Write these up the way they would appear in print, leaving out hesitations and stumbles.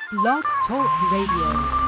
Blog Talk Radio.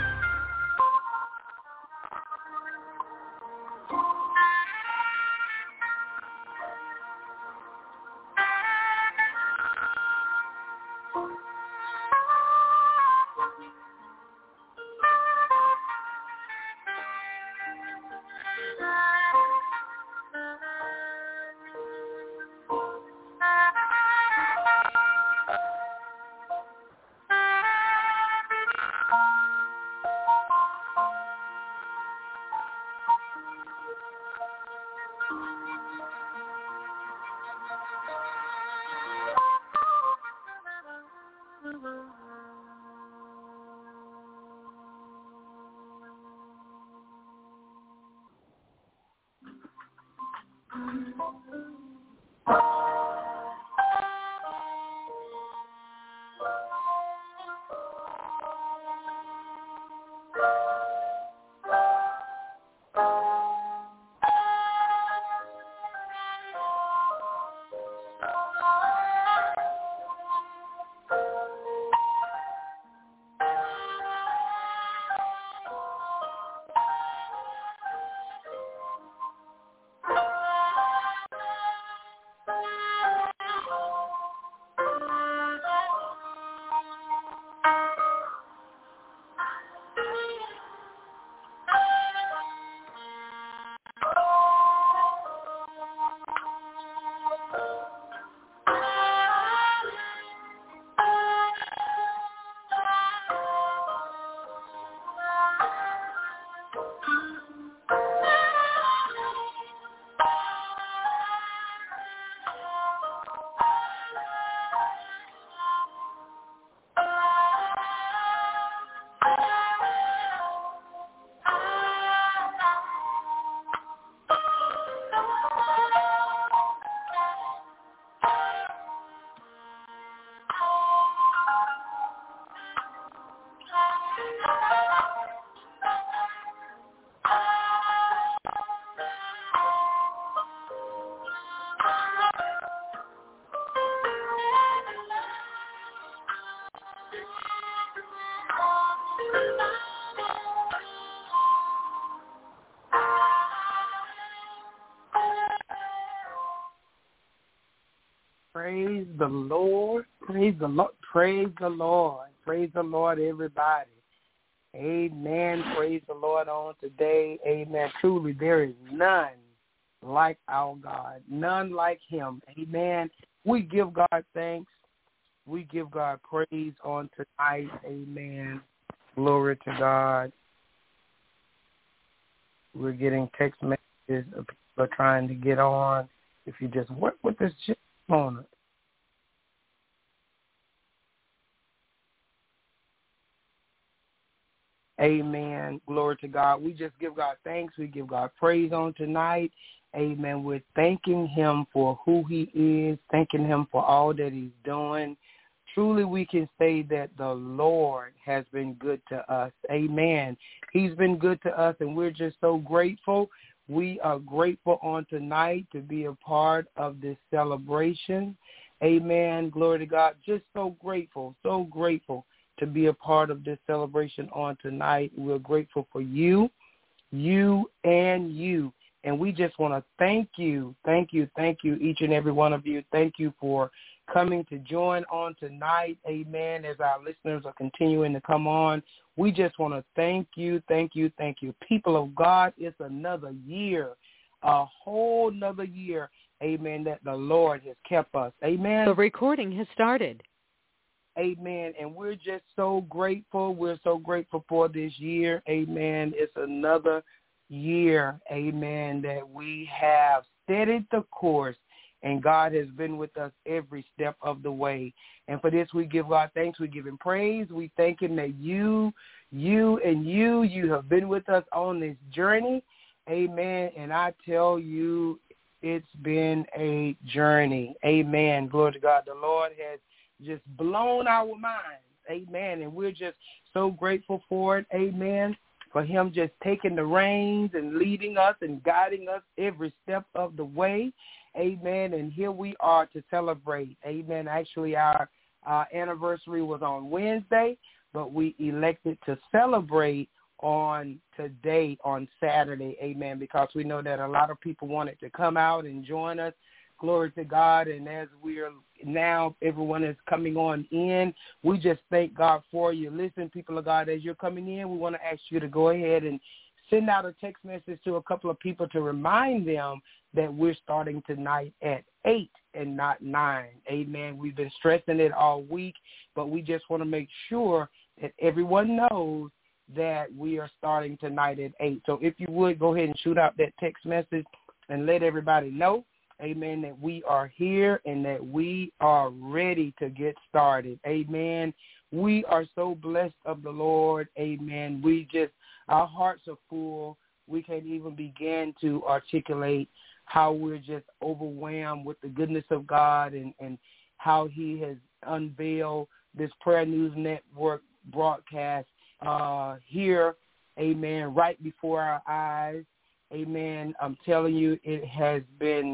Praise the Lord. Praise the Lord. Praise the Lord. Praise the Lord, everybody. Amen. Praise the Lord on today. Amen. Truly, there is none like our God. None like him. Amen. We give God thanks. We give God praise on tonight. Amen. Glory to God. We're getting text messages of people trying to get on. If you just work with this on it. Amen. Glory to God. We just give God thanks. We give God praise on tonight. Amen. We're thanking him for who he is, thanking him for all that he's doing. Truly, we can say that the Lord has been good to us. Amen. He's been good to us, and we're just so grateful. We are grateful on tonight to be a part of this celebration. Amen. Glory to God. Just so grateful to be a part of this celebration on tonight. We're grateful for you. And we just want to thank you, each and every one of you. Thank you for coming to join on tonight. Amen. As our listeners are continuing to come on, we just want to thank you. People of God, it's another year, a whole nother year, amen, that the Lord has kept us. Amen. The recording has started. Amen. And we're just so grateful. We're so grateful for this year. Amen. It's another year, amen, that we have steadied the course, and God has been with us every step of the way. And for this, we give God thanks. We give him praise. We thank him that you have been with us on this journey. Amen. And I tell you, it's been a journey. Amen. Glory to God. The Lord has just blown our minds. Amen. And we're just so grateful for it. Amen. For him just taking the reins and leading us and guiding us every step of the way. Amen. And here we are to celebrate. Amen. Actually, our Our anniversary was on Wednesday, but we elected to celebrate on today, on Saturday, amen, because we know that a lot of people wanted to come out and join us. Glory to God. And as we're now, everyone is coming on in, we just thank God for you. Listen, people of God, as you're coming in, we want to ask you to go ahead and send out a text message to a couple of people to remind them that we're starting tonight at 8 and not 9. Amen. We've been stressing it all week, but we just want to make sure that everyone knows that we are starting tonight at 8. So if you would, go ahead and shoot out that text message and let everybody know, amen, that we are here and that we are ready to get started. Amen. We are so blessed of the Lord. Amen. Our hearts are full. We can't even begin to articulate how we're just overwhelmed with the goodness of God and how he has unveiled this Prayer News Network broadcast here, amen, right before our eyes. Amen. I'm telling you, it has been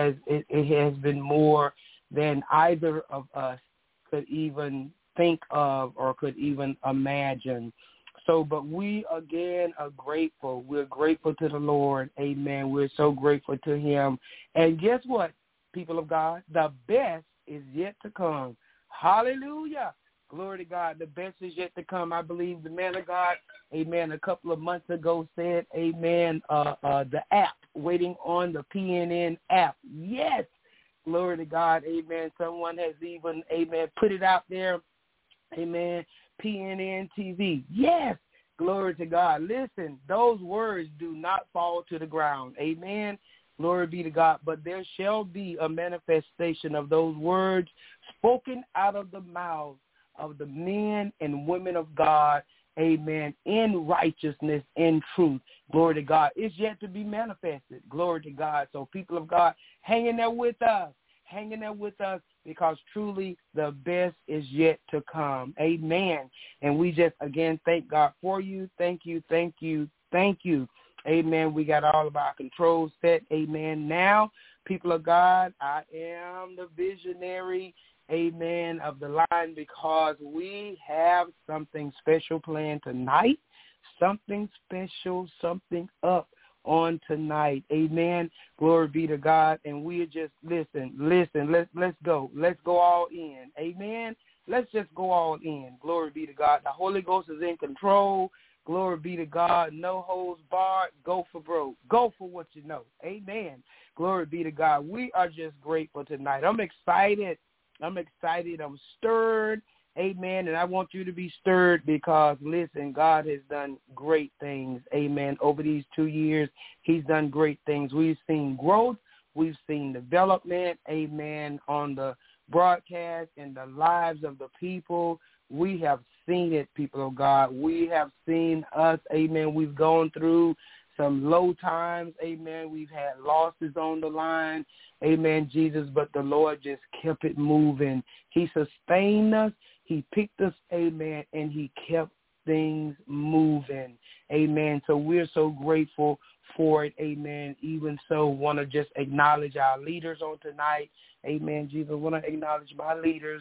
more than either of us could even think of or could even imagine. So, but we again are grateful. We're grateful to the Lord. Amen. We're so grateful to him. And guess what, people of God? The best is yet to come. Hallelujah. Glory to God. The best is yet to come. I believe the man of God, amen, a couple of months ago said, amen, the app, waiting on the PNN app. Yes. Glory to God. Amen. Someone has even, amen, put it out there. Amen. PNN TV. Yes. Glory to God. Listen, those words do not fall to the ground. Amen. Glory be to God. But there shall be a manifestation of those words spoken out of the mouths of the men and women of God, amen, in righteousness, in truth. Glory to God. It's yet to be manifested. Glory to God. So people of God, hang in there with us, because truly the best is yet to come. Amen. And we just, again, thank God for you. Thank you. Amen. We got all of our controls set. Amen. Now, people of God, I am the visionary, amen, of the line, because we have something special planned tonight, something special, something up on tonight. Amen. Glory be to God. And we just, listen, let's go. Let's go all in. Amen. Let's just go all in. Glory be to God. The Holy Ghost is in control. Glory be to God. No holds barred. Go for broke. Go for what you know. Amen. Glory be to God. We are just grateful tonight. I'm excited. I'm stirred. Amen. And I want you to be stirred because, listen, God has done great things. Amen. Over these 2 years, he's done great things. We've seen growth. We've seen development. Amen. On the broadcast and the lives of the people. We have seen it, people of God. We have seen us. Amen. We've gone through some low times. Amen. We've had losses on the line. Amen, Jesus. But the Lord just kept it moving. He sustained us. He picked us. Amen. And he kept things moving. Amen. So we're so grateful for it. Amen. Even so, want to just acknowledge our leaders on tonight. Amen, Jesus. Want to acknowledge my leaders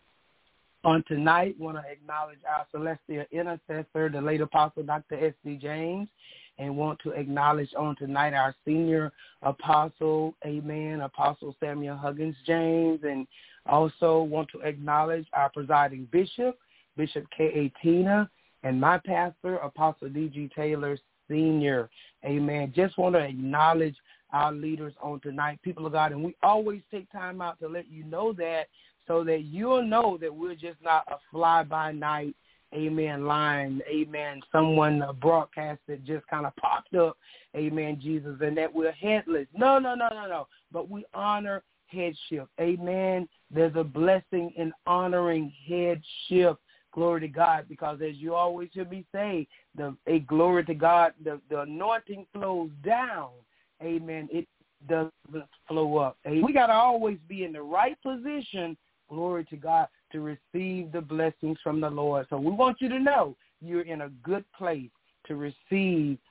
on tonight. Want to acknowledge our celestial intercessor, the late Apostle Dr. S.D. James. And want to acknowledge on tonight our senior apostle, amen, Apostle Samuel Huggins James. And also want to acknowledge our presiding bishop, Bishop K.A. Tina, and my pastor, Apostle D.G. Taylor Sr. Amen. Just want to acknowledge our leaders on tonight, people of God. And we always take time out to let you know that, so that you'll know that we're just not a fly-by-night, amen, line, amen, someone broadcast that just kind of popped up, amen, Jesus, and that we're headless. No. But we honor headship, amen. There's a blessing in honoring headship. Glory to God, because as you always hear me say, glory to God, the anointing flows down, amen. It doesn't flow up. We got to always be in the right position, glory to God, to receive the blessings from the Lord. So we want you to know you're in a good place to receive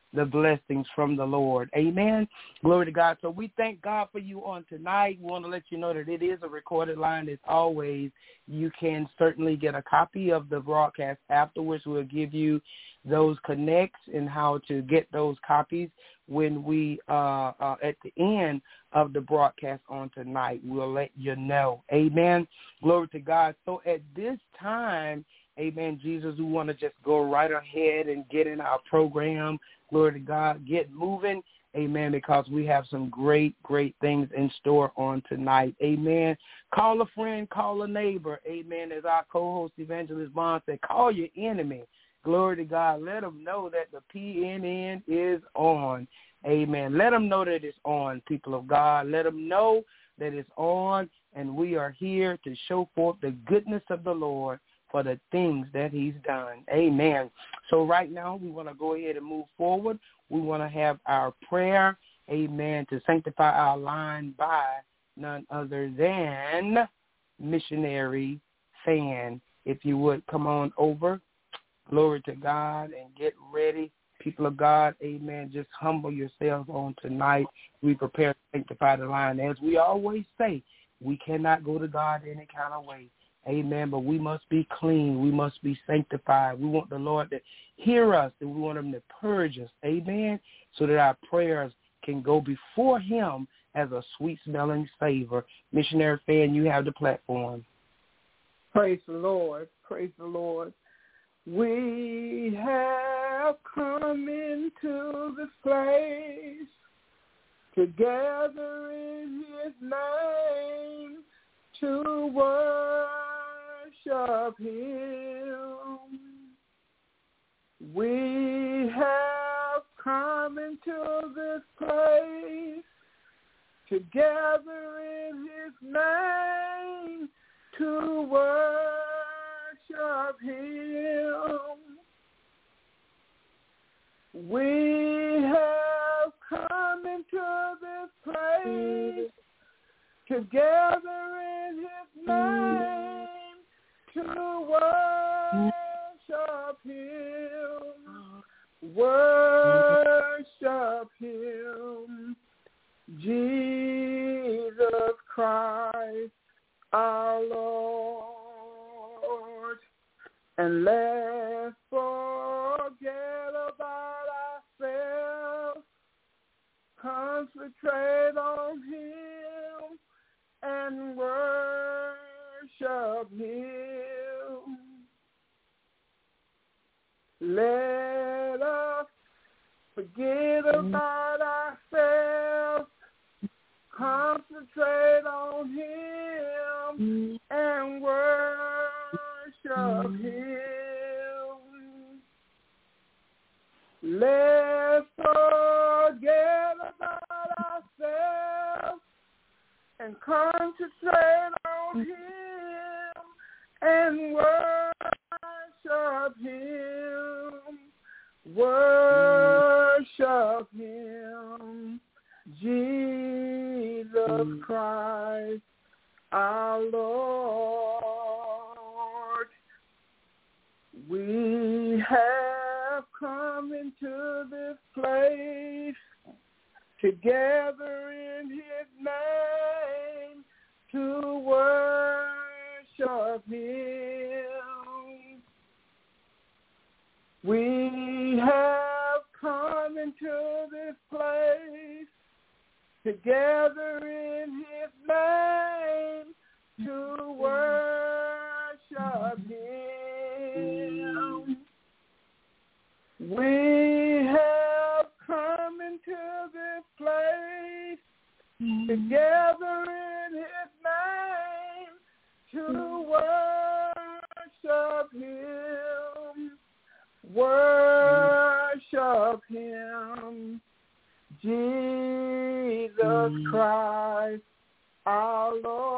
the blessings from the Lord. Amen. Glory to God. So we thank God for you on tonight. We want to let you know that it is a recorded line. As always, you can certainly get a copy of the broadcast afterwards. We'll give you those connects and how to get those copies when we at the end of the broadcast on tonight. We'll let you know. Amen. Glory to God. So at this time, amen, Jesus, we want to just go right ahead and get in our program. Glory to God. Get moving. Amen, because we have some great, great things in store on tonight. Amen. Call a friend, call a neighbor. Amen. As our co-host Evangelist Bond said, call your enemy. Glory to God. Let them know that the PNN is on. Amen. Let them know that it's on, people of God. Let them know that it's on, and we are here to show forth the goodness of the Lord for the things that he's done. Amen. So right now we want to go ahead and move forward. We want to have our prayer, amen, to sanctify our line by none other than Missionary Fan. If you would come on over, glory to God, and get ready. People of God, amen, just humble yourselves on tonight. We prepare to sanctify the line. As we always say, we cannot go to God any kind of way. Amen. But we must be clean. We must be sanctified. We want the Lord to hear us, and we want him to purge us. Amen. So that our prayers can go before him as a sweet-smelling savor. Missionary Fan, you have the platform. Praise the Lord. Praise the Lord. We have come into this place together in his name to worship him. We have come into this place together in his name to worship him. We have come into this place together in his name to worship him, worship him, Jesus Christ our Lord. And let's forget about ourselves, concentrate on him, and worship him. Let us forget about ourselves, concentrate on him, and worship him. Let's forget about ourselves and concentrate on him and worship him. Worship him, Jesus Christ our Lord. We have come into this place together in his name to worship him. We have come into this place together in his name to worship him. We have come into this place together in his name to worship him, worship him, Jesus Christ our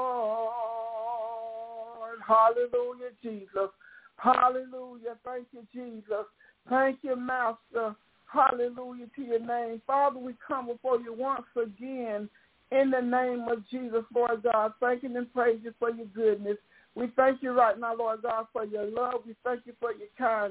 Lord. Hallelujah, Jesus. Hallelujah. Thank you, Jesus. Thank you, Master. Hallelujah to your name. Father, we come before you once again in the name of Jesus, Lord God, thanking and praising you for your goodness. We thank you right now, Lord God, for your love. We thank you for your kindness.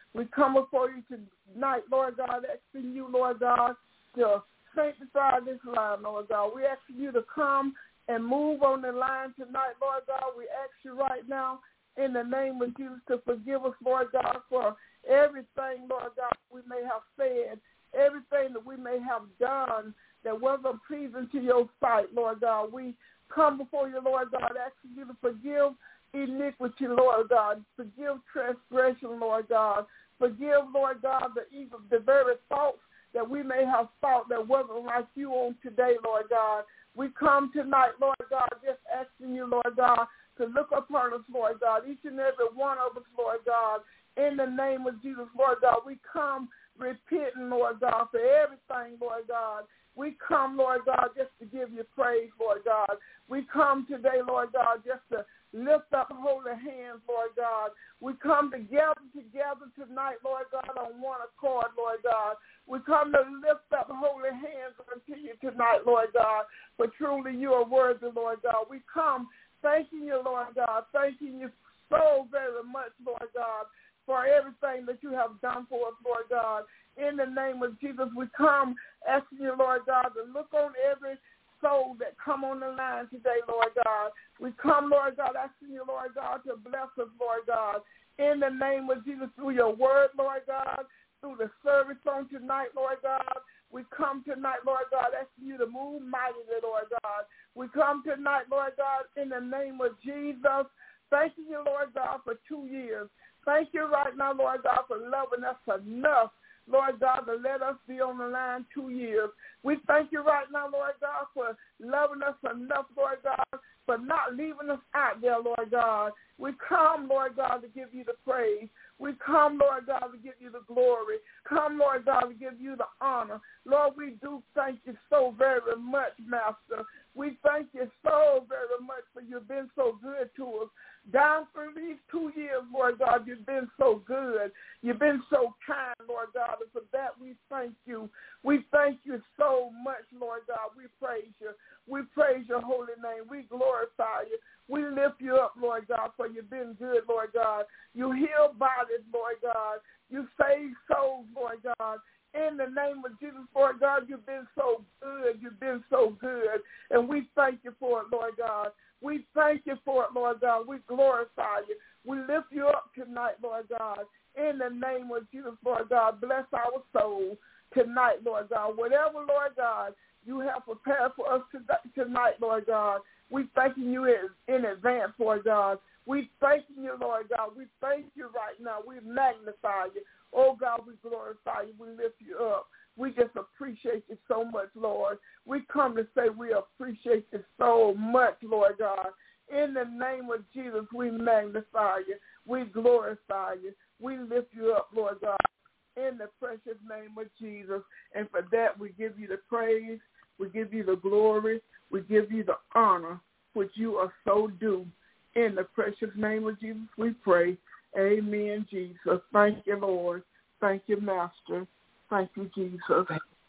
We come before you tonight, Lord God, asking you, Lord God, to sanctify this line, Lord God. We ask you to come and move on the line tonight, Lord God. We ask you right now in the name of Jesus to forgive us, Lord God, for everything, Lord God, we may have said, everything that we may have done that wasn't pleasing to your sight, Lord God. We come before you, Lord God, asking you to forgive iniquity, Lord God. Forgive transgression, Lord God. Forgive, Lord God, the very thoughts that we may have thought that wasn't like you on today, Lord God. We come tonight, Lord God, just asking you, Lord God, to look upon us, Lord God, each and every one of us, Lord God, in the name of Jesus, Lord God. We come repenting, Lord God, for everything, Lord God. We come, Lord God, just to give you praise, Lord God. We come today, Lord God, just to lift up holy hands, Lord God. We come together tonight, Lord God, on one accord, Lord God. We come to lift up holy hands unto you tonight, Lord God, for truly you are worthy, Lord God. We come thanking you, Lord God, thanking you so very much, Lord God, for everything that you have done for us, Lord God. In the name of Jesus, we come asking you, Lord God, to look on every soul that come on the line today, Lord God. We come, Lord God, asking you, Lord God, to bless us, Lord God. In the name of Jesus, through your word, Lord God, through the service on tonight, Lord God. We come tonight, Lord God, asking you to move mightily, Lord God. We come tonight, Lord God, in the name of Jesus, thanking you, Lord God, for 2 years. Thank you right now, Lord God, for loving us enough, Lord God, to let us be on the line 2 years. We thank you right now, Lord God, for loving us enough, Lord God, for not leaving us out there, Lord God. We come, Lord God, to give you the praise. We come, Lord God, to give you the glory. Come, Lord God, to give you the honor. Lord, we do thank you so very much, Master. We thank you so very much for you've been so good to us. Down through these 2 years, Lord God, you've been so good. You've been so kind, Lord God, and for that we thank you. We thank you so much, Lord God. We praise you. We praise your holy name. We glorify you. We lift you up, Lord God, for you've been good, Lord God. You heal bodies, Lord God. You save souls, Lord God. In the name of Jesus, Lord God, you've been so good. You've been so good. And we thank you for it, Lord God. We thank you for it, Lord God. We glorify you. We lift you up tonight, Lord God. In the name of Jesus, Lord God, bless our souls tonight, Lord God. Whatever, Lord God, you have prepared for us tonight, Lord God, we thanking you in advance, Lord God. We thanking you, Lord God. We thank you right now. We magnify you. Oh, God, we glorify you. We lift you up. We just appreciate you so much, Lord. We come to say we appreciate you so much, Lord God. In the name of Jesus, we magnify you. We glorify you. We lift you up, Lord God, in the precious name of Jesus. And for that, we give you the praise. We give you the glory. We give you the honor, which you are so due. In the precious name of Jesus, we pray. Amen, Jesus. Thank you, Lord. Thank you, Master. Thank you, Jesus.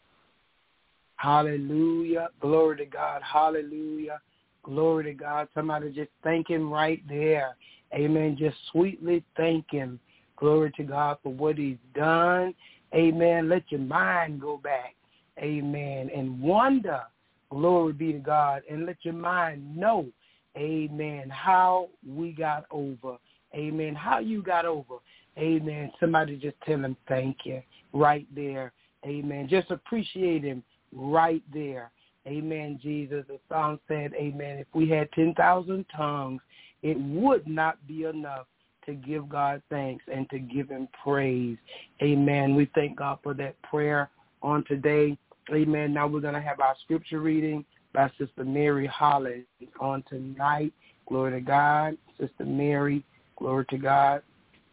Hallelujah. Glory to God. Hallelujah. Glory to God. Somebody just thank him right there. Amen. Just sweetly thank him. Glory to God for what he's done. Amen. Let your mind go back. Amen. And wonder. Glory be to God. And let your mind know. Amen. How we got over. Amen. How you got over. Amen. Somebody just tell him thank you right there. Amen. Just appreciate him right there. Amen, Jesus. The song said, amen, if we had 10,000 tongues, it would not be enough to give God thanks and to give him praise. Amen. We thank God for that prayer on today. Amen. Now we're going to have our scripture reading by Sister Mary Hollis on tonight. Glory to God. Sister Mary, glory to God.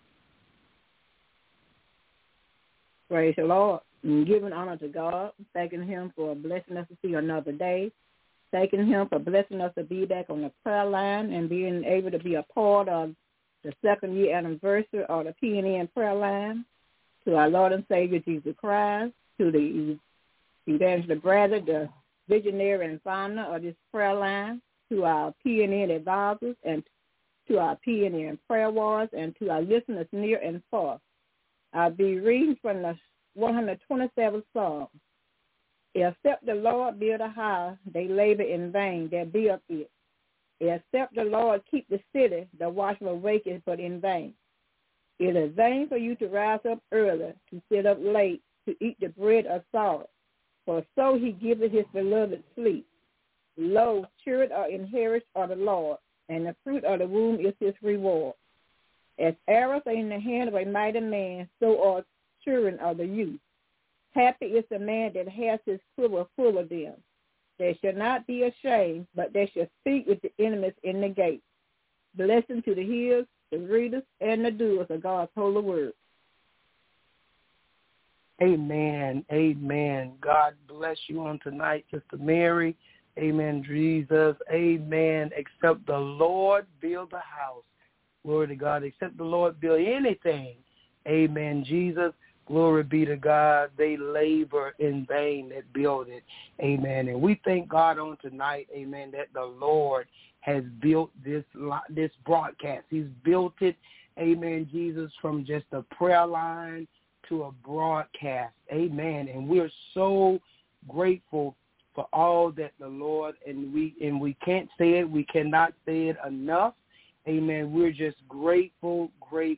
Praise the Lord. And giving honor to God, thanking him for blessing us to see another day, thanking him for blessing us to be back on the prayer line and being able to be a part of the 2nd year anniversary of the PNN prayer line, to our Lord and Savior Jesus Christ, to the evangelist brother, the visionary and founder of this prayer line, to our PNN advisors, and to our PNN prayer warriors, and to our listeners near and far. I'll be reading from the 127th Psalm. Except the Lord build a house, they labor in vain that build it. Except the Lord keep the city, the watchman waketh but in vain. It is vain for you to rise up early, to sit up late, to eat the bread of sorrow. For so he giveth his beloved sleep. Lo, children are inheritance of the Lord, and the fruit of the womb is his reward. As arrows are in the hand of a mighty man, so are children of the youth. Happy is the man that has his quiver full of them. They shall not be ashamed, but they shall speak with the enemies in the gate. Blessing to the hearers, the readers, and the doers of God's holy word. Amen. Amen. God bless you on tonight, Sister Mary. Amen, Jesus. Amen. Except the Lord build a house. Glory to God. Except the Lord build anything. Amen, Jesus. Glory be to God. They labor in vain that build it. Amen. And we thank God on tonight, amen, that the Lord has built this broadcast. He's built it, amen, Jesus, from just a prayer line to a broadcast. Amen. And we're so grateful for all that the Lord, and we can't say it, we cannot say it enough. Amen. We're just grateful,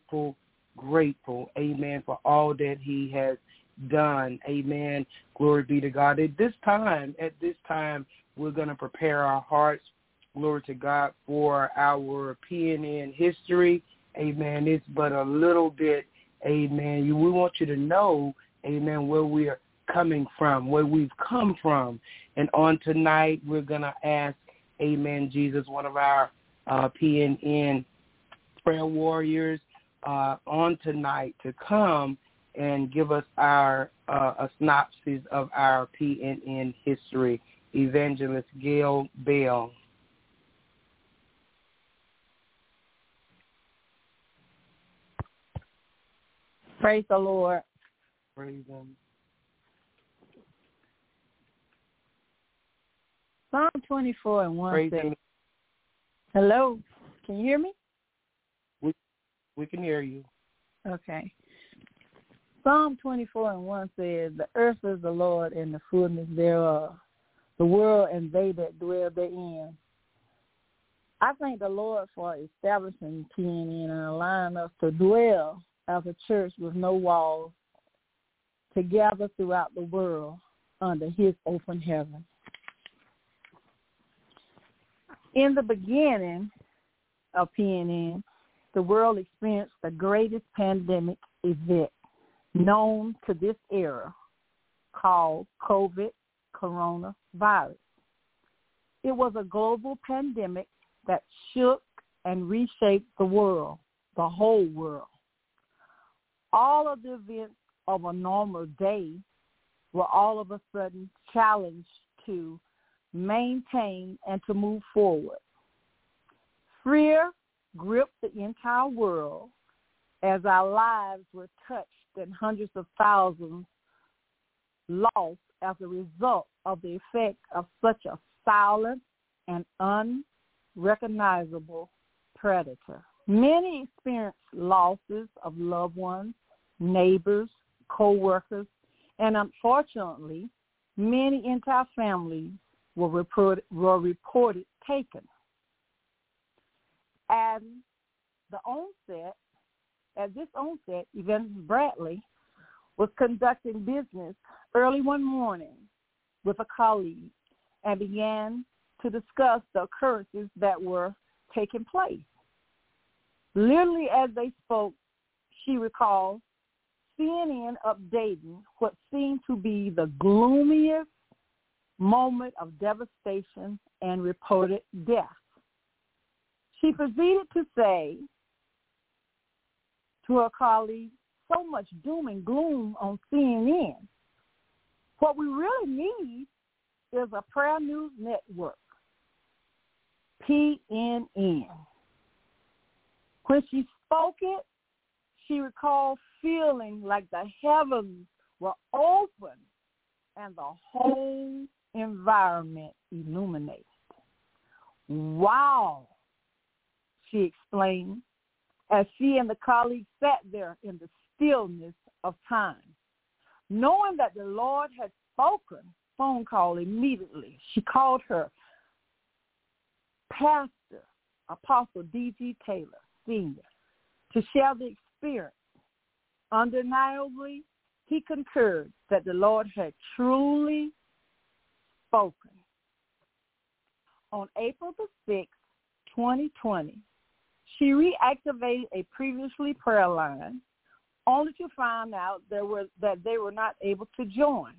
amen, for all that he has done. Amen. Glory be to God. At this time, we're going to prepare our hearts, glory to God, for our PNN history. Amen. It's but a little bit, amen. We want you to know, amen, where we are coming from, where we've come from. And on tonight, we're going to ask, amen, Jesus, one of our PNN prayer warriors, on tonight to come and give us our a synopsis of our PNN history. Evangelist Gail Bell. Praise the Lord. Praise him. Psalm 24 and 1 Praise says, him. Hello, can you hear me? We can hear you. Okay. Psalm 24 and 1 says, the earth is the Lord and the fullness thereof, the world and they that dwell therein. I thank the Lord for establishing PNN and allowing us to dwell as a church with no walls, together throughout the world under his open heaven. In the beginning of PNN, the world experienced the greatest pandemic event known to this era, called COVID coronavirus. It was a global pandemic that shook and reshaped the world, the whole world. All of the events of a normal day were all of a sudden challenged to maintain and to move forward. Fear gripped the entire world as our lives were touched and hundreds of thousands lost as a result of the effect of such a silent and unrecognizable predator. Many experienced losses of loved ones, neighbors, co-workers, and unfortunately, many entire families were reported taken. At this onset, Evangelist Bradley was conducting business early one morning with a colleague and began to discuss the occurrences that were taking place. Literally as they spoke, she recalled CNN updating what seemed to be the gloomiest moment of devastation and reported death. She proceeded to say to her colleague, so much doom and gloom on CNN. What we really need is a prayer news network, PNN. When she spoke it, she recalled feeling like the heavens were open and the whole environment illuminated. Wow, she explained, as she and the colleagues sat there in the stillness of time. Knowing that the Lord had spoken, phone call immediately. She called her pastor, Apostle D.G. Taylor, Sr., to share the experience. Undeniably, he concurred that the Lord had truly spoken. On April the 6th, 2020, she reactivated a previously prayer line, only to find out that they were not able to join,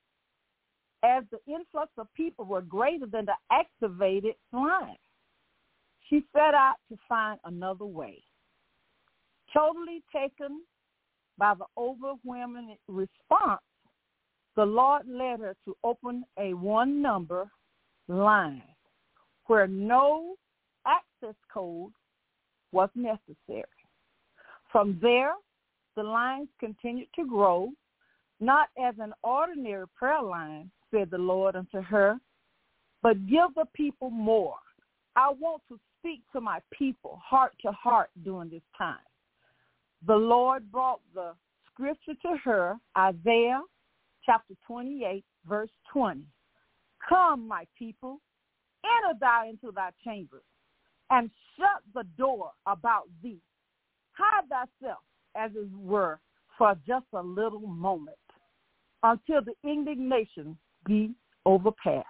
as the influx of people were greater than the activated line. She set out to find another way. Totally taken by the overwhelming response, the Lord led her to open a one-number line where no access code was necessary. From there, the lines continued to grow, not as an ordinary prayer line, said the Lord unto her, but give the people more. I want to speak to my people heart to heart during this time. The Lord brought the scripture to her, Isaiah chapter 28, verse 20. Come, my people, enter thou into thy chambers, and shut the door about thee. Hide thyself, as it were, for just a little moment, until the indignation be overpassed.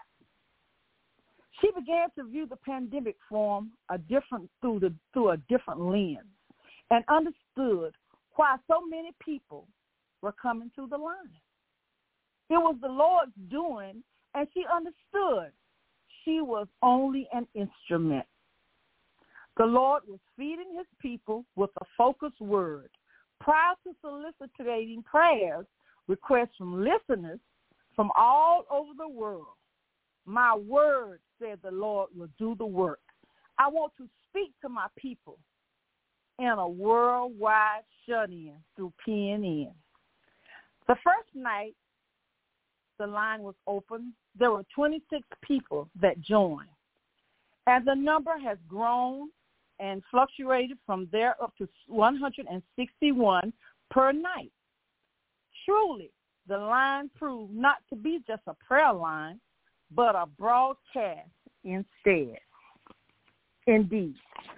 She began to view the pandemic through a different lens, and understood why so many people were coming to the line. It was the Lord's doing, and she understood she was only an instrument. The Lord was feeding his people with a focused word. Prior to soliciting prayers, requests from listeners from all over the world, my word, said the Lord, will do the work. I want to speak to my people in a worldwide shut-in through PNN. The first night the line was open, there were 26 people that joined, and the number has grown and fluctuated from there up to 161 per night. Truly, the line proved not to be just a prayer line, but a broadcast instead. Indeed.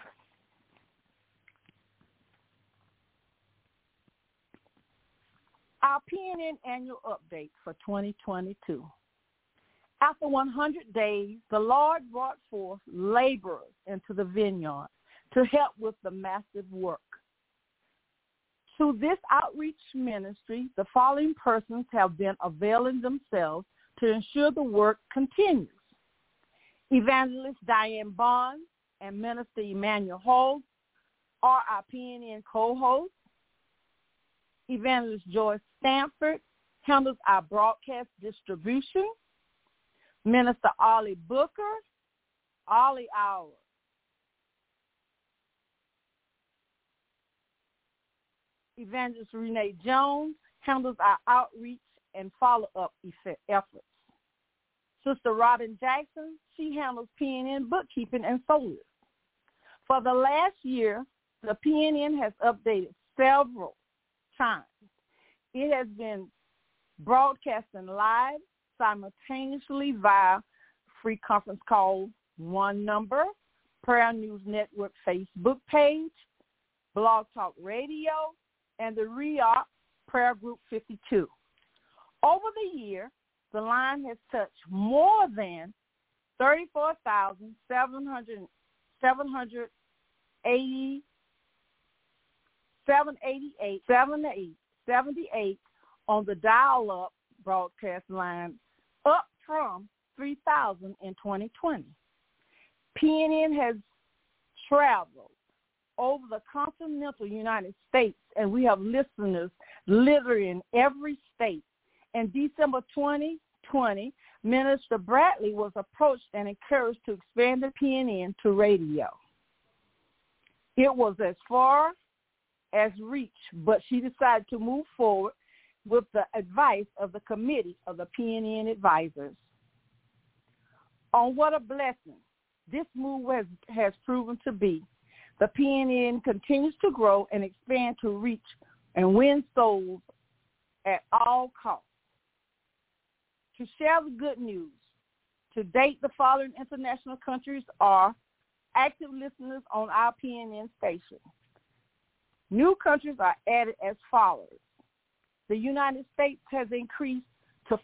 Our PNN annual update for 2022. After 100 days, the Lord brought forth laborers into the vineyard to help with the massive work. To this outreach ministry, the following persons have been availing themselves to ensure the work continues. Evangelist Diane Bond and Minister Emmanuel Holtz are our PNN co-hosts. Evangelist Joyce Stanford handles our broadcast distribution. Minister Ollie Booker, Ollie our Evangelist Renee Jones handles our outreach and follow-up efforts. Sister Robin Jackson, she handles PNN bookkeeping and solus. For the last year, the PNN has updated several times. It has been broadcasting live simultaneously via free conference call One Number, Prayer News Network Facebook page, Blog Talk Radio, and the REOC Prayer Group 52. Over the year, the line has touched more than 778 on the dial-up broadcast line, up from 3,000 in 2020. PNN has traveled over the continental United States, and we have listeners literally in every state. In December 2020, Minister Bradley was approached and encouraged to expand the PNN to radio. It was as far as reach, but she decided to move forward with the advice of the committee of the PNN advisors. On what a blessing this move has proven to be. The PNN continues to grow and expand to reach and win souls at all costs. To share the good news, to date, the following international countries are active listeners on our PNN station. New countries are added as follows. The United States has increased to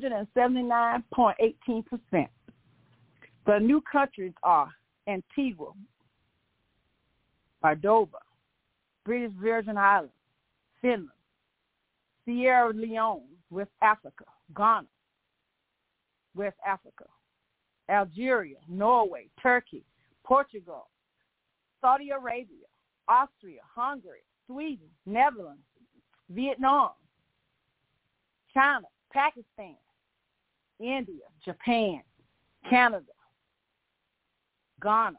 479.18%. The new countries are Antigua, Barbuda, British Virgin Islands, Finland, Sierra Leone, West Africa, Ghana, West Africa, Algeria, Norway, Turkey, Portugal, Saudi Arabia, Austria, Hungary, Sweden, Netherlands, Vietnam, China, Pakistan, India, Japan, Canada, Ghana,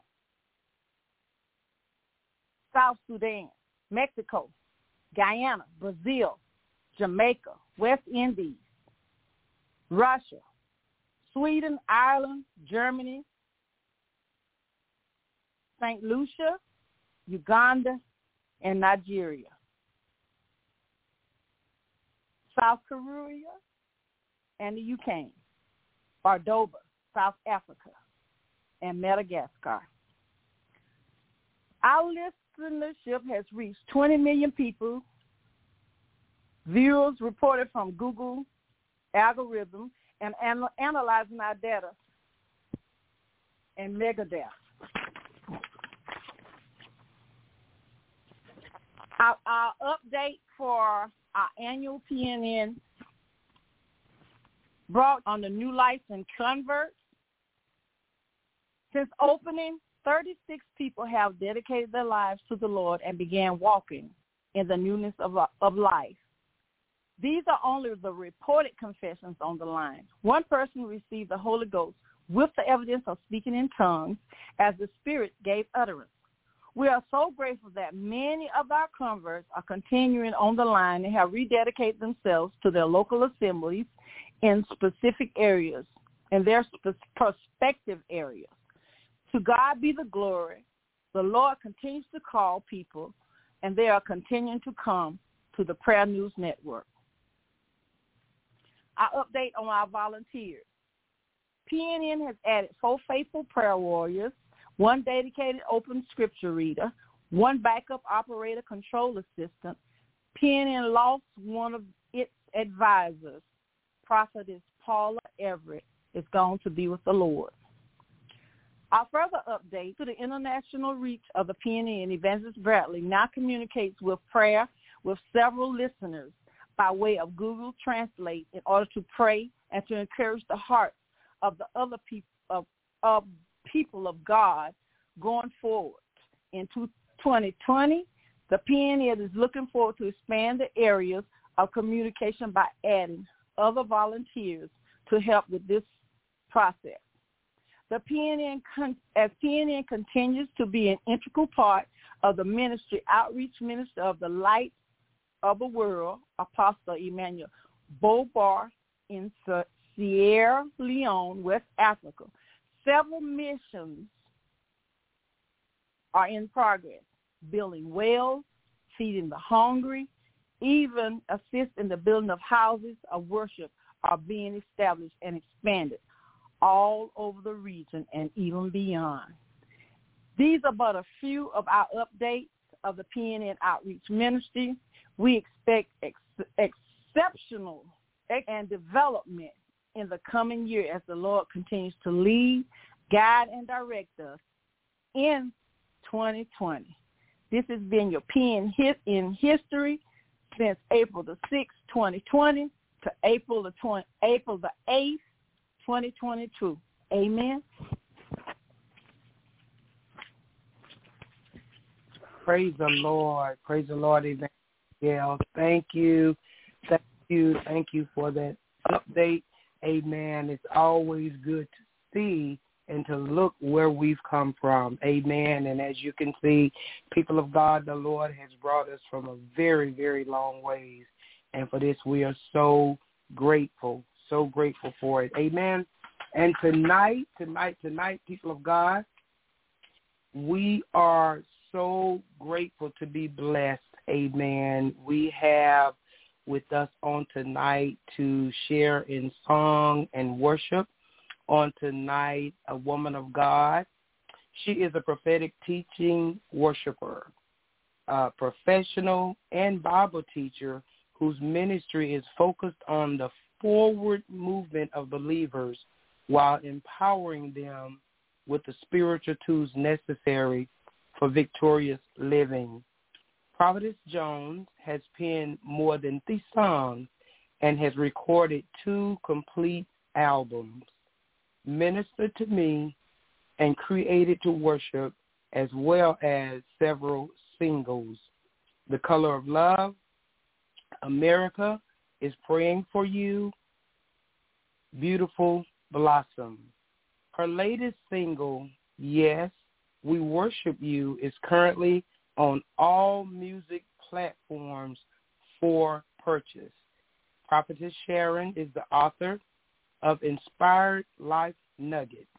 South Sudan, Mexico, Guyana, Brazil, Jamaica, West Indies, Russia, Sweden, Ireland, Germany, St. Lucia, Uganda, and Nigeria. South Korea and the UK, Barbuda, South Africa, and Madagascar. Our listenership has reached 20 million people. Viewers reported from Google algorithm and analyzing our data and Megadata. Our update for our annual PNN brought on the new life and converts. Since opening, 36 people have dedicated their lives to the Lord and began walking in the newness of life. These are only the reported confessions on the line. One person received the Holy Ghost with the evidence of speaking in tongues as the Spirit gave utterance. We are so grateful that many of our converts are continuing on the line and have rededicated themselves to their local assemblies in specific areas, in their prospective areas. To God be the glory. The Lord continues to call people, and they are continuing to come to the Prayer News Network. Our update on our volunteers. PNN has added 4 faithful prayer warriors, 1 dedicated open scripture reader, 1 backup operator control assistant. PNN lost one of its advisors. Prophetess Paula Everett is gone to be with the Lord. Our further update to the international reach of the PNN, Evangelist Bradley now communicates with prayer with several listeners by way of Google Translate in order to pray and to encourage the hearts of the other people of God going forward. In 2020, the PNN is looking forward to expand the areas of communication by adding other volunteers to help with this process. The as PNN continues to be an integral part of the ministry, outreach ministry of the Light of the World, Apostle Emmanuel Bobar in Sierra Leone, West Africa. Several missions are in progress, building wells, feeding the hungry, even assist in the building of houses of worship are being established and expanded all over the region and even beyond. These are but a few of our updates of the PNN Outreach Ministry. We expect exceptional and development in the coming year as the Lord continues to lead, guide, and direct us in 2020. This has been your PN in history since April the 6th, 2020 to April the 8th, 2022. Amen. Praise the Lord. Praise the Lord, Evangelist. Thank you. Thank you. Thank you for that update. Amen. It's always good to see and to look where we've come from. Amen. And as you can see, people of God, the Lord has brought us from a very, very long ways. And for this, we are so grateful for it. Amen. And tonight, people of God, we are so grateful to be blessed. amen, we have with us on tonight to share in song and worship on tonight a woman of God. She is a prophetic teaching worshiper, a professional and Bible teacher whose ministry is focused on the forward movement of believers while empowering them with the spiritual tools necessary for victorious living. Prophetess Jones has penned more than 3 songs and has recorded 2 complete albums, Minister to Me and Created to Worship, as well as several singles. The Color of Love, America is Praying for You, Beautiful Blossom. Her latest single, Yes, We Worship You, is currently on all music platforms for purchase. Prophetess Sharon is the author of Inspired Life Nuggets,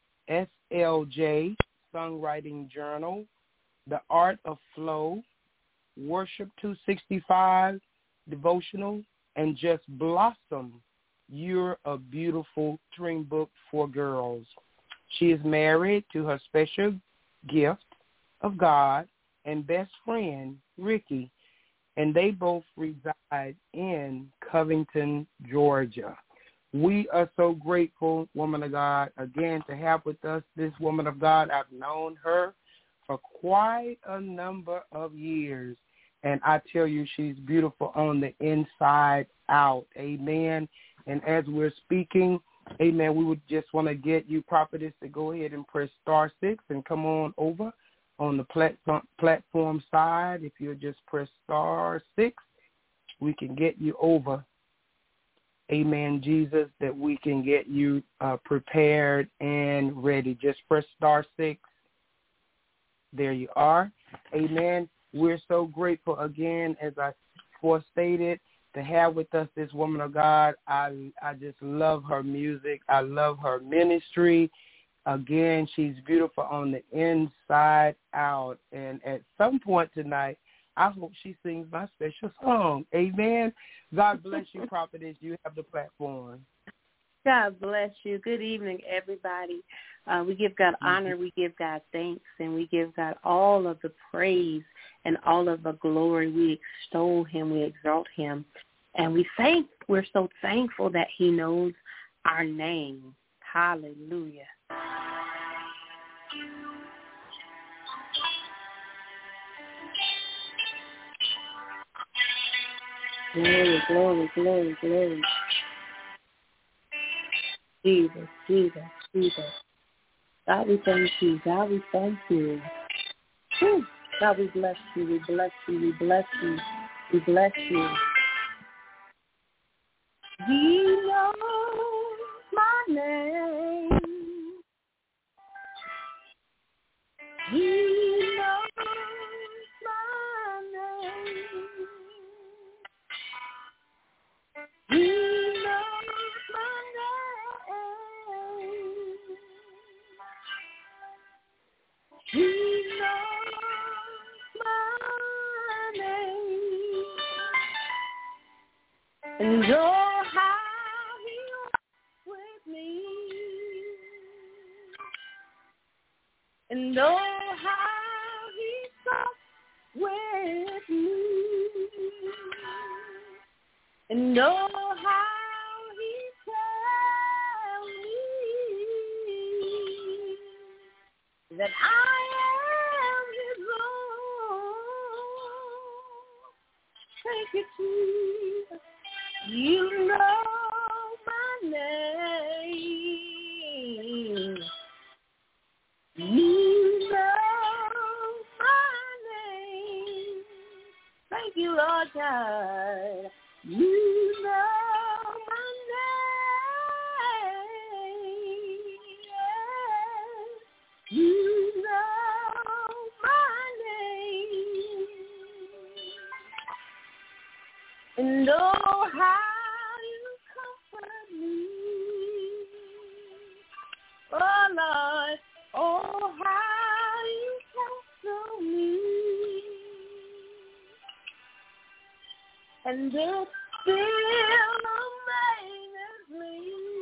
SLJ Songwriting Journal, The Art of Flow, Worship 265, Devotional, and Just Blossom, You're a Beautiful Dream Book for Girls. She is married to her special gift of God and best friend, Ricky, and they both reside in Covington, Georgia. We are so grateful, woman of God, again, to have with us this woman of God. I've known her for quite a number of years, and I tell you, she's beautiful on the inside out. Amen. And as we're speaking, amen, we would just want to get you, prophetess, to go ahead and press *6 and come on over on the platform side. If you'll just press *6, we can get you over. Amen, Jesus, that we can get you prepared and ready. Just press *6. There you are. Amen. We're so grateful again, as I forestated, to have with us this woman of God. I just love her music. I love her ministry. Again, she's beautiful on the inside out. And at some point tonight, I hope she sings my special song. Amen. God bless you, prophetess. You have the platform. God bless you. Good evening, everybody. We give God honor, we give God thanks, and we give God all of the praise and all of the glory. We extol him, we exalt him, and we're so thankful that he knows our name. Hallelujah. Glory, glory, glory, glory. Jesus, Jesus, Jesus. God, we thank you. God, we thank you. Whew. God, we bless you. We bless you. We bless you. We bless you. He knows my name. He knows my name. He knows my name. He knows my name. And oh, how he walks with me. And oh, how he talks with me. And oh, how he tells me that I am his own. Thank you, Jesus. You know my name. You know my name. Thank you, Lord God. You know my name. You know my name. And oh, how you comfort me. Oh, Lord. Oh, how you counsel me. and it still amazes me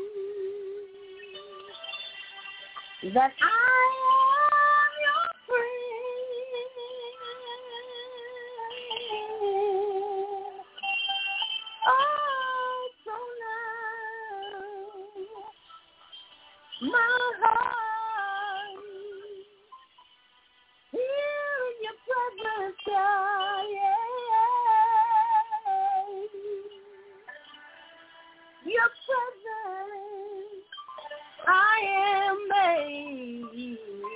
that I am your friend. Oh, so now my heart here in your presence, God, yeah. Your presence, I am made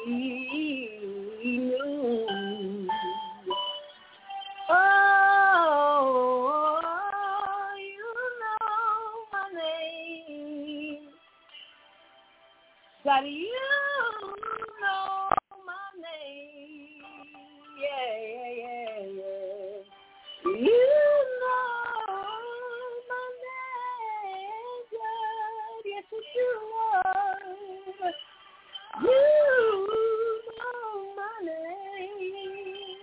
new. Oh, you know my name. God, you know my name. Yeah, yeah, yeah, yeah. You know my name, God. Yes, you are. You know my name.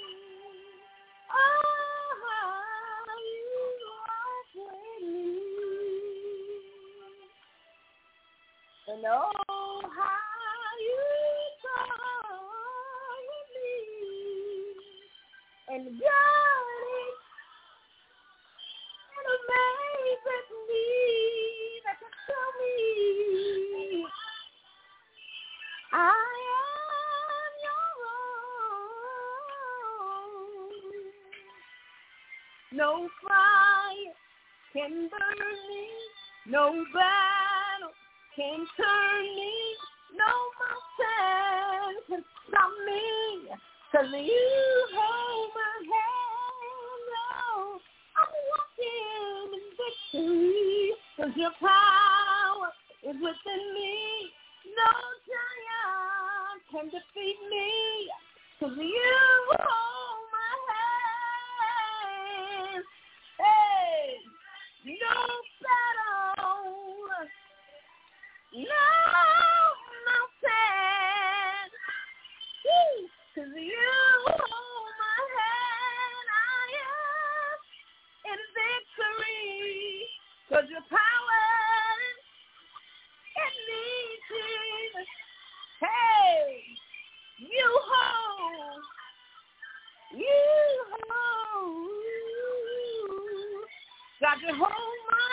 Oh, how you walk with me. And oh, how you talk with me. And God, it amazes me that you tell me I am your own. No fire can burn me, no battle can turn me, no mountain can stop me, 'cause you hold my hand. Oh, I'm walking in victory, 'cause your power is within me. No giant can defeat me, 'cause you hold my hand. Hey, no battle, no mountain, 'cause you hold my hand. I am in victory, 'cause your power in me, Jesus. Hey, you hold, God, you hold my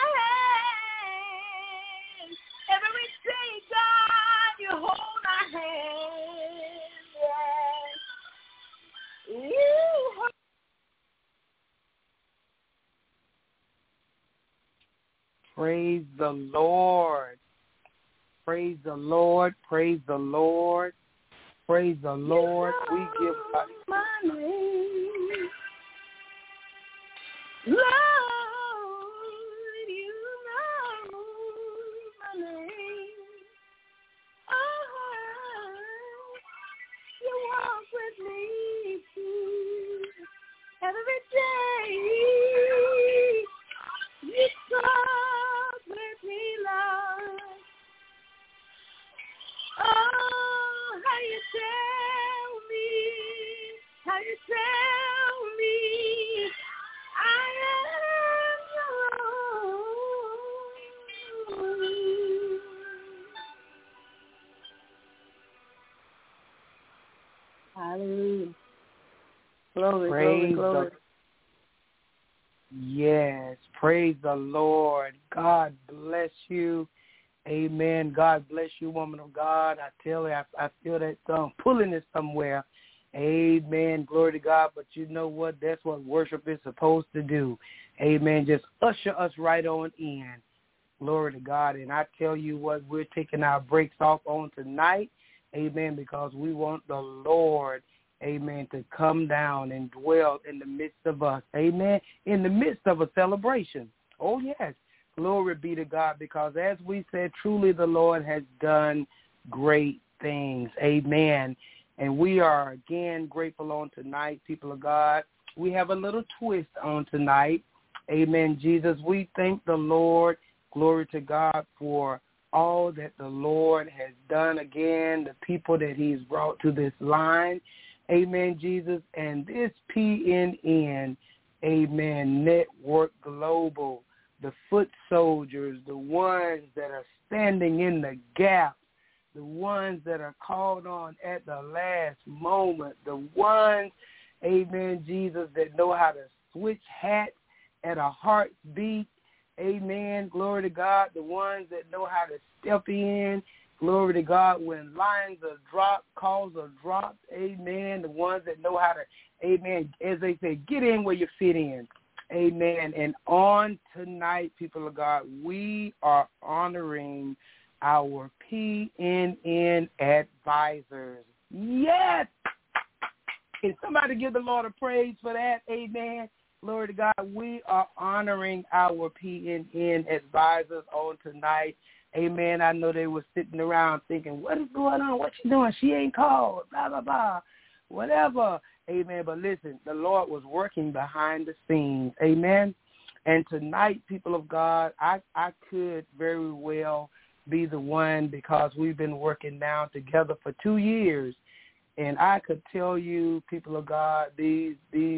hand. Every day, God, you hold my hand. Yes. You hold. Praise the Lord. Praise the Lord. Praise the Lord. Praise the Lord. We give God my name. Lord, you know my name. Oh, you walk with me every day. You talk with me, Lord. Oh, how you tell me I am your own. Hallelujah. Glory, praise glory. Yes, praise the Lord. God bless you. Amen. God bless you, woman of God. I tell you, I feel that song pulling it somewhere. Amen. Glory to God. But you know what? That's what worship is supposed to do. Amen. Just usher us right on in. Glory to God. And I tell you what, we're taking our breaks off on tonight. Amen. Because we want the Lord, amen, to come down and dwell in the midst of us. Amen. In the midst of a celebration. Oh, yes. Glory be to God, because as we said, truly the Lord has done great things. Amen. And we are again grateful on tonight, people of God. We have a little twist on tonight. Amen, Jesus. We thank the Lord, glory to God, for all that the Lord has done again, the people that he's brought to this line. Amen, Jesus. And this PNN Amen, Network Global, the foot soldiers, the ones that are standing in the gap, the ones that are called on at the last moment, the ones, amen, Jesus, that know how to switch hats at a heartbeat. Amen, glory to God, the ones that know how to step in, glory to God, when lines are dropped, calls are dropped, amen, the ones that know how to, amen, as they say, get in where you fit in, amen. And on tonight, people of God, we are honoring our PNN advisors. Yes! Can somebody give the Lord a praise for that? Amen. Glory to God. We are honoring our PNN advisors on tonight. Amen. I know they were sitting around thinking, what is going on? What she doing? She ain't called. Blah, blah, blah. Whatever. Amen. But listen, the Lord was working behind the scenes. Amen. And tonight, people of God, I could very well be the one, because we've been working now together for 2 years. And I could tell you, people of God, this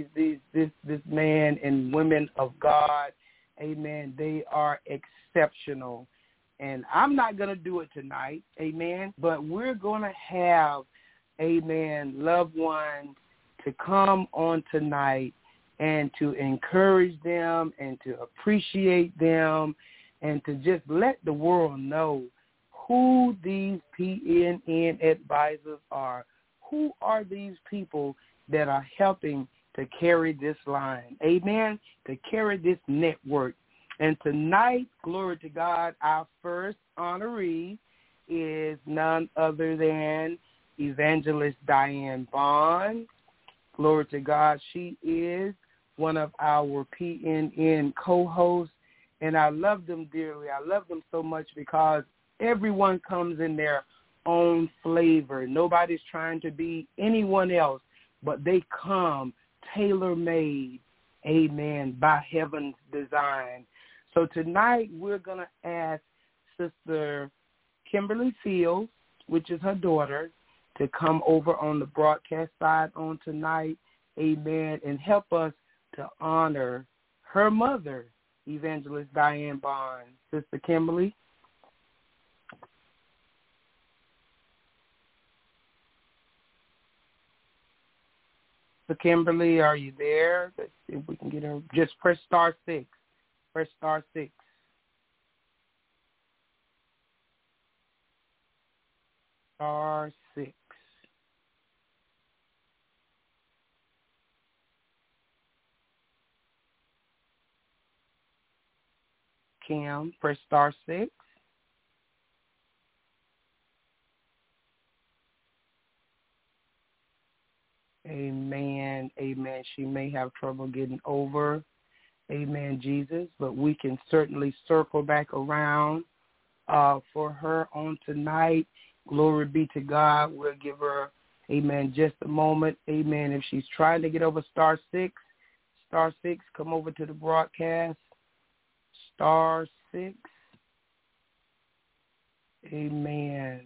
man and women of God, amen, they are exceptional. And I'm not going to do it tonight, amen, but we're going to have, amen, loved ones to come on tonight and to encourage them and to appreciate them and to just let the world know who these PNN advisors are. Who are these people that are helping to carry this line? Amen? To carry this network. And tonight, glory to God, our first honoree is none other than Evangelist Diane Bond. Glory to God. She is one of our PNN co-hosts, and I love them dearly. I love them so much because everyone comes in their own flavor. Nobody's trying to be anyone else, but they come tailor-made, amen, by heaven's design. So tonight we're going to ask Sister Kimberly Fields, which is her daughter, to come over on the broadcast side on tonight, amen, and help us to honor her mother, Evangelist Diane Bond. Sister Kimberly. So Kimberly, are you there? Let's see if we can get her. Just press star 6. Press star 6. Star 6. Kim, press star 6. Amen. Amen. She may have trouble getting over. Amen, Jesus. But we can certainly circle back around for her on tonight. Glory be to God. We'll give her, amen, just a moment. Amen. If she's trying to get over star 6, come over to the broadcast. Star 6. Amen.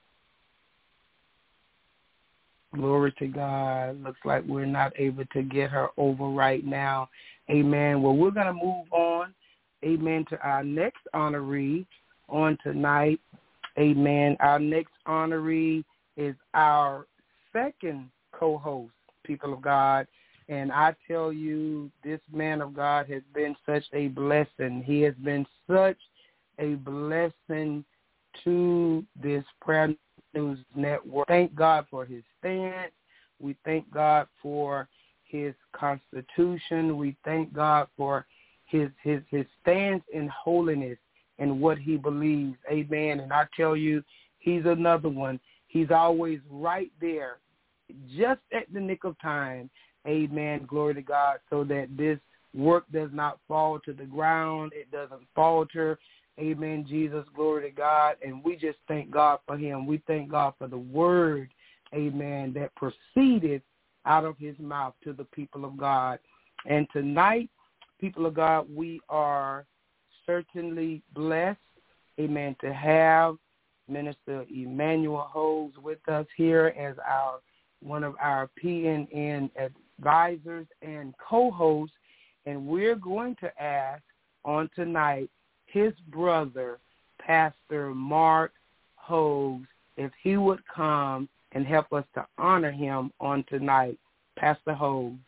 Glory to God. Looks like we're not able to get her over right now. Amen. Well, we're going to move on, amen, to our next honoree on tonight. Amen. Our next honoree is our second co-host, people of God. And I tell you, this man of God has been such a blessing. He has been such a blessing to this Prayer News Network. Thank God for his stance. We thank God for his constitution. We thank God for his stance in holiness and what he believes. Amen. And I tell you, he's another one. He's always right there, just at the nick of time. Amen. Glory to God, so that this work does not fall to the ground. It doesn't falter. Amen, Jesus. Glory to God. And we just thank God for him. We thank God for the word, amen, that proceeded out of his mouth to the people of God. And tonight, people of God, we are certainly blessed, amen, to have Minister Emmanuel Holmes with us here as one of our PNN advisors and co-hosts. And we're going to ask on tonight his brother, Pastor Mark Hogues, if he would come and help us to honor him on tonight. Pastor Hogues.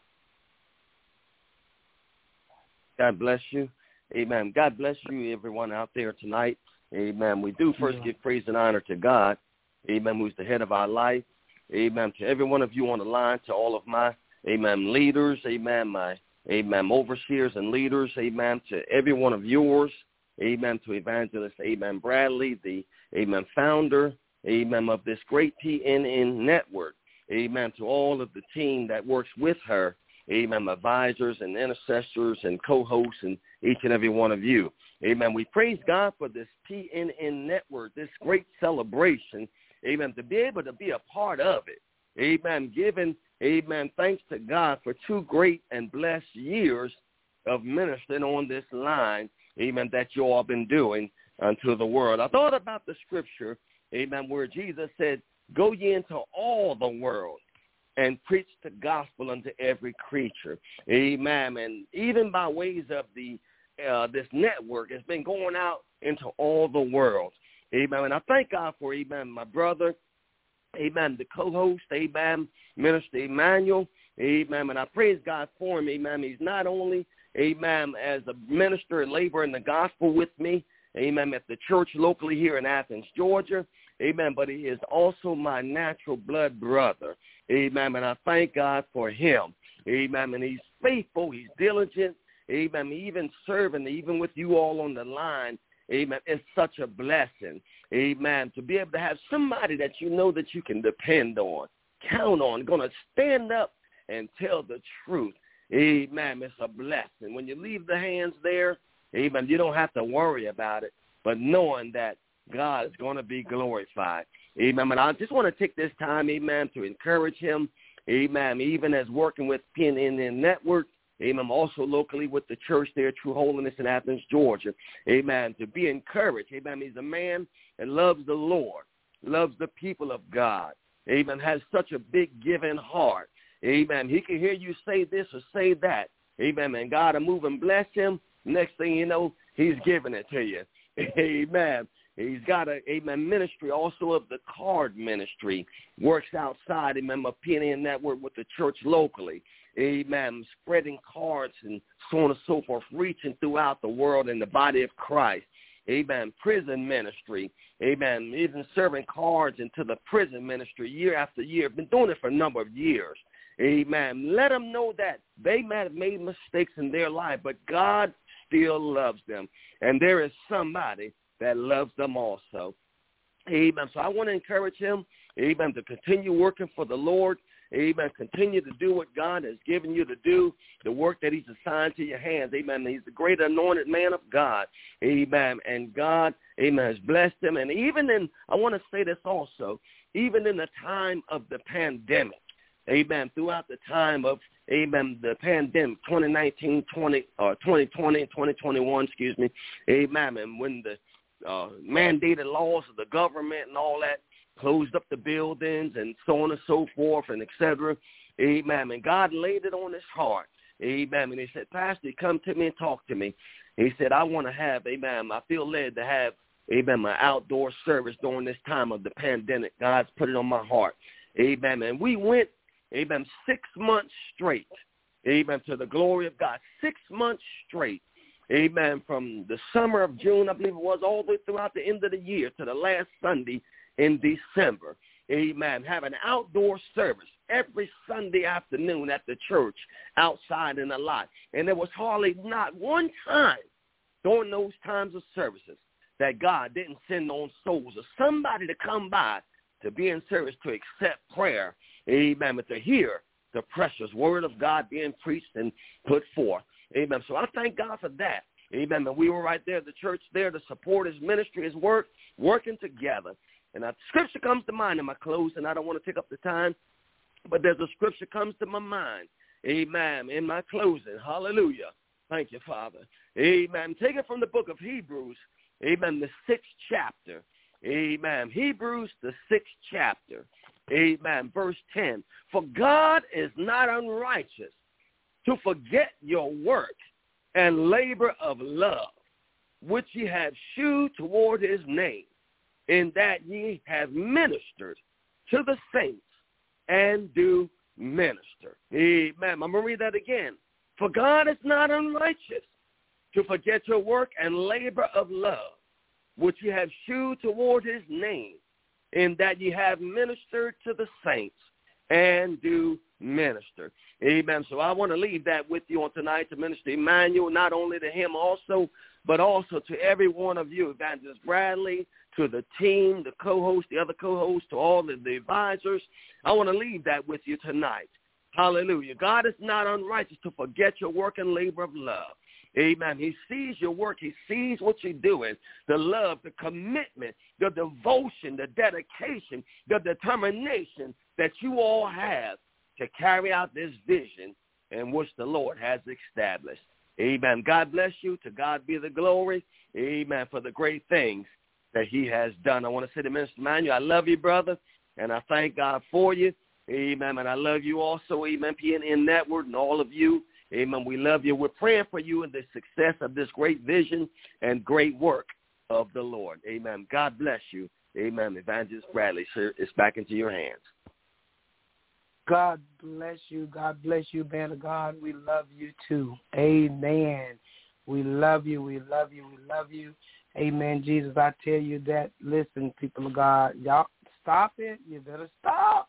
God bless you. Amen. God bless you, everyone out there tonight. Amen. We do first give praise and honor to God. Amen. Who's the head of our life. Amen. To every one of you on the line, to all of my, amen, leaders. Amen. My, amen, overseers and leaders. Amen. To every one of yours. Amen. To Evangelist, amen, Bradley, the, amen, founder, amen, of this great PNN network. Amen. To all of the team that works with her. Amen. Advisors and intercessors and co-hosts and each and every one of you. Amen. We praise God for this PNN network, this great celebration. Amen. To be able to be a part of it. Amen. Giving, amen, thanks to God for 2 great and blessed years of ministering on this line. Amen. That you all been doing unto the world. I thought about the scripture, amen, where Jesus said, go ye into all the world and preach the gospel unto every creature. Amen. And even by ways of the this network, it's been going out into all the world. Amen. And I thank God for, amen, my brother, amen, the co-host, amen, Minister Emmanuel, amen. And I praise God for him, amen. He's not only, amen, as a minister and laborer in the gospel with me, amen, at the church locally here in Athens, Georgia, amen, but he is also my natural blood brother. Amen. And I thank God for him. Amen. And he's faithful. He's diligent. Amen. Even serving, even with you all on the line. Amen. It's such a blessing. Amen. To be able to have somebody that you know that you can depend on, count on, going to stand up and tell the truth. Amen. It's a blessing. When you leave the hands there, amen, you don't have to worry about it, but knowing that God is going to be glorified. Amen. And I just want to take this time, amen, to encourage him, amen, even as working with PNN Network, amen, also locally with the church there, True Holiness in Athens, Georgia, amen, to be encouraged. Amen. He's a man that loves the Lord, loves the people of God, amen, has such a big giving heart. Amen. He can hear you say this or say that. Amen. And God will move and bless him. Next thing you know, he's giving it to you. Amen. He's got a, amen, ministry also of the card ministry. Works outside, amen, of PNN Network with the church locally. Amen. Spreading cards and so on and so forth, reaching throughout the world in the body of Christ. Amen. Prison ministry. Amen. Even serving cards into the prison ministry year after year. Been doing it for a number of years. Amen. Let them know that they might have made mistakes in their life, but God still loves them. And there is somebody that loves them also. Amen. So I want to encourage him, amen, to continue working for the Lord. Amen. Continue to do what God has given you to do, the work that he's assigned to your hands. Amen. He's the great anointed man of God. Amen. And God, amen, has blessed him. And even in, I want to say this also, even in the time of the pandemic, amen, throughout the time of, amen, the pandemic, 2019, 2020, and 2021, excuse me, amen, and when the mandated laws of the government and all that closed up the buildings and so on and so forth and et cetera, amen, and God laid it on his heart, amen, and he said, Pastor, come to me and talk to me. He said, I want to have, amen, I feel led to have, amen, my outdoor service during this time of the pandemic. God's put it on my heart, amen, and we went, amen, 6 months straight, amen, to the glory of God, 6 months straight. Amen, from the summer of June, I believe it was, all the way throughout the end of the year to the last Sunday in December. Amen. Have an outdoor service every Sunday afternoon at the church, outside in the lot. And there was hardly not one time during those times of services that God didn't send on souls or somebody to come by to be in service, to accept prayer. Amen. But to hear the precious word of God being preached and put forth. Amen. So I thank God for that. Amen. And we were right there, the church there, to support his ministry, his work, working together. And a scripture comes to mind in my close, and I don't want to take up the time, but there's a scripture comes to my mind. Amen. In my closing. Hallelujah. Thank you, Father. Amen. Take it from the book of Hebrews. Amen. The 6th chapter. Amen. Hebrews, the 6th chapter. Amen. Verse 10. For God is not unrighteous, to forget your work and labor of love, which ye have shewed toward his name, in that ye have ministered to the saints and do minister. Amen. I'm going to read that again. For God is not unrighteous to forget your work and labor of love, which ye have shewed toward his name, in that ye have ministered to the saints and do minister. Amen. So I want to leave that with you on tonight to Minister Emmanuel, not only to him also, but also to every one of you, Evangelist Bradley, to the team, the co-host, the other co-hosts, to all of the advisors. I want to leave that with you tonight. Hallelujah. God is not unrighteous to forget your work and labor of love. Amen. He sees your work. He sees what you're doing, the love, the commitment, the devotion, the dedication, the determination that you all have to carry out this vision in which the Lord has established. Amen. God bless you. To God be the glory. Amen. For the great things that he has done. I want to say to Minister Emmanuel, I love you, brother, and I thank God for you. Amen. And I love you also. Amen. PNN Network and all of you. Amen. We love you. We're praying for you in the success of this great vision and great work of the Lord. Amen. God bless you. Amen. Evangelist Bradley, sir, it's back into your hands. God bless you. God bless you, man of God. We love you too. Amen. We love you. We love you. We love you. Amen. Jesus, I tell you that. Listen, people of God, y'all stop it. You better stop.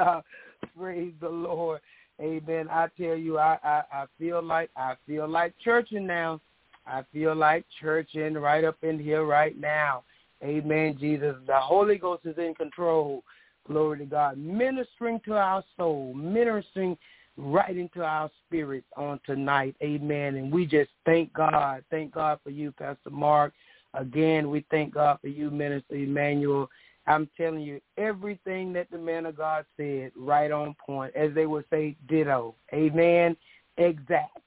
Praise the Lord. Amen. I tell you, I feel like churching now. I feel like churching right up in here right now. Amen, Jesus. The Holy Ghost is in control. Glory to God. Ministering to our soul, ministering right into our spirits on tonight. Amen. And we just thank God. Thank God for you, Pastor Mark. Again, we thank God for you, Minister Emmanuel. I'm telling you, everything that the man of God said, right on point. As they would say, ditto. Amen. Exact.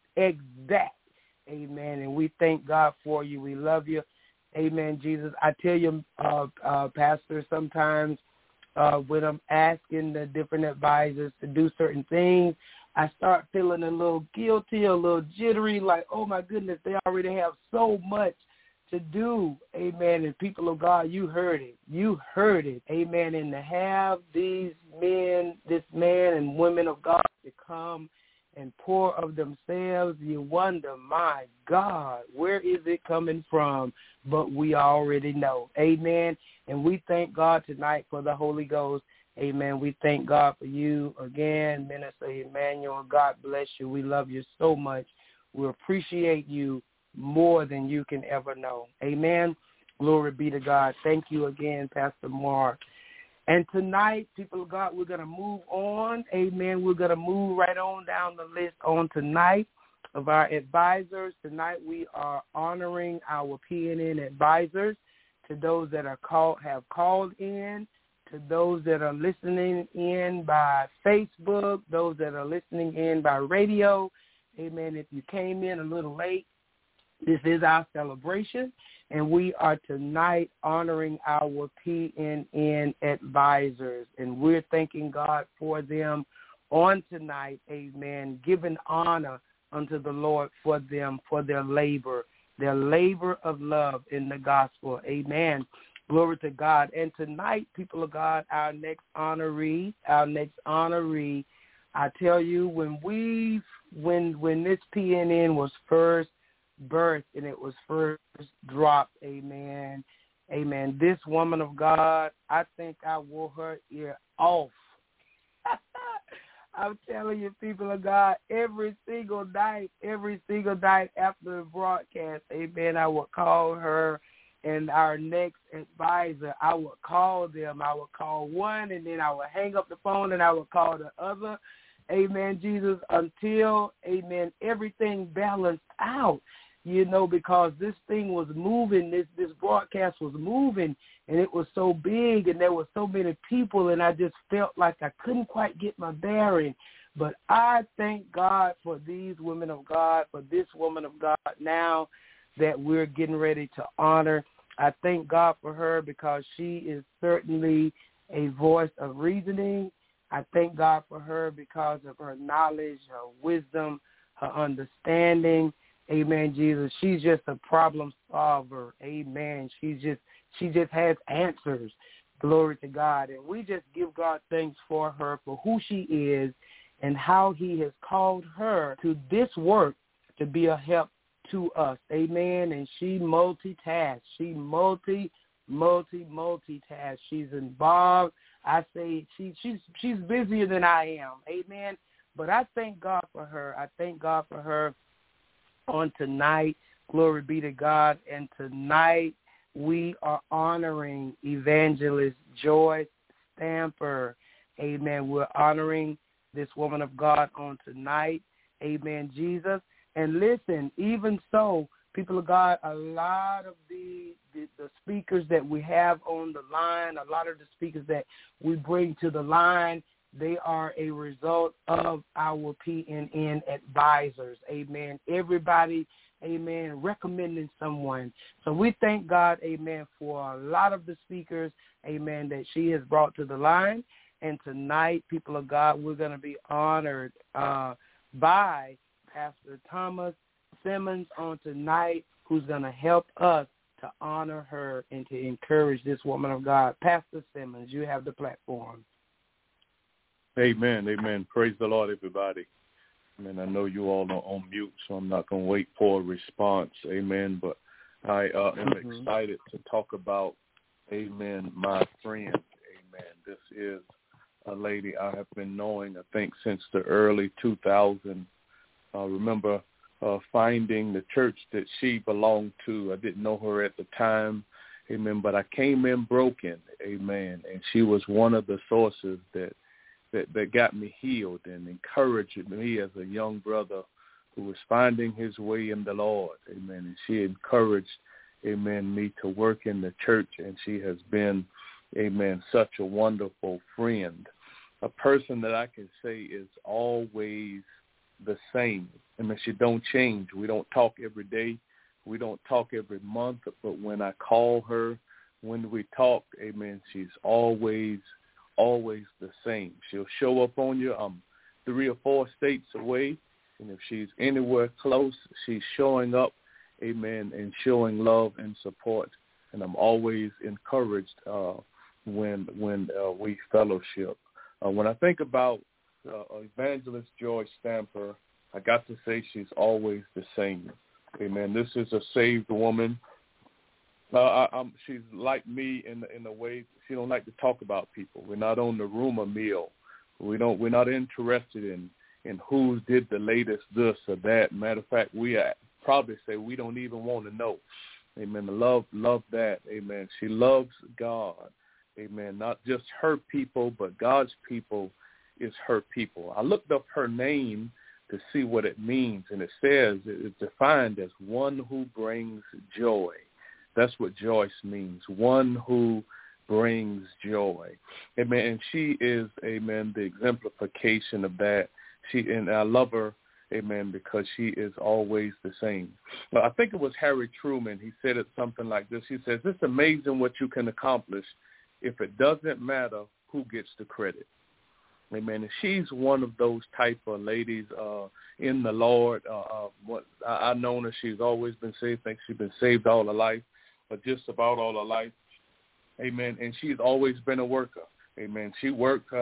Amen. And we thank God for you. We love you. Amen, Jesus. I tell you, Pastor, sometimes when I'm asking the different advisors to do certain things, I start feeling a little guilty, a little jittery, like, oh, my goodness, they already have so much to do. Amen. And people of God, you heard it. You heard it. Amen. And to have these men, this man and women of God to come and pour of themselves, you wonder, my God, where is it coming from? But we already know. Amen. And we thank God tonight for the Holy Ghost. Amen. We thank God for you again, Minister Emmanuel. God bless you. We love you so much. We appreciate you more than you can ever know. Amen. Glory be to God. Thank you again, Pastor Mark. And tonight, people of God, we're going to move on. Amen. We're going to move right on down the list on tonight of our advisors. Tonight we are honoring our PNN advisors, to those that have called in, to those that are listening in by Facebook, those that are listening in by radio. Amen. If you came in a little late, this is our celebration, and we are tonight honoring our PNN advisors, and we're thanking God for them on tonight, amen, giving honor unto the Lord for them, for their labor of love in the gospel, amen. Glory to God. And tonight, people of God, our next honoree, I tell you, when this PNN was first birth and it was first dropped, amen, this woman of God, I think I wore her ear off. I'm telling you, people of God, every single night after the broadcast, amen, I would call her and our next advisor. I would call them. I would call one, and then I would hang up the phone, and I would call the other, amen, Jesus, until, amen, everything balanced out. Because this thing was moving, this broadcast was moving, and it was so big, and there were so many people, and I just felt like I couldn't quite get my bearing. But I thank God for these women of God, for this woman of God now that we're getting ready to honor. I thank God for her because she is certainly a voice of reasoning. I thank God for her because of her knowledge, her wisdom, her understanding. Amen, Jesus. She's just a problem solver. Amen. She just has answers. Glory to God. And we just give God thanks for her, for who she is and how he has called her to this work to be a help to us. Amen. And she multitasks. She multitasks. She's involved. I say she's busier than I am. Amen. But I thank God for her. I thank God for her on tonight. Glory be to God. And tonight we are honoring Evangelist Joyce Stamper. Amen. We're honoring this woman of God on tonight. Amen, Jesus. And listen, even so, people of God, a lot of the speakers that we have on the line, a lot of the speakers that we bring to the line, they are a result of our PNN advisors. Amen. Everybody, amen, recommending someone. So we thank God, amen, for a lot of the speakers, amen, that she has brought to the line. And tonight, people of God, we're going to be honored by Pastor Thomas Simmons on tonight, who's going to help us to honor her and to encourage this woman of God. Pastor Simmons, you have the platform. Amen, amen. Praise the Lord, everybody. Amen. I know you all are on mute, so I'm not going to wait for a response. Amen. But I am excited to talk about, amen, my friend. Amen. This is a lady I have been knowing, I think, since the early 2000s. I remember finding the church that she belonged to. I didn't know her at the time. Amen. But I came in broken. Amen. And she was one of the sources that got me healed and encouraged me as a young brother who was finding his way in the Lord. Amen. And she encouraged, amen, me to work in the church, and she has been, amen, such a wonderful friend, a person that I can say is always the same. I mean, she don't change. We don't talk every day. We don't talk every month, but when I call her, when we talk, amen, she's always the same. She'll show up on you. I'm 3 or 4 states away, and if she's anywhere close, she's showing up, amen, and showing love and support. And I'm always encouraged when we fellowship. When I think about Evangelist Joyce Stamper, I got to say she's always the same. Amen. This is a saved woman. She's like me in a way. She don't like to talk about people. We're not on the rumor mill. We're not interested in who did the latest this or that. Matter of fact, we probably say we don't even want to know. Amen. Love that. Amen. She loves God. Amen. Not just her people, but God's people is her people. I looked up her name to see what it means, and it says it's defined as one who brings joy. That's what Joyce means, one who brings joy. Amen. And she is, amen, the exemplification of that. And I love her, amen, because she is always the same. But I think it was Harry Truman. He said it something like this. He says, it's amazing what you can accomplish if it doesn't matter who gets the credit. Amen. And she's one of those type of ladies in the Lord. What I've known her, she's always been saved. I think she's been saved all her life, but just about all her life. Amen. And she's always been a worker. Amen. She worked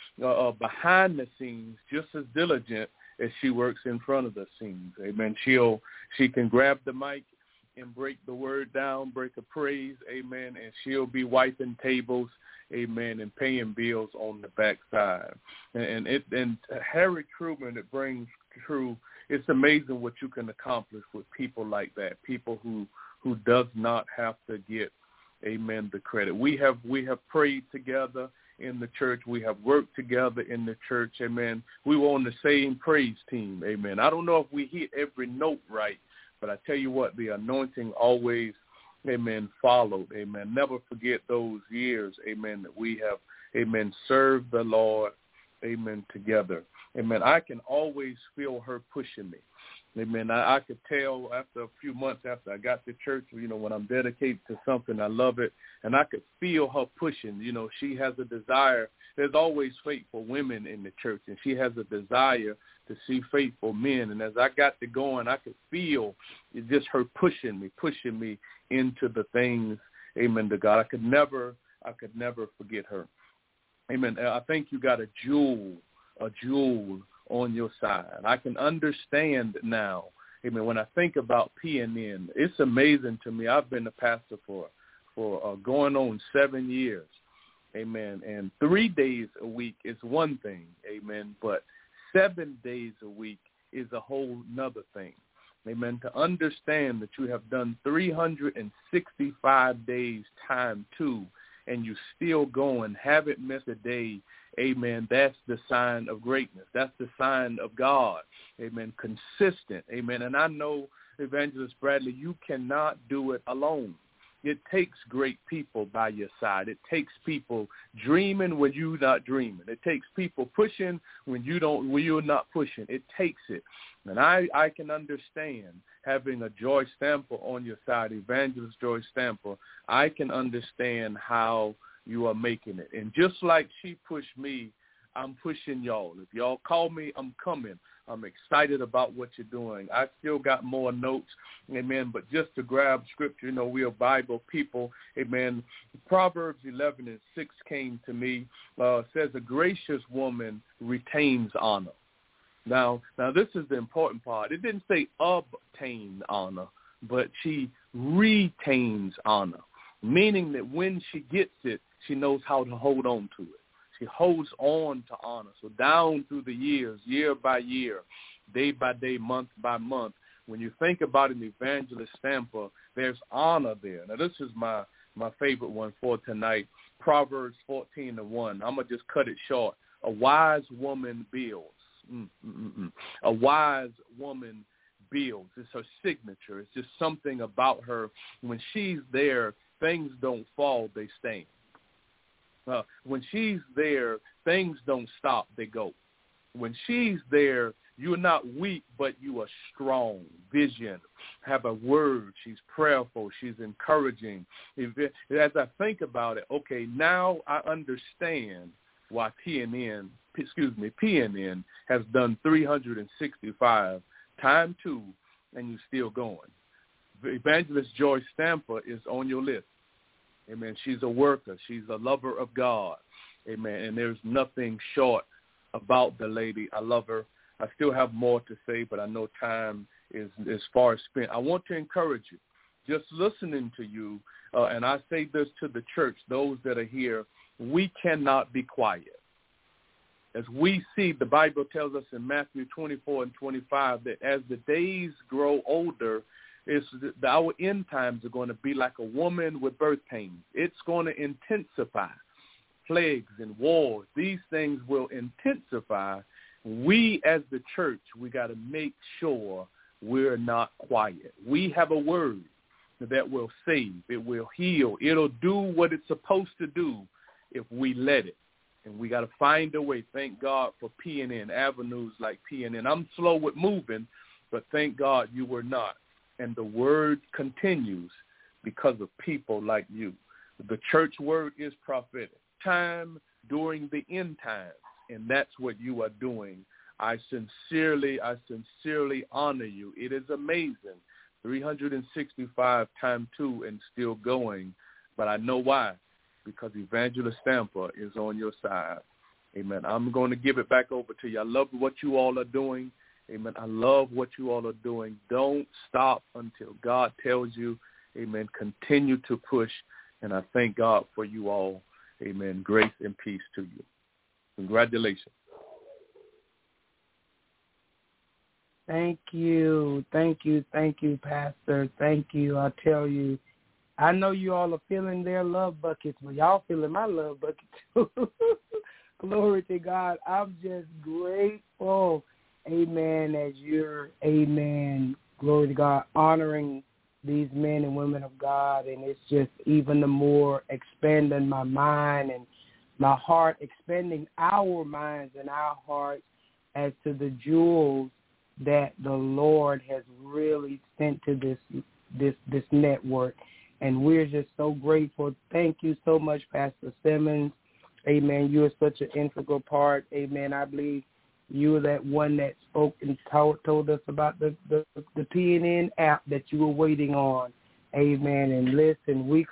behind the scenes just as diligent as she works in front of the scenes. Amen. She can grab the mic and break the word down, break a praise. Amen. And she'll be wiping tables. Amen, and paying bills on the backside. And Harry Truman, it brings true. It's amazing what you can accomplish with people like that, people who does not have to get, amen, the credit. We have prayed together in the church. We have worked together in the church. Amen. We were on the same praise team. Amen. I don't know if we hit every note right, but I tell you what, the anointing always, amen, followed. Amen. Never forget those years, amen, that we have, amen, served the Lord, amen, together. Amen. I can always feel her pushing me. Amen. I could tell after a few months after I got to church, when I'm dedicated to something, I love it. And I could feel her pushing. She has a desire. There's always faithful women in the church, and she has a desire to see faithful men. And as I got to going, I could feel it just her pushing me into the things, amen, to God. I could never forget her. Amen. I think you got a jewel on your side. I can understand now. Amen. When I think about PNN, it's amazing to me. I've been a pastor for going on 7 years. Amen. And 3 days a week is one thing. Amen. But 7 days a week is a whole nother thing. Amen. To understand that you have done 365 days times 2 and you still going, haven't missed a day. Amen. That's the sign of greatness. That's the sign of God. Amen. Consistent. Amen. And I know, Evangelist Bradley, you cannot do it alone. It takes great people by your side. It takes people dreaming when you're not dreaming. It takes people pushing when you're not pushing. It takes it. And I can understand having a Joy Stamper on your side, Evangelist Joy Stamper. I can understand how you are making it. And just like she pushed me, I'm pushing y'all. If y'all call me, I'm coming. I'm excited about what you're doing. I still got more notes, amen, but just to grab scripture, we are Bible people, amen. Proverbs 11:6 came to me, says a gracious woman retains honor. Now this is the important part. It didn't say obtain honor, but she retains honor, meaning that when she gets it, she knows how to hold on to it. She holds on to honor. So down through the years, year by year, day by day, month by month, when you think about an Evangelist Stamper, there's honor there. Now, this is my favorite one for tonight, Proverbs 14:1. I'm going to just cut it short. A wise woman builds. A wise woman builds. It's her signature. It's just something about her. When she's there, things don't fall, they stand. When she's there, things don't stop, they go. When she's there, you're not weak, but you are strong. Vision, have a word. She's prayerful. She's encouraging. As I think about it, okay, now I understand why PNN has done 365 times 2, and you're still going. Evangelist Joy Stamper is on your list. Amen. She's a worker. She's a lover of God. Amen. And there's nothing short about the lady. I love her. I still have more to say, but I know time is far spent. I want to encourage you. Just listening to you, and I say this to the church, those that are here, we cannot be quiet. As we see, the Bible tells us in Matthew 24:25 that as the days grow older, our end times are going to be like a woman with birth pains. It's going to intensify. Plagues and wars, these things will intensify. We as the church, we got to make sure we're not quiet. We have a word that will save. It will heal. It'll do what it's supposed to do if we let it. And we got to find a way. Thank God for PNN, avenues like PNN. I'm slow with moving, but thank God you were not. And the word continues because of people like you. The church word is prophetic. Time during the end times, and that's what you are doing. I sincerely honor you. It is amazing. 365 times 2 and still going. But I know why. Because Evangelist Stamper is on your side. Amen. I'm going to give it back over to you. I love what you all are doing. Amen. I love what you all are doing. Don't stop until God tells you. Amen. Continue to push. And I thank God for you all. Amen. Grace and peace to you. Congratulations. Thank you, Pastor. Thank you. I tell you, I know you all are feeling their love buckets, but y'all feeling my love bucket too. Glory to God. I'm just grateful, amen, as you're, amen, glory to God, honoring these men and women of God, and it's just even the more expanding my mind and my heart, expanding our minds and our hearts as to the jewels that the Lord has really sent to this network. And we're just so grateful. Thank you so much, Pastor Simmons. Amen. You are such an integral part. Amen. I believe You were that one that spoke and told us about the PNN app that you were waiting on. Amen. And listen, we're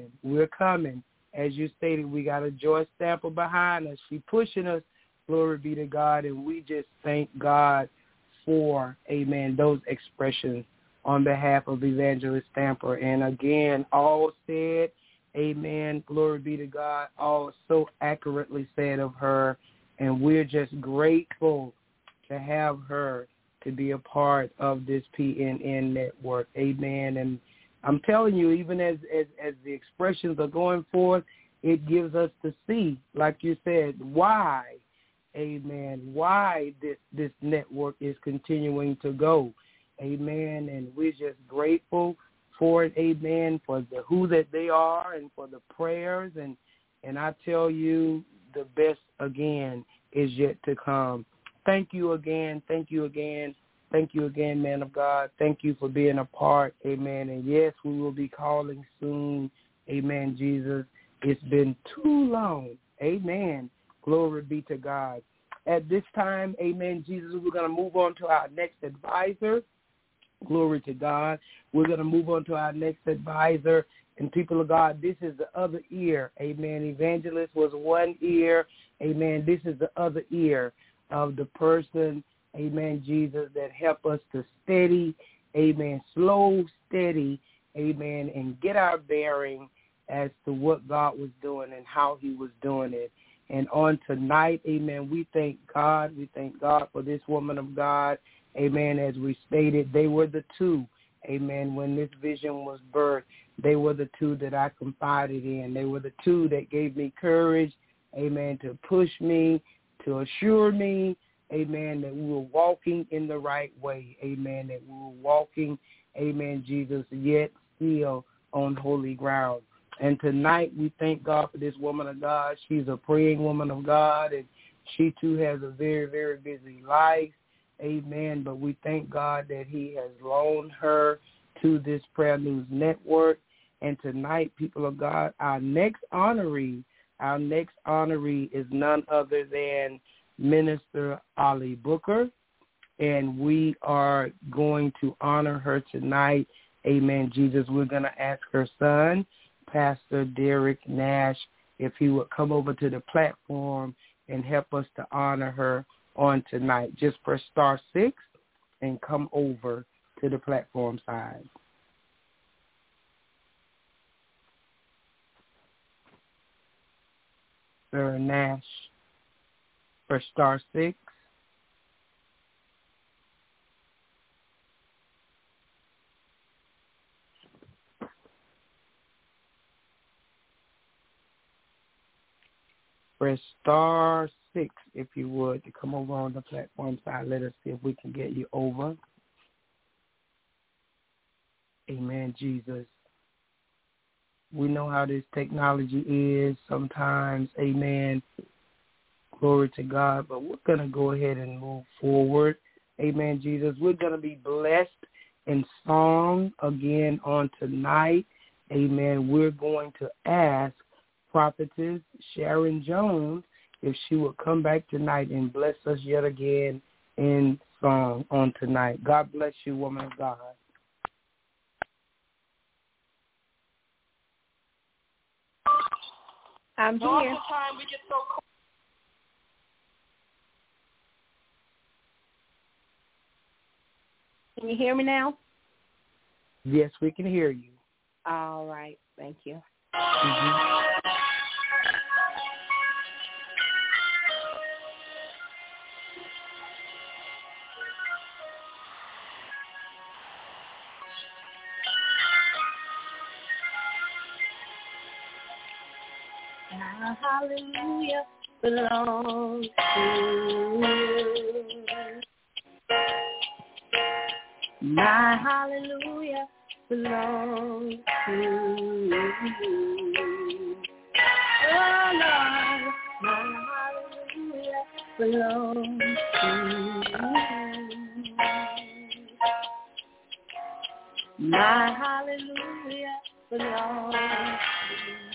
coming. As you stated, we got a Joy Stamper behind us. She's pushing us. Glory be to God. And we just thank God for, amen, those expressions on behalf of Evangelist Stamper. And again, all said, amen, glory be to God, all so accurately said of her. And we're just grateful to have her to be a part of this PNN network. Amen. And I'm telling you, even as the expressions are going forth, it gives us to see, like you said, why, amen, why this network is continuing to go. Amen. And we're just grateful for it, amen, for who that they are and for the prayers. And I tell you, the best, again, is yet to come. Thank you again. Thank you again. Thank you again, man of God. Thank you for being a part, amen. And, yes, we will be calling soon, amen, Jesus. It's been too long, amen. Glory be to God. At this time, amen, Jesus, we're going to move on to our next advisor. Glory to God. We're going to move on to our next advisor. And people of God, this is the other ear. Amen. Evangelist was one ear. Amen. This is the other ear of the person, amen, Jesus, that help us to steady, amen, slow, steady, amen, and get our bearing as to what God was doing and how he was doing it. And on tonight, amen, we thank God. We thank God for this woman of God. Amen. As we stated, they were the two, amen, when this vision was birthed. They were the two that I confided in. They were the two that gave me courage, amen, to push me, to assure me, amen, that we were walking in the right way, amen, that we were walking, amen, Jesus, yet still on holy ground. And tonight we thank God for this woman of God. She's a praying woman of God, and she too has a very, very busy life. Amen. But we thank God that he has loaned her to this Prayer News Network. And tonight, people of God, our next honoree is none other than Minister Ollie Booker. And we are going to honor her tonight. Amen, Jesus. We're going to ask her son, Pastor Derek Nash, if he would come over to the platform and help us to honor her on tonight. Just press *6 and come over to the platform side. Sir Nash, press *6. Press *6 if you would to come over on the platform side. Let us see if we can get you over. Amen, Jesus. We know how this technology is sometimes. Amen. Glory to God. But we're going to go ahead and move forward. Amen, Jesus. We're going to be blessed in song again on tonight. Amen. We're going to ask Prophetess Sharon Jones if she would come back tonight and bless us yet again in song on tonight. God bless you, woman of God. I'm here. Can you hear me now? Yes, we can hear you. All right. Thank you. Mm-hmm. Hallelujah belongs to you. My hallelujah belongs to you. Oh Lord, my hallelujah belongs to you. My hallelujah belongs to you.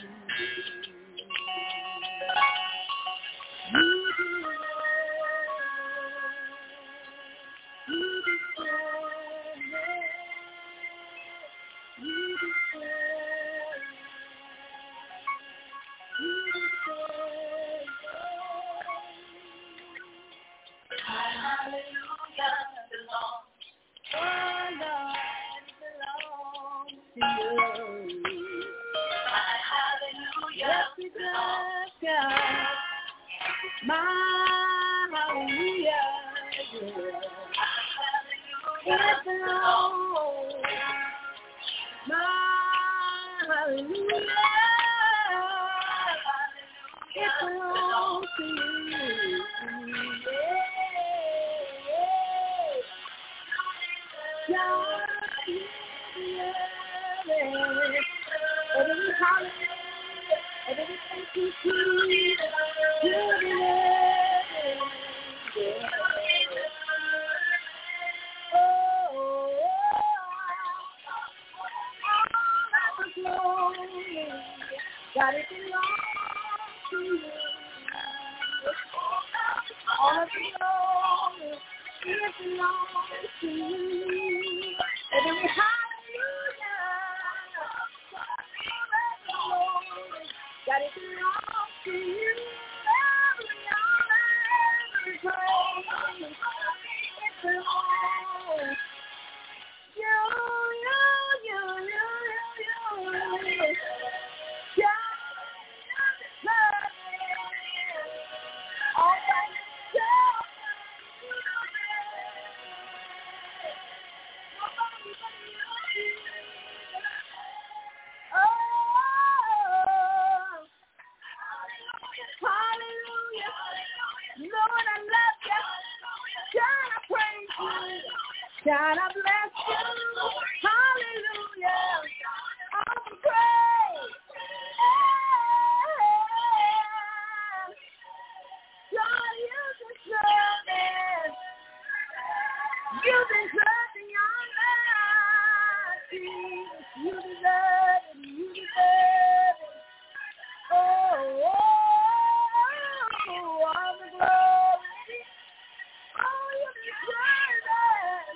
God, it belongs to you. All of it belongs to you. And then we hallelujah. God, it belongs to you. Every honor, every praise. It belongs. God, I bless you. Hallelujah. All the praise. God, you deserve it. You deserve the honor. Jesus, you deserve it. You deserve it. Oh, all the glory. Oh, you deserve it.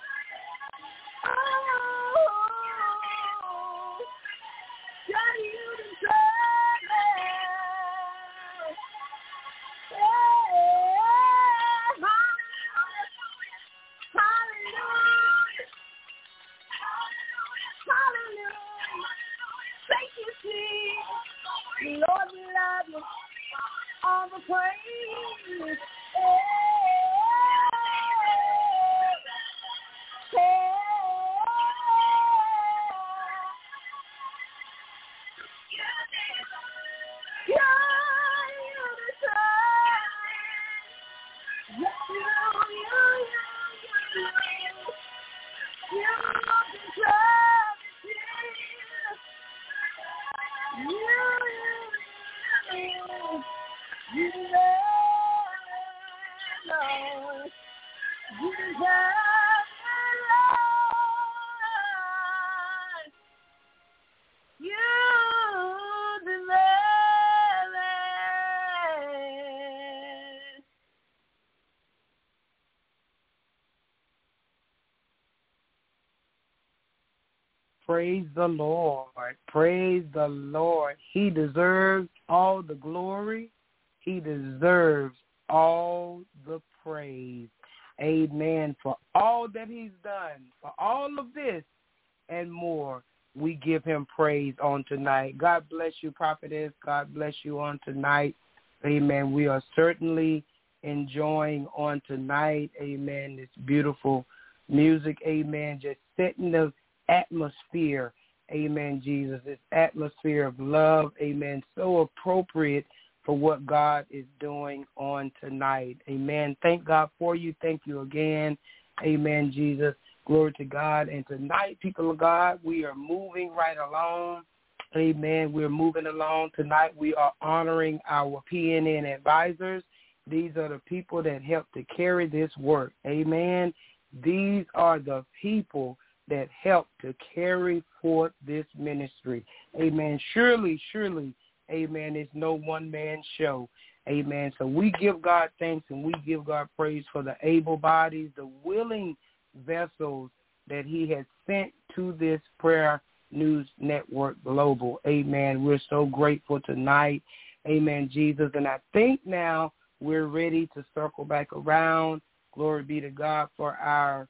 Lord, we love you. All the praise. Praise the Lord. Praise the Lord. He deserves all the glory. He deserves all the praise. Amen. For all that he's done, for all of this and more, we give him praise on tonight. God bless you, prophetess. God bless you on tonight. Amen. We are certainly enjoying on tonight, amen, this beautiful music, amen, just setting the atmosphere, amen, Jesus, this atmosphere of love, amen, so appropriate for what God is doing on tonight, amen. Thank God for you. Thank you again, amen, Jesus. Glory to God. And tonight, people of God, we are moving right along, amen. We're moving along tonight. We are honoring our PNN advisors. These are the people that help to carry this work, amen. These are the people that help to carry forth this ministry. Amen. Surely, amen, it's no one-man show. Amen. So we give God thanks and we give God praise for the able bodies, the willing vessels that he has sent to this prayer News Network Global. Amen. We're so grateful tonight. Amen, Jesus. And I think now we're ready to circle back around. Glory be to God for our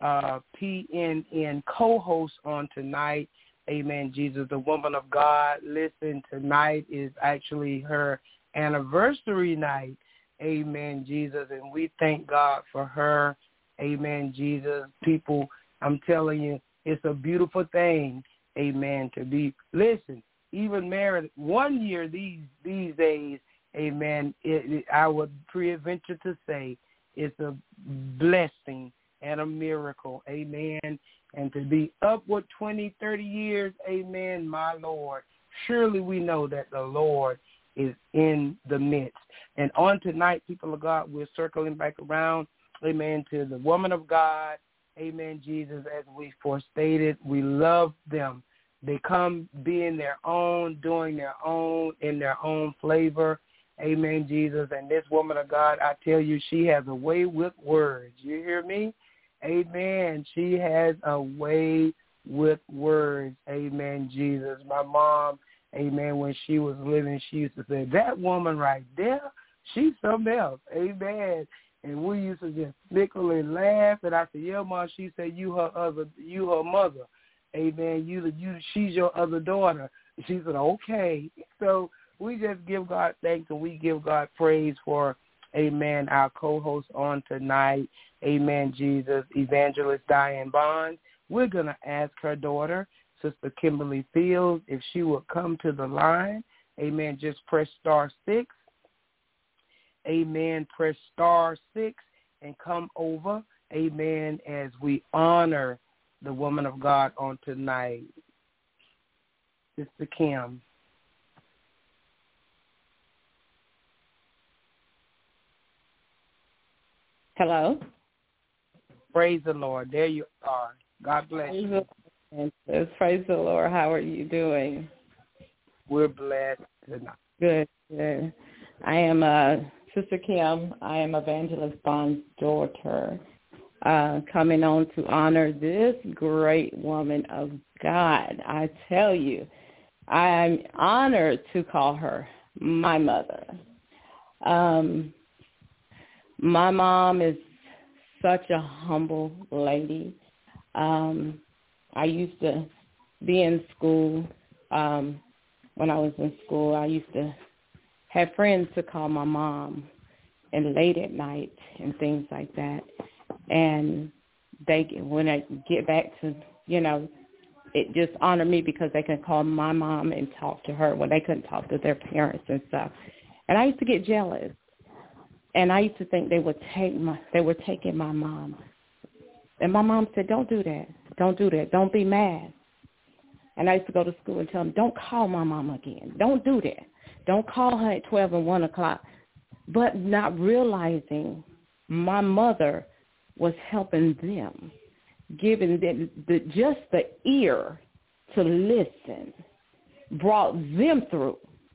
PNN co-host on tonight. Amen, Jesus. The woman of God. Listen, tonight is actually her anniversary night. Amen, Jesus. And we thank God for her. Amen, Jesus. People, I'm telling you, it's a beautiful thing. Amen, to be, listen, even married 1 year these days, amen, I would pre-venture to say it's a blessing and a miracle, amen, and to be upward 20, 30 years, amen, my Lord. Surely we know that the Lord is in the midst. And on tonight, people of God, we're circling back around, amen, to the woman of God, amen, Jesus, as we forestated, we love them. They come being their own, doing their own, in their own flavor. Amen, Jesus. And this woman of God, I tell you, she has a way with words. You hear me? Amen. She has a way with words. Amen, Jesus. My mom, amen, when she was living, she used to say, that woman right there, she's something else. Amen. And we used to just snickle and laugh. And I said, yeah, Mom. She said, you her mother. Amen. She's your other daughter. She said, okay. So we just give God thanks and we give God praise for, amen, our co-host on tonight. Amen, Jesus, Evangelist Diane Bond. We're going to ask her daughter, Sister Kimberly Fields, if she will come to the line. Amen. Just press *6. Amen. Press *6 and come over. Amen. As we honor the woman of God on tonight, Sister Kim. Hello. Praise the Lord. There you are. God bless you. Praise the Lord. How are you doing? We're blessed tonight. Good. Good. I am Sister Kim. I am Evangelist Bond's daughter. Coming on to honor this great woman of God. I tell you, I'm honored to call her my mother. My mom is such a humble lady. I used to be in school. When I was in school, I used to have friends to call my mom and late at night and things like that. And when I get back to, it just honored me because they could call my mom and talk to her when they couldn't talk to their parents and stuff. And I used to get jealous. And I used to think they were taking my mom. And my mom said, don't do that. Don't do that. Don't be mad. And I used to go to school and tell them, don't call my mom again. Don't do that. Don't call her at 12 and 1 o'clock. But not realizing my mother was helping them, giving them just the ear to listen, brought them through.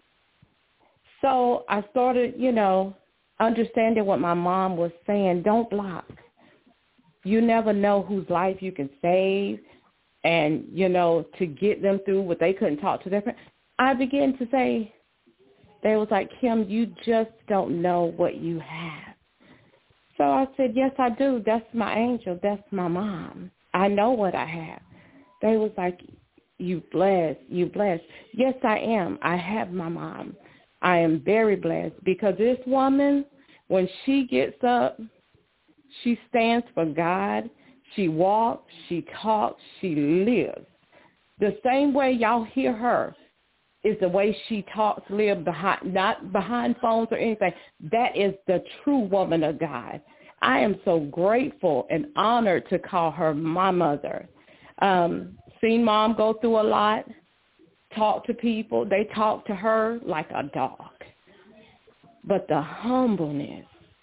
So I started, understanding what my mom was saying. Don't block. You never know whose life you can save and, to get them through what they couldn't talk to their friends. I began to say, they was like, Kim, you just don't know what you have. So I said, yes, I do. That's my angel. That's my mom. I know what I have. They was like, you blessed. You blessed. Yes, I am. I have my mom. I am very blessed because this woman, when she gets up, she stands for God. She walks, she talks, she lives. The same way y'all hear her is the way she talks, live not behind phones or anything. That is the true woman of God. I am so grateful and honored to call her my mother. Seen Mom go through a lot, talk to people. They talk to her like a dog. But the humbleness.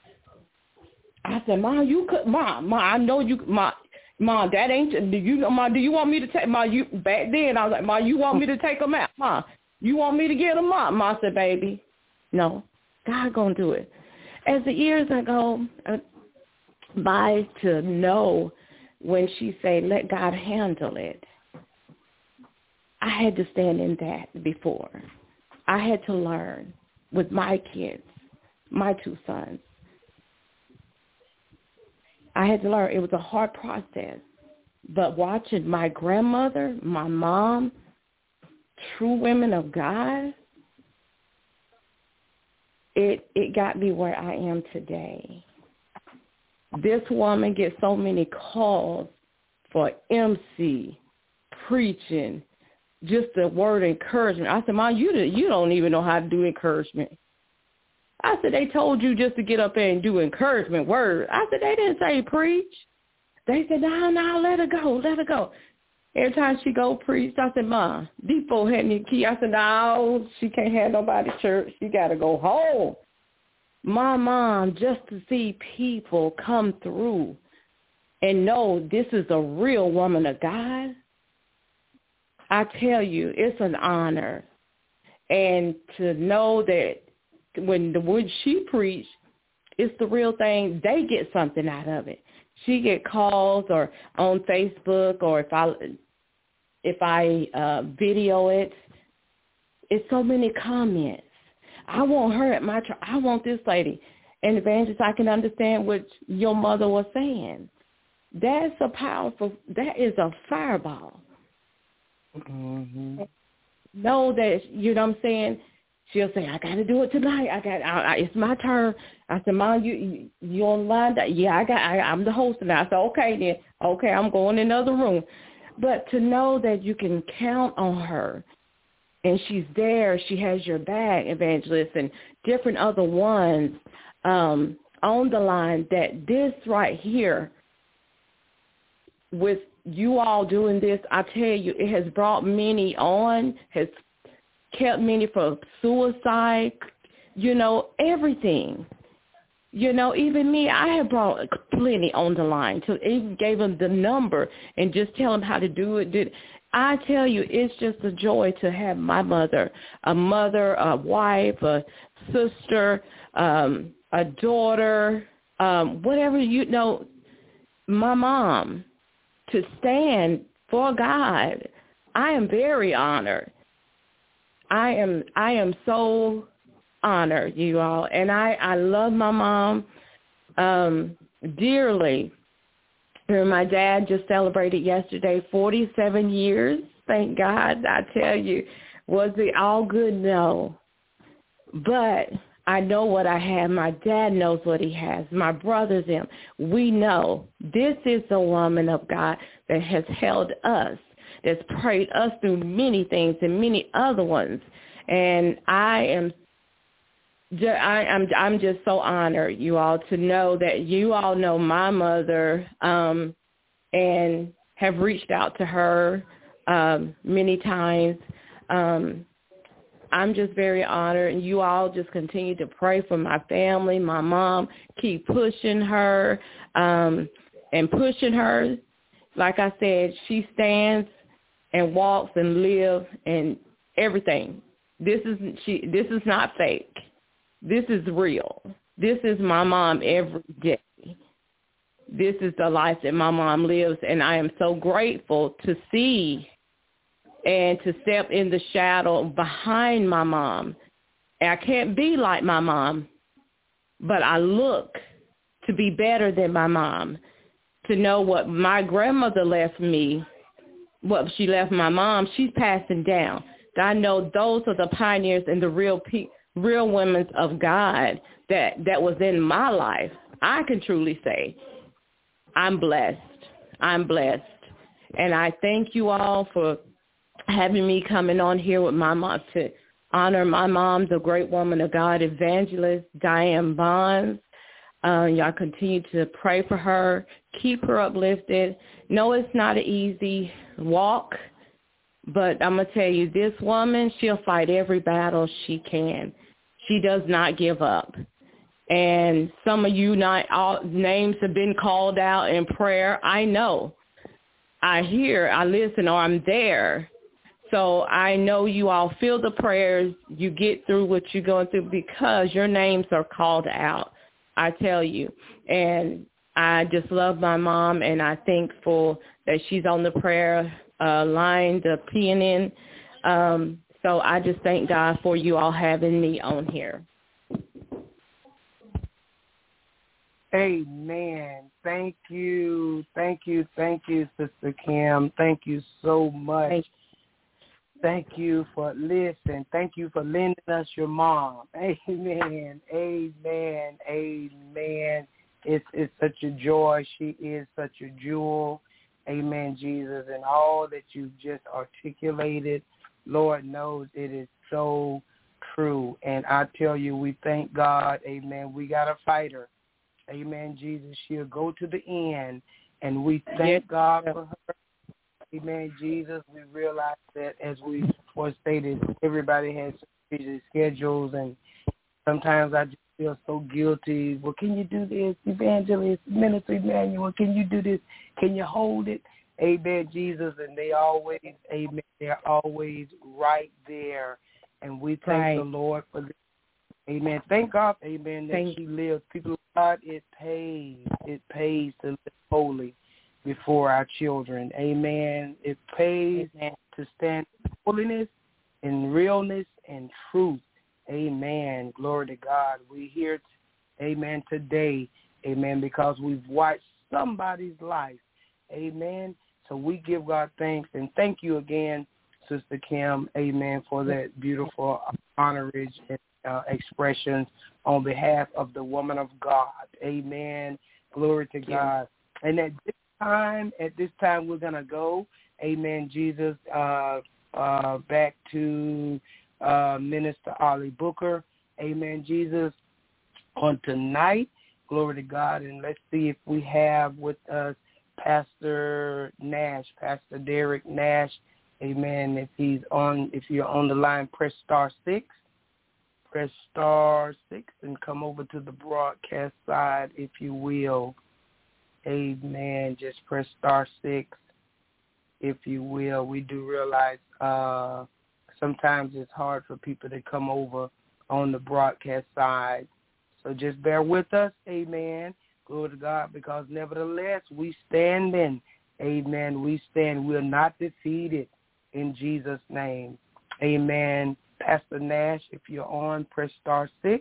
I said, Mom, you could, Mom, I know you, Mom, that ain't, do you want me to take, Mom, back then I was like, Mom, you want me to take them out? Mom, you want me to get them out? Mom said, baby, no, God gonna do it. As the years go by to know when she say, let God handle it, had to stand in that before. I had to learn with my kids, my 2 sons. I had to learn. It was a hard process. But watching my grandmother, my mom, true women of God, it got me where I am today. This woman gets so many calls for MC, preaching, just the word encouragement. I said, Mom, you don't even know how to do encouragement. I said, they told you just to get up there and do encouragement word. I said, they didn't say preach. They said, no, let her go. Every time she go preach, I said, Mom, these folks had me key. I said, no, she can't have nobody church. She got to go home. My mom, just to see people come through and know this is a real woman of God, I tell you, it's an honor. And to know that when she preached, it's the real thing, they get something out of it. She get calls or on Facebook, or if I video it, it's so many comments. I want her at my church. I want this lady. And Evangelist, I can understand what your mother was saying. That's that is a fireball. Mm-hmm. Know that, you know what I'm saying? She'll say, I got to do it tonight. It's my turn. I said, Mom, you online? Yeah, I'm the host now. I said, okay then. Okay, I'm going in another room. But to know that you can count on her, and she's there, she has your back, Evangelist, and different other ones on the line, that this right here, with you all doing this, I tell you, it has brought many on, has kept many from suicide, everything. Even me, I have brought plenty on the line. So even gave them the number and just tell them how to do it. I tell you, it's just a joy to have my mother, a wife, a sister, a daughter, whatever, my mom, to stand for God. I am very honored. I am so honored, you all, and I love my mom dearly. My dad just celebrated yesterday 47 years. Thank God. I tell you, was it all good? No. But I know what I have. My dad knows what he has. My brothers, them. We know this is a woman of God that has held us, that's prayed us through many things and many other ones. And I'm just so honored, you all, to know that you all know my mother and have reached out to her many times. I'm just very honored, and you all just continue to pray for my family, my mom. Keep pushing her and pushing her. Like I said, she stands and walks and lives and everything. This is not fake. This is real. This is my mom every day. This is the life that my mom lives, and I am so grateful to see and to step in the shadow behind my mom. And I can't be like my mom, but I look to be better than my mom, to know what my grandmother left me, what she left my mom, she's passing down. I know those are the pioneers and the real women of God that was in my life. I can truly say I'm blessed. And I thank you all for having me coming on here with my mom to honor my mom, the great woman of God, Evangelist Diane Bonds. Y'all continue to pray for her. Keep her uplifted. No, it's not an easy walk, but I'm going to tell you, this woman, she'll fight every battle she can. She does not give up. And some of you, not all names have been called out in prayer. I know. I hear, I listen, or I'm there. So I know you all feel the prayers. You get through what you're going through because your names are called out, I tell you. And I just love my mom, and I'm thankful that she's on the prayer line, the PNN So I just thank God for you all having me on here. Amen. Thank you, Sister Kim. Thank you so much. Thank you for listening. Thank you for lending us your mom. Amen. Amen. Amen. It's such a joy. She is such a jewel. Amen, Jesus. And all that you just articulated, Lord knows it is so true. And I tell you, we thank God. Amen. We got a fighter. Amen, Jesus. She'll go to the end. And we thank God for her. Amen, Jesus. We realize that, as we before stated, everybody has busy schedules, and sometimes I just feel so guilty. Well, can you do this, Evangelist, Minister Emmanuel? Can you do this? Can you hold it? Amen, Jesus. And they always, amen, they're always right there. And we thank the Lord for this. Amen. Thank God, amen, that she lives. People of God, it pays to live holy before our children. Amen. It pays to stand in holiness, in realness, and truth. Amen. Glory to God. We're here, amen, today, amen, because we've watched somebody's life. Amen. So we give God thanks, and thank you again, Sister Kim, amen, for that beautiful honorage expressions on behalf of the woman of God. Amen. Glory to God. And at this time, we're going to go, amen, Jesus, back to Minister Ollie Booker. Amen, Jesus, on tonight. Glory to God. And let's see if we have with us Pastor Nash, Pastor Derek Nash. Amen. If you're on the line, press star 6. Press star 6 and come over to the broadcast side, if you will. Amen. Just press star 6, if you will. We do realize sometimes it's hard for people to come over on the broadcast side. So just bear with us. Amen. Glory to God, because nevertheless we stand in. Amen. We stand. We are not defeated in Jesus' name. Amen. Pastor Nash, if you're on, press star 6.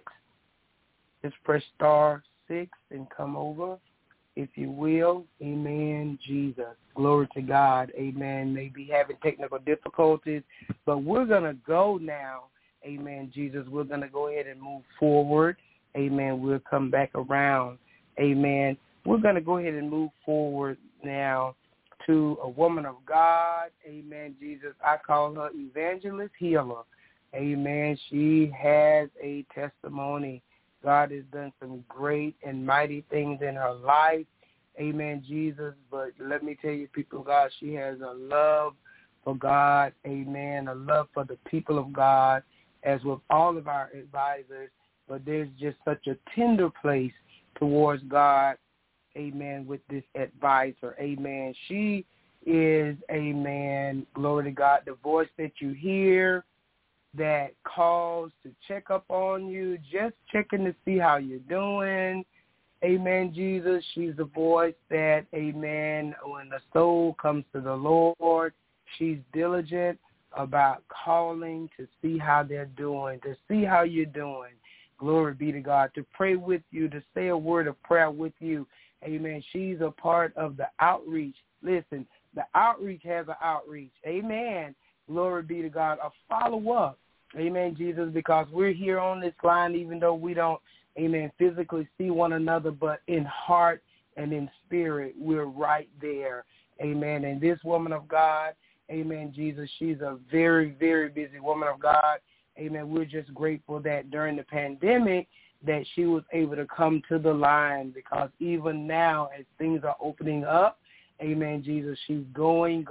Just press star 6 and come over, if you will. Amen, Jesus. Glory to God. Amen. Maybe having technical difficulties, but we're going to go now. Amen, Jesus. We're going to go ahead and move forward. Amen. We'll come back around. Amen. We're going to go ahead and move forward now to a woman of God. Amen, Jesus. I call her Evangelist Healer. Amen. She has a testimony. God has done some great and mighty things in her life. Amen, Jesus. But let me tell you, people of God, she has a love for God. Amen. A love for the people of God, as with all of our advisors. But there's just such a tender place towards God. Amen. With this advisor. Amen. She is, amen, glory to God, the voice that you hear that calls to check up on you, just checking to see how you're doing. Amen, Jesus. She's the voice that, amen, when the soul comes to the Lord, she's diligent about calling to see how they're doing, to see how you're doing. Glory be to God. To pray with you, to say a word of prayer with you. Amen. She's a part of the outreach. Listen, the outreach has an outreach. Amen. Glory be to God. A follow-up. Amen, Jesus, because we're here on this line, even though we don't, amen, physically see one another, but in heart and in spirit, we're right there. Amen. And this woman of God, amen, Jesus, she's a very, very busy woman of God. Amen. We're just grateful that during the pandemic that she was able to come to the line, because even now as things are opening up, amen, Jesus, she's going.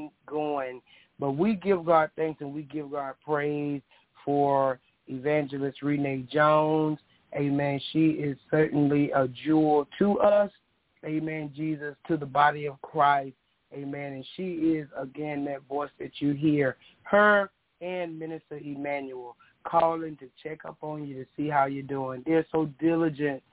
But we give God thanks and we give God praise for Evangelist Renee Jones. Amen. She is certainly a jewel to us. Amen, Jesus, to the body of Christ. Amen. And she is, again, that voice that you hear. Her and Minister Emmanuel calling to check up on you to see how you're doing. They're so diligent.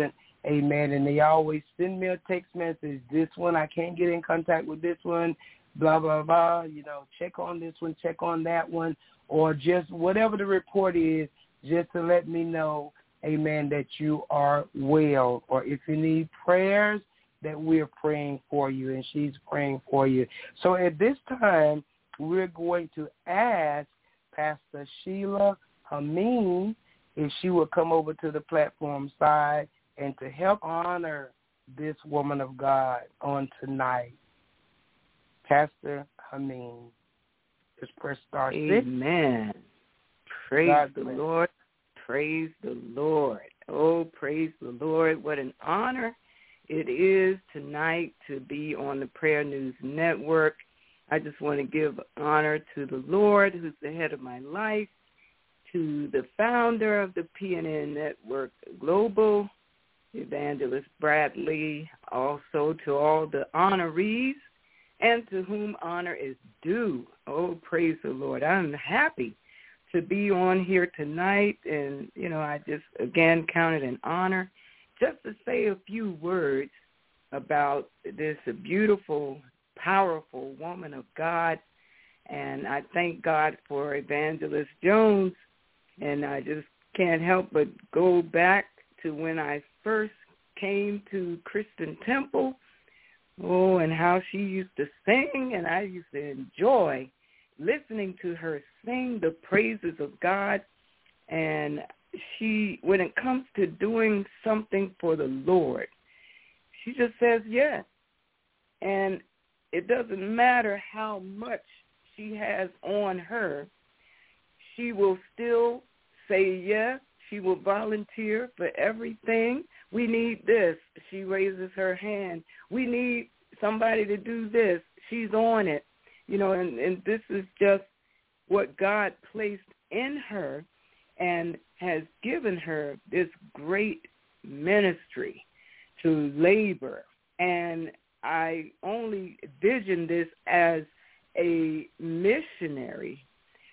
Amen. And they always send me a text message. This one, I can't get in contact with this one. blah, blah, blah, check on this one, check on that one, or just whatever the report is, just to let me know, amen, that you are well. Or if you need prayers, that we're praying for you, and she's praying for you. So at this time, we're going to ask Pastor Sheila Hameen if she will come over to the platform side and to help honor this woman of God on tonight. Pastor Hameen. Just press star 6. Amen. Praise the Lord. Praise the Lord. Oh, praise the Lord. What an honor it is tonight to be on the Prayer News Network. I just want to give honor to the Lord, who's the head of my life, to the founder of the PNN Network Global, Evangelist Bradley, also to all the honorees, and to whom honor is due. Oh, praise the Lord. I'm happy to be on here tonight, and, I just, again, count it an honor just to say a few words about this beautiful, powerful woman of God, and I thank God for Evangelist Jones, and I just can't help but go back to when I first came to Christian Temple, and how she used to sing, and I used to enjoy listening to her sing the praises of God. And she, when it comes to doing something for the Lord, she just says yes. And it doesn't matter how much she has on her, she will still say yes. She will volunteer for everything. We need this. She raises her hand. We need somebody to do this. She's on it. And this is just what God placed in her and has given her this great ministry to labor. And I only vision this as a missionary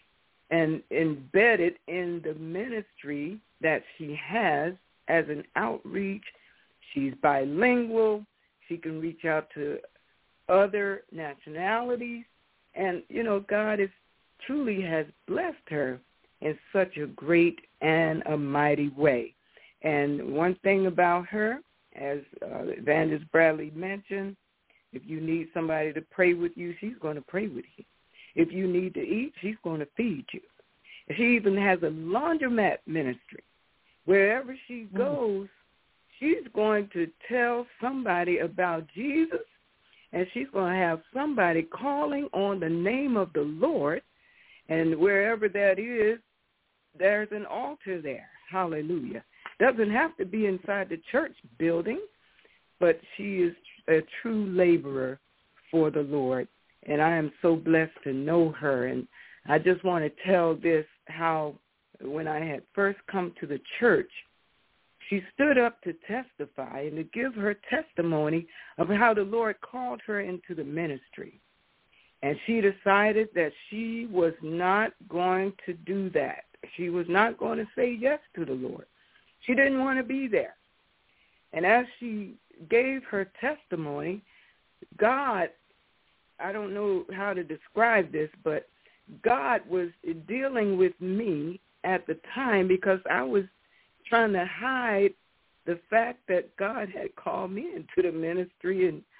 and embedded in the ministry that she has as an outreach. She's bilingual. She can reach out to other nationalities. And, God truly has blessed her in such a great and a mighty way. And one thing about her, as Evangelist Bradley mentioned, if you need somebody to pray with you, she's going to pray with you. If you need to eat, she's going to feed you. She even has a laundromat ministry. Wherever she goes, she's going to tell somebody about Jesus, and she's going to have somebody calling on the name of the Lord, and wherever that is, there's an altar there. Hallelujah. Doesn't have to be inside the church building, but she is a true laborer for the Lord, and I am so blessed to know her. And I just want to tell this, how when I had first come to the church, she stood up to testify and to give her testimony of how the Lord called her into the ministry. And she decided that she was not going to do that. She was not going to say yes to the Lord. She didn't want to be there. And as she gave her testimony, God, I don't know how to describe this, but God was dealing with me at the time because I was trying to hide the fact that God had called me into the ministry. And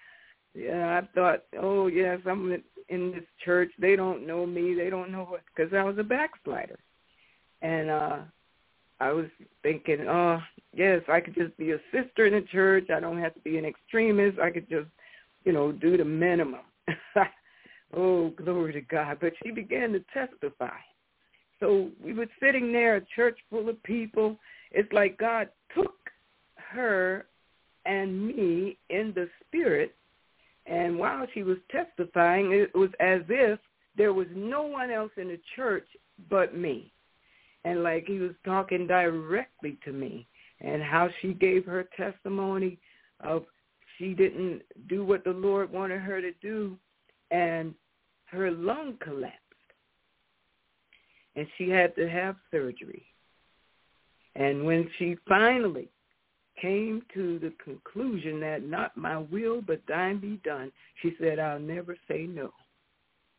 I thought, oh, yes, I'm in this church. They don't know me. They don't know what, because I was a backslider. And I was thinking, oh, yes, I could just be a sister in the church. I don't have to be an extremist. I could just, do the minimum. Oh, glory to God. But she began to testify. So we were sitting there, a church full of people. It's like God took her and me in the spirit, and while she was testifying, it was as if there was no one else in the church but me. And like he was talking directly to me, and how she gave her testimony of she didn't do what the Lord wanted her to do, and her lung collapsed, and she had to have surgery. And when she finally came to the conclusion that not my will but thine be done, she said, I'll never say no.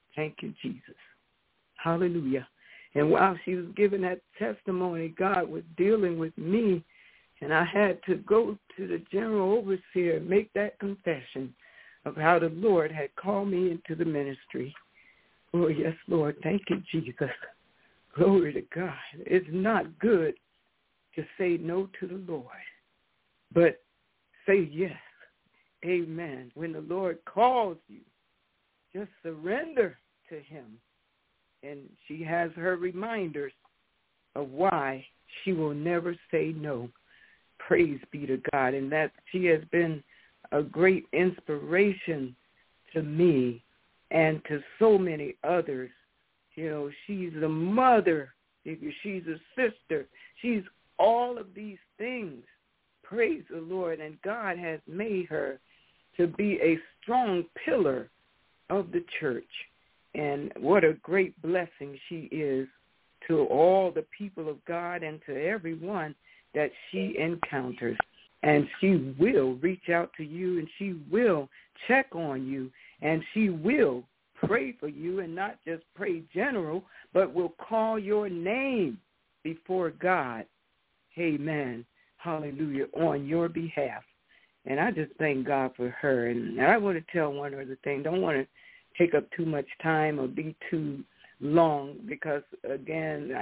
Thank you, Jesus. Hallelujah. And while she was giving that testimony, God was dealing with me, and I had to go to the general overseer and make that confession of how the Lord had called me into the ministry. Oh, yes, Lord. Thank you, Jesus. Glory to God. It's not good to say no to the Lord, but say yes. Amen. When the Lord calls you, just surrender to him. And she has her reminders of why she will never say no. Praise be to God. And that she has been a great inspiration to me and to so many others. You know, she's a mother. She's a sister. She's all of these things. Praise the Lord. And God has made her to be a strong pillar of the church. And what a great blessing she is to all the people of God and to everyone that she encounters. And she will reach out to you, and she will check on you, and she will pray for you, and not just pray general, but will call your name before God. Amen. Hallelujah. On your behalf. And I just thank God for her. And I want to tell one other thing. Don't want to take up too much time or be too long because, again,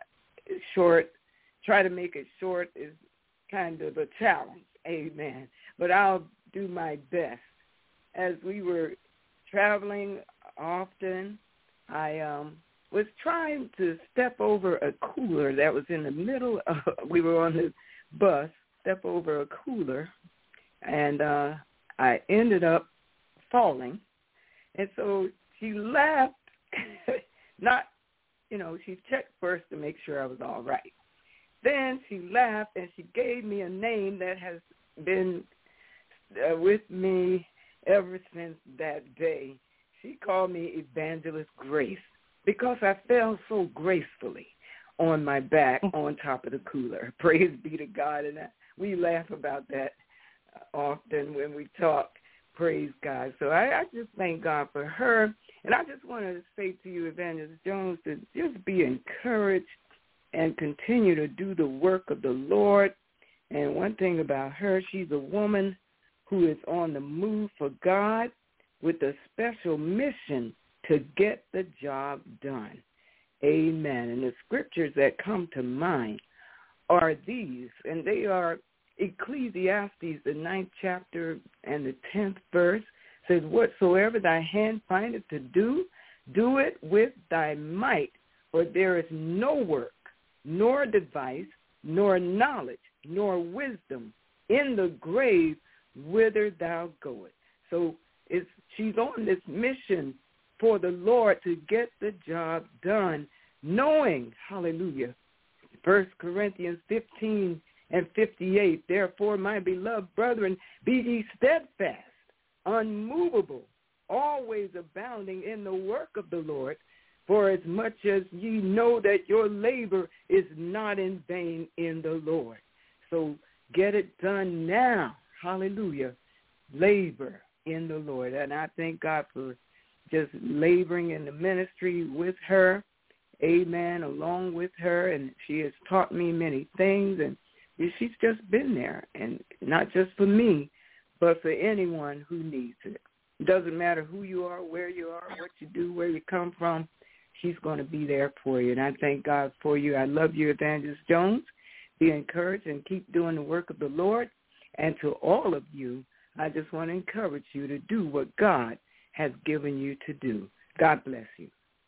try to make it short is kind of a challenge. Amen. But I'll do my best. As we were traveling often, I was trying to step over a cooler that was in the middle of, we were on the bus, step over a cooler, and I ended up falling. And so she laughed, she checked first to make sure I was all right. Then she laughed and she gave me a name that has been with me ever since that day. She called me Evangelist Grace because I fell so gracefully on my back on top of the cooler. Praise be to God. And we laugh about that often when we talk. Praise God. So I just thank God for her. And I just want to say to you, Evangelist Jones, to just be encouraged and continue to do the work of the Lord. And one thing about her, she's a woman who is on the move for God with a special mission to get the job done. Amen. And the scriptures that come to mind are these, and they are Ecclesiastes, the 9th chapter and the 10th verse, says, whatsoever thy hand findeth to do, do it with thy might, for there is no work, nor device, nor knowledge, nor wisdom in the grave whither thou goest. So she's on this mission for the Lord to get the job done, knowing, hallelujah, 1 Corinthians 15 and 58, therefore, my beloved brethren, be ye steadfast, unmovable, always abounding in the work of the Lord, for as much as ye know that your labor is not in vain in the Lord. So get it done now. Hallelujah. Labor in the Lord. And I thank God for just laboring in the ministry with her. Amen. Along with her. And she has taught me many things. And she's just been there. And not just for me, but for anyone who needs it. It doesn't matter who you are, where you are, what you do, where you come from. She's going to be there for you. And I thank God for you. I love you, Evangelist Jones. Be encouraged and keep doing the work of the Lord. And to all of you, I just want to encourage you to do what God has given you to do. God bless you.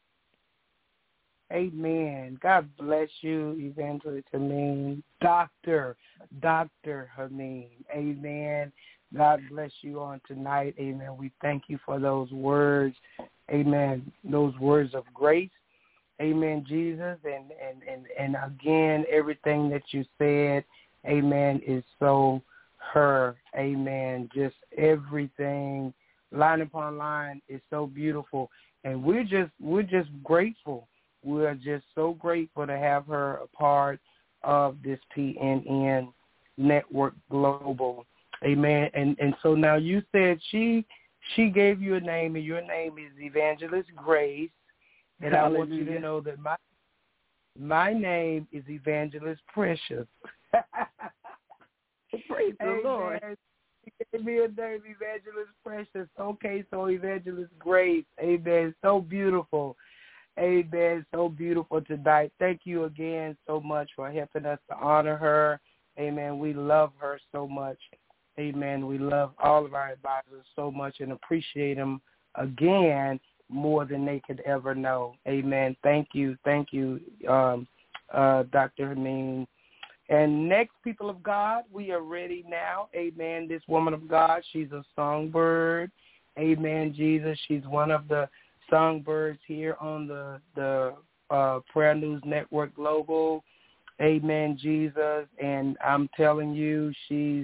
Amen. God bless you, Evangelist Hameen. Dr. Hameen. Amen. God bless you on tonight. Amen. We thank you for those words. Amen. Those words of grace. Amen, Jesus. And again, everything that you said, amen, is so her. Amen. Just everything, line upon line, is so beautiful. And we're just grateful. We're just so grateful to have her a part of this PNN Network Global. Amen. And so now you said she she gave you a name, and your name is Evangelist Grace. And I want you to know that my name is Evangelist Precious. Praise the Lord. She gave me a name, Evangelist Precious. Okay, so Evangelist Grace. Amen. So beautiful. Amen. So beautiful tonight. Thank you again so much for helping us to honor her. Amen. We love her so much. Amen. We love all of our advisors so much and appreciate them again more than they could ever know. Amen. Thank you. Thank you, Dr. Hameen. And next, people of God, we are ready now. Amen. This woman of God, she's a songbird. Amen, Jesus. She's one of the songbirds here on the Prayer News Network Global. Amen, Jesus. And I'm telling you, she's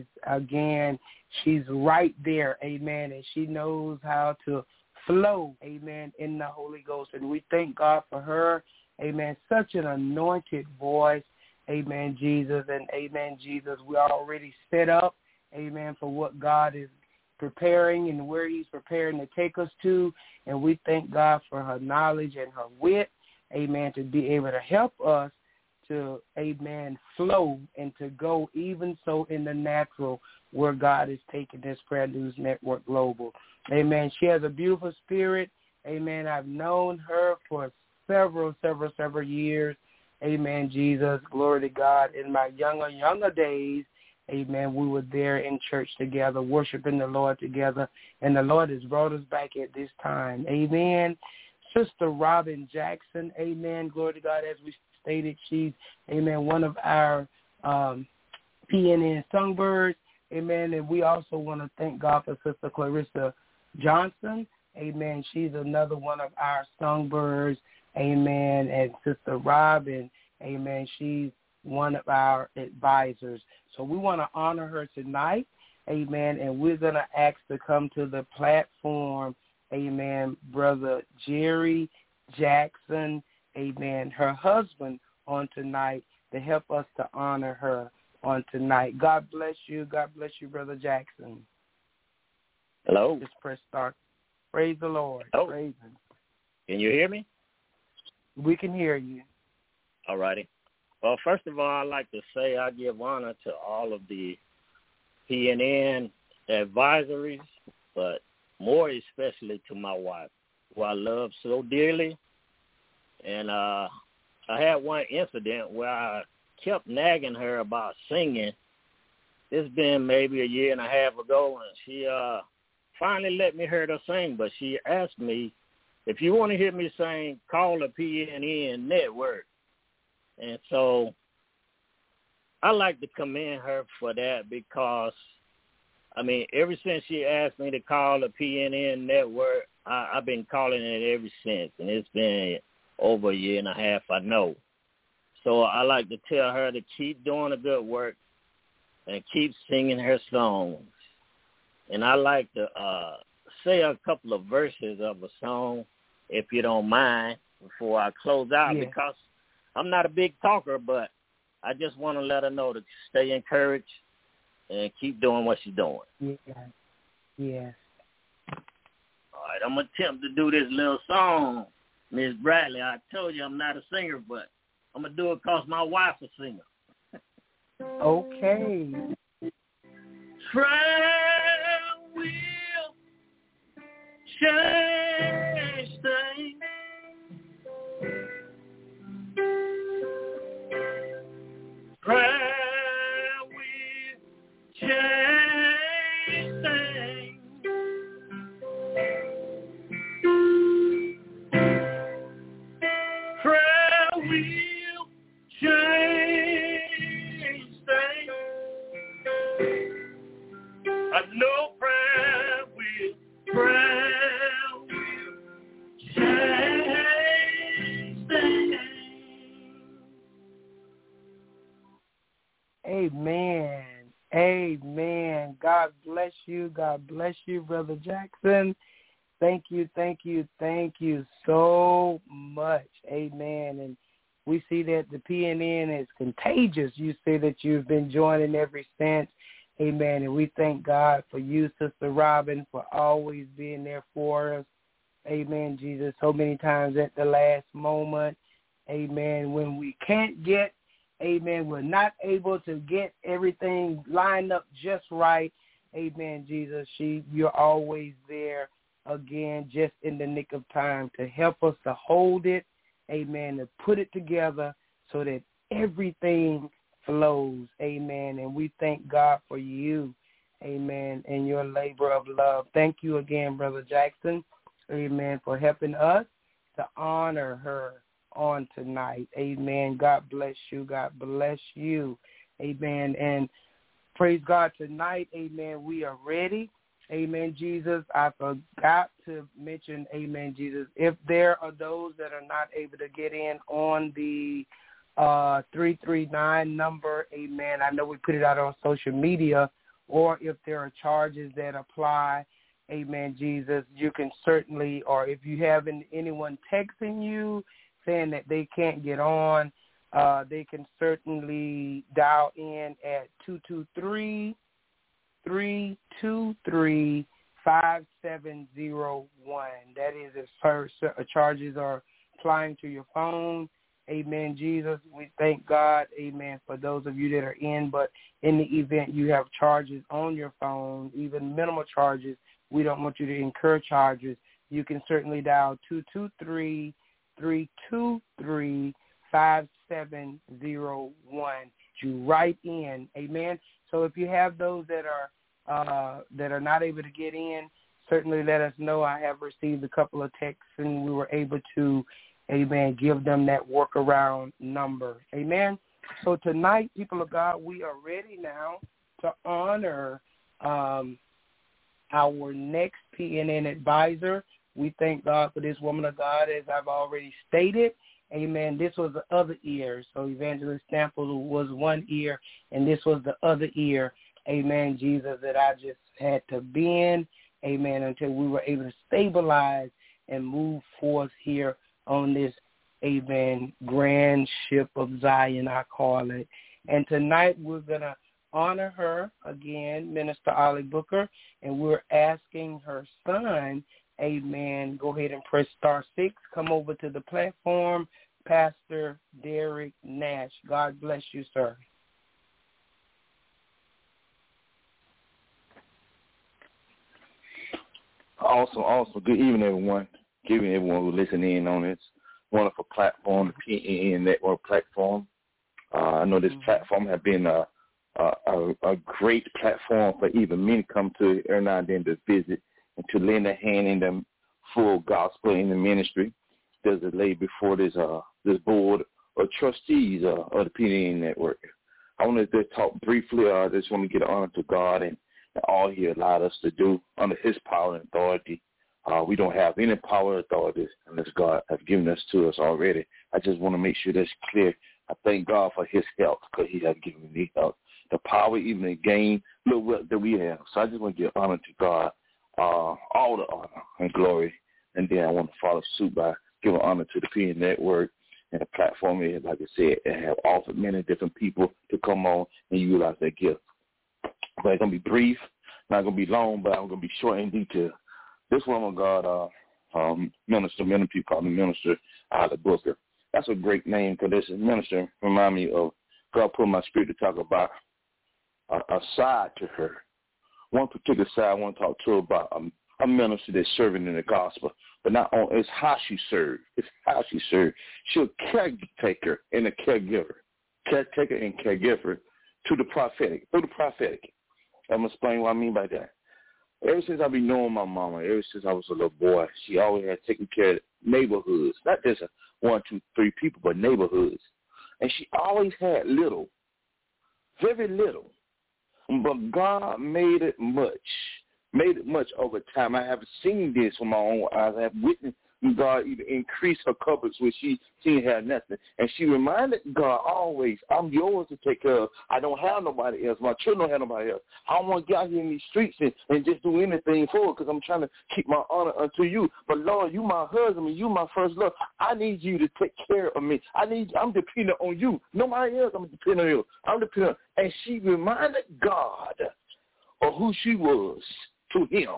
right there. Amen. And she knows how to flow, amen, in the Holy Ghost. And we thank God for her. Amen. Such an anointed voice. Amen, Jesus. And amen, Jesus. We're already set up, amen, for what God is preparing and where he's preparing to take us to. And we thank God for her knowledge and her wit, amen, to be able to help us to, amen, flow and to go even so in the natural where God is taking this Prayer News Network Global. Amen. She has a beautiful spirit. Amen. I've known her for several years. Amen, Jesus. Glory to God. In my younger days, amen, we were there in church together, worshiping the Lord together, and the Lord has brought us back at this time. Amen. Sister Robin Jackson, amen. Glory to God. As we stated, she's, amen, one of our PNN songbirds. Amen. And we also want to thank God for Sister Clarissa Johnson. Amen. She's another one of our songbirds. Amen. And Sister Robin, amen, she's one of our advisors. So we want to honor her tonight. Amen. And we're going to ask to come to the platform, amen, Brother Jerry Jackson, amen, her husband on tonight to help us to honor her on tonight. God bless you. God bless you, Brother Jackson. Hello. Just press start. Praise the Lord. Oh. Praise him. Can you hear me? We can hear you. All righty. Well, first of all, I'd like to say I give honor to all of the PNN advisories, but more especially to my wife, who I love so dearly. And I had one incident where I kept nagging her about singing. It's been maybe a year and a half ago, and she finally let me hear her sing, but she asked me, if you want to hear me sing, call the PNN Network. And so I like to commend her for that because, I mean, ever since she asked me to call the PNN Network, I've been calling it ever since, and it's been over a year and a half, I know. So I like to tell her to keep doing the good work and keep singing her songs. And I like to say a couple of verses of a song, if you don't mind, before I close out, because I'm not a big talker, but I just want to let her know to stay encouraged and keep doing what she's doing. Yes. All right, I'm going to attempt to do this little song, Miss Bradley. I told you I'm not a singer, but I'm going to do it because my wife's a singer. Okay. Prayer will change things. Prayer will change things. Prayer will change things. I know prayer will change things. Amen. Amen. God bless you. God bless you, Brother Jackson. Thank you so much. Amen. And we see that the PNN is contagious. You say that you've been joining ever since. Amen. And we thank God for you, Sister Robin, for always being there for us. Amen, Jesus. So many times at the last moment, amen, when we can't get, amen, we're not able to get everything lined up just right. Amen, Jesus. You're always there again, just in the nick of time to help us to hold it, amen, to put it together so that everything flows, amen. And we thank God for you, amen, and your labor of love. Thank you again, Brother Jackson, amen, for helping us to honor her on tonight, amen. God bless you. God bless you, amen. And praise God, tonight, amen, we are ready. Amen, Jesus. I forgot to mention, amen, Jesus, if there are those that are not able to get in on the 339 number, amen, I know we put it out on social media, or if there are charges that apply, amen, Jesus, you can certainly, or if you have anyone texting you saying that they can't get on, they can certainly dial in at 223-323-5701. That is if charges are applying to your phone. Amen, Jesus. We thank God, amen, for those of you that are in, but in the event you have charges on your phone, even minimal charges, we don't want you to incur charges. You can certainly dial 223-323-5701. You write in, amen. So if you have those that are not able to get in, certainly let us know. I have received a couple of texts, and we were able to, amen, give them that workaround number, amen. So tonight, people of God, we are ready now to honor our next PNN advisor. We thank God for this woman of God, as I've already stated. Amen. This was the other ear. So Evangelist Stample was one ear, and this was the other ear. Amen, Jesus, that I just had to bend, amen, until we were able to stabilize and move forth here on this, amen, grand ship of Zion, I call it. And tonight we're going to honor her again, Minister Ollie Booker, and we're asking her son, amen, go ahead and press *6. Come over to the platform, Pastor Derek Nash. God bless you, sir. Awesome. Good evening, everyone. Good evening, everyone who's listening in on this wonderful platform, the PNN Network platform. I know this platform has been a great platform for even men to come to every now and then to visit and to lend a hand in the full gospel in the ministry. There's a lady before this board of trustees of the PNN Network. I want to just talk briefly. I just want to give honor to God and all He allowed us to do under His power and authority. We don't have any power or authority unless God has given us to us already. I just want to make sure that's clear. I thank God for His help because He has given me help, the power even to gain the wealth that we have. So I just want to give honor to God, all the honor and glory. And then I want to follow suit by giving honor to the PNN Network and the platform is, like I said, and have offered many different people to come on and utilize their gift. But it's going to be brief, not going to be long, but I'm going to be short and detailed. This woman, God, minister, many people call me Minister Ollie Booker. That's a great name because this minister remind me of God put in my spirit to talk about a side to her. One particular side I want to talk to her about a minister that's serving in the gospel, but not on. It's how she served. It's how she served. She's a caretaker and a caregiver, caretaker and caregiver to the prophetic, through the prophetic. I'm going to explain what I mean by that. Ever since I've been knowing my mama, ever since I was a little boy, she always had taken care of neighborhoods, not just 1, 2, 3 people, but neighborhoods. And she always had little, very little. But God made it much over time. I have seen this with my own eyes. I have witnessed God even increase her cupboards when she didn't have nothing. And she reminded God always, I'm yours to take care of. I don't have nobody else. My children don't have nobody else. I don't want to get out here in these streets and just do anything for it because I'm trying to keep my honor unto you. But, Lord, you my husband, you my first love. I need you to take care of me. I'm dependent on you. Nobody else I'm dependent on you. I'm dependent on. And she reminded God or who she was to him.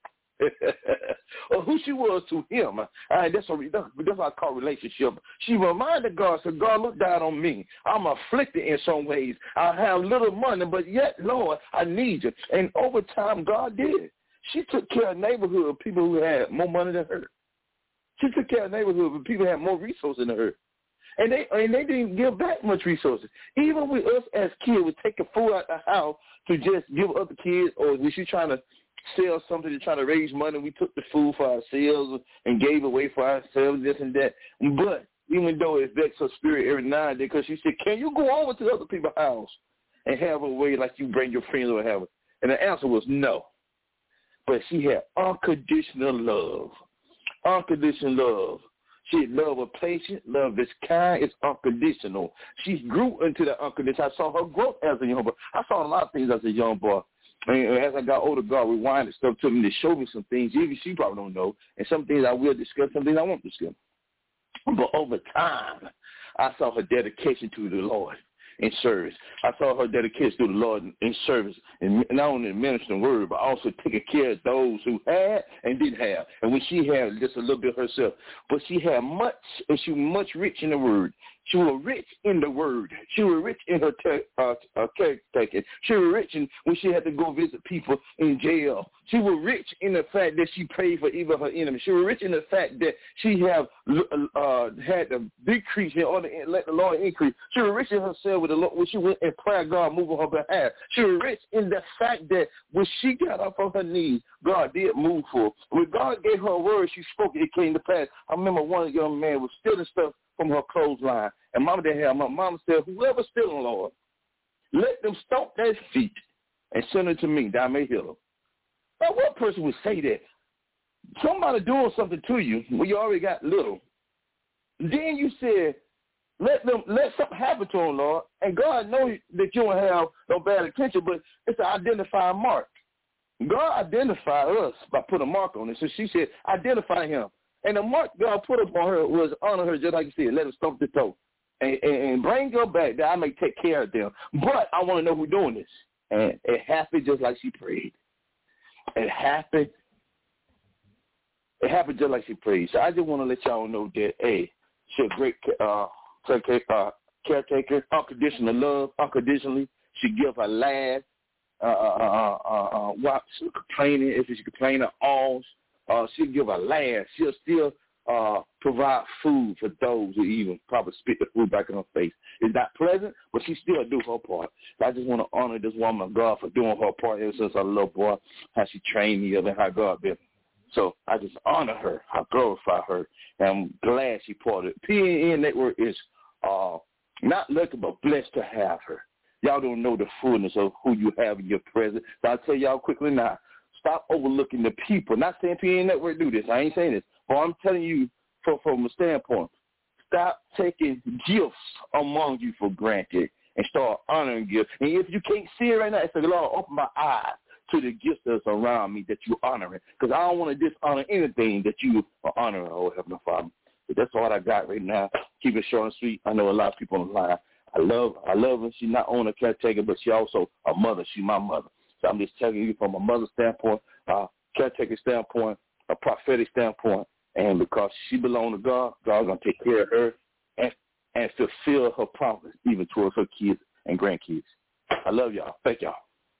Or who she was to him. That's what I call relationship. She reminded God, said, God, look down on me. I'm afflicted in some ways. I have little money, but yet, Lord, I need you. And over time, God did. She took care of neighborhood of people who had more money than her. She took care of neighborhood of people who had more resources than her. And they didn't give back much resources. Even with us as kids, we take the food out the house to just give other kids, or was she trying to sell something to try to raise money? We took the food for ourselves and gave away for ourselves, this and that. But even though it vexed her spirit every now and then, because she said, can you go over to other people's house and have a way like you bring your friends or have it? And the answer was no. But she had unconditional love. Unconditional love. She had love of patient, love is kind, it's unconditional. She grew into that unconditional. I saw her growth as a young boy. I saw a lot of things as a young boy. And as I got older, God rewinded stuff to me to show me some things even she probably don't know, and some things I will discuss, some things I won't discuss. But over time, I saw her dedication to the Lord in service. I saw her dedication to the Lord in service, and not only ministering the word, but also taking care of those who had and didn't have. And when she had just a little bit herself, but she had much, and she was much rich in the word. She was rich in the word. She was rich in her caretaking. She was rich in when she had to go visit people in jail. She was rich in the fact that she prayed for even her enemies. She was rich in the fact that she had to decrease in order to let the Lord increase. She was rich in herself with the Lord when she went and prayed God move on her behalf. She was rich in the fact that when she got up on her knees, God did move for her. When God gave her a word, she spoke it, it came to pass. I remember one young man was stealing stuff from her clothesline. And Mama didn't have. My mama said, whoever's stealing, Lord, let them stomp their feet and send it to me, that I may heal them. Now, what person would say that? Somebody doing something to you when you already got little. Then you said, let something happen to them, Lord. And God knows that you don't have no bad intention, but it's an identifying mark. God identified us by putting a mark on it. So she said, identify him. And the mark God put upon her was honor her, just like you said, let her stomp the toe. And bring her back that I may take care of them. But I want to know who's doing this. And it happened just like she prayed. It happened just like she prayed. So I just want to let y'all know that, hey, she's a great caretaker, unconditional love, unconditionally. She give her laugh, while she's complaining, if she's complaining, all. She'll give a laugh. She'll still provide food for those who even probably spit the food back in her face. It's not pleasant, but she still do her part. So I just want to honor this woman of God for doing her part ever since I was a little boy, how she trained me up and how God been. So I just honor her. I glorify her. And I'm glad she part of it. PNN Network is not lucky but blessed to have her. Y'all don't know the fullness of who you have in your presence. So I'll tell y'all quickly now. Stop overlooking the people. Not saying PN Network do this. I ain't saying this. But I'm telling you from a standpoint, stop taking gifts among you for granted and start honoring gifts. And if you can't see it right now, it's like, Lord, open my eyes to the gifts that's around me that you honoring. Because I don't want to dishonor anything that you are honoring, oh Heavenly Father. But that's all I got right now. Keep it short and sweet. I know a lot of people on the line. I love her. She's not only a caretaker, but she also a mother. She's my mother. So I'm just telling you from a mother's standpoint, a caretaker standpoint, a prophetic standpoint, and because she belongs to God, God's going to take care of her and fulfill her promise even towards her kids and grandkids. I love y'all. Thank y'all.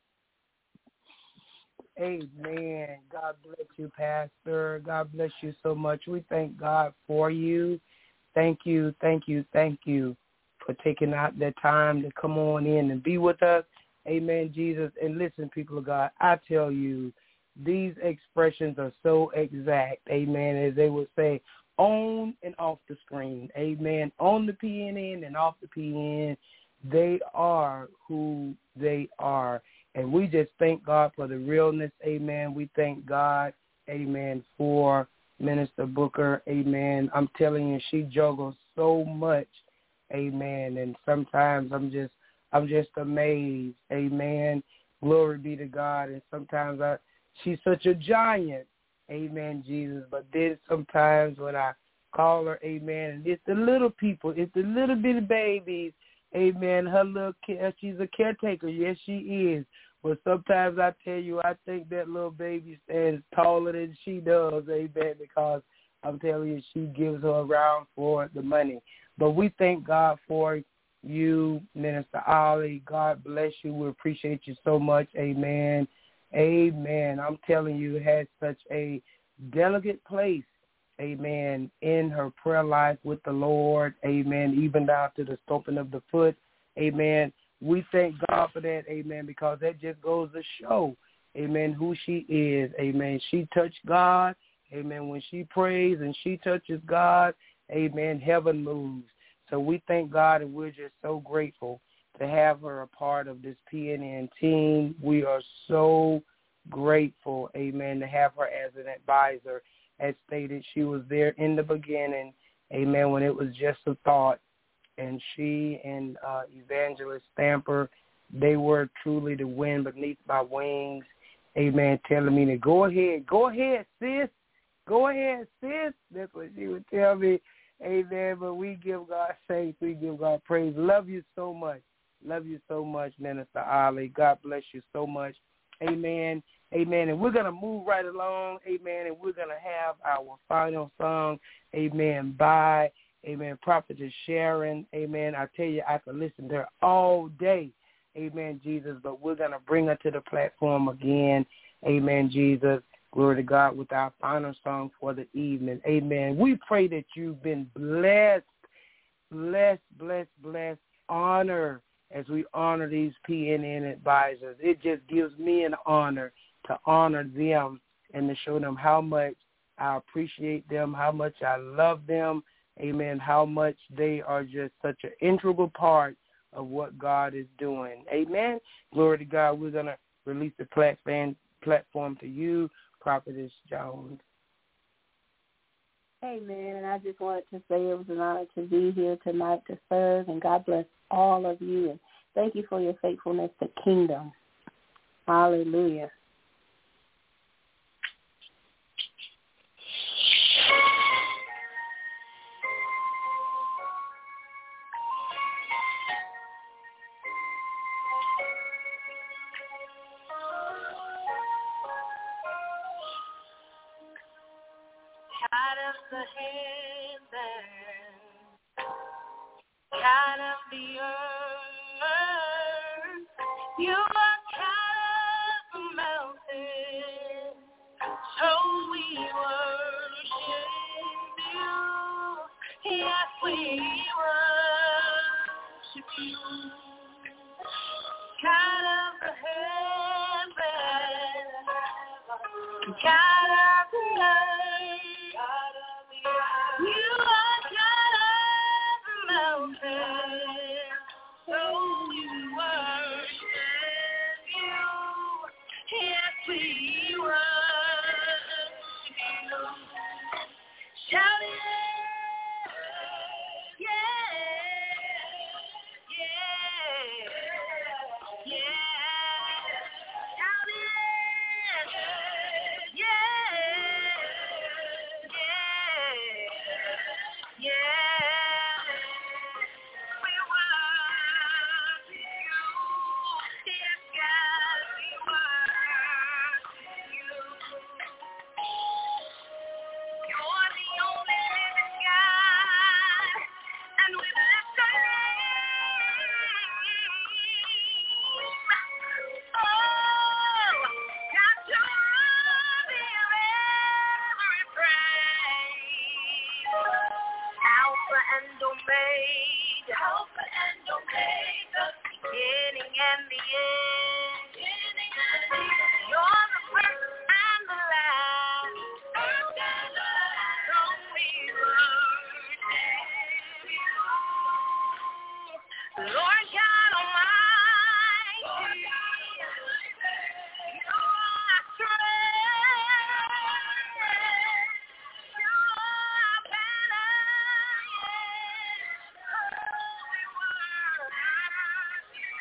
Amen. God bless you, Pastor. God bless you so much. We thank God for you. Thank you for taking out that time to come on in and be with us. Amen, Jesus. And listen, people of God, I tell you, these expressions are so exact, amen, as they would say, on and off the screen, amen, on the PNN and off the PN. They are who they are. And we just thank God for the realness, amen. We thank God, amen, for Minister Booker, amen. I'm telling you, she juggles so much, amen, and sometimes I'm just amazed, amen. Glory be to God. And sometimes she's such a giant, amen, Jesus. But then sometimes when I call her, amen, and it's the little people, it's the little bitty babies, amen. She's a caretaker, yes, she is. But sometimes I tell you, I think that little baby stands taller than she does, amen, because I'm telling you, she gives her around for the money. But we thank God for you, Minister Ollie. God bless you. We appreciate you so much, amen. Amen. I'm telling you, it has such a delicate place, amen, in her prayer life with the Lord, amen, even down to the stomping of the foot, amen. We thank God for that, amen, because that just goes to show, amen, who she is, amen. She touched God, amen. When she prays and she touches God, amen, heaven moves. So we thank God, and we're just so grateful to have her a part of this PNN team. We are so grateful, amen, to have her as an advisor. As stated, she was there in the beginning, amen, when it was just a thought. And she and Evangelist Stamper, they were truly the wind beneath my wings, amen, telling me to go ahead, sis. Go ahead, sis. That's what she would tell me, amen. But we give God thanks. We give God praise. Love you so much. Love you so much, Minister Ollie. God bless you so much. Amen. Amen. And we're going to move right along. Amen. And we're going to have our final song, amen, by, amen, Prophetess Sharon. Amen. I tell you, I could listen to her all day. Amen, Jesus. But we're going to bring her to the platform again. Amen, Jesus. Glory to God, with our final song for the evening. Amen. We pray that you've been blessed, honor as we honor these PNN advisors. It just gives me an honor to honor them and to show them how much I appreciate them, how much I love them, amen, how much they are just such an integral part of what God is doing. Amen. Glory to God. We're going to release the platform to you, Prophetess Jones. Amen. And I just wanted to say it was an honor to be here tonight to serve, and God bless all of you. And thank you for your faithfulness to Kingdom. Hallelujah. God of the heavens, God of the earth, you are God of the mountains, so we worship you. Yes, we worship you. God of the heavens, God of the earth, you are God of the mountains, so we worship you. Yes, we worship you. Shout it, yeah, yeah, yeah. Shout it, yeah, yeah, yeah. We worship you. Yes, God, we worship you. You're the only living God, and we bless your name. Oh, God, you're worthy of every praise. Alpha and Omega, beginning and the end. You're the first and the last. So we worship you, Lord God Almighty. You are strength. You are banner. We worship you.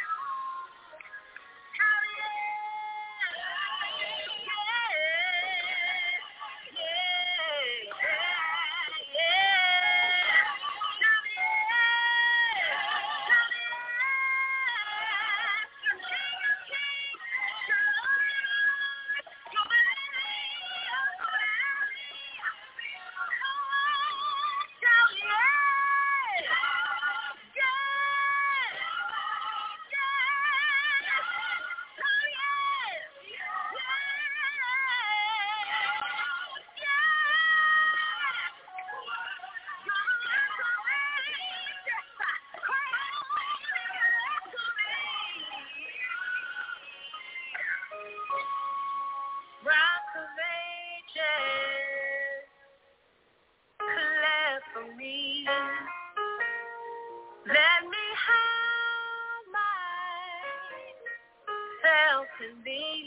Let me hide myself in thee.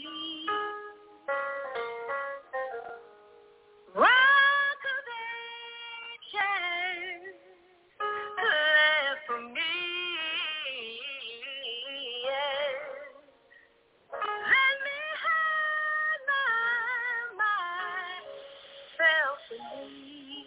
Rock of ages, left for me. Yes. Let me hide myself in thee.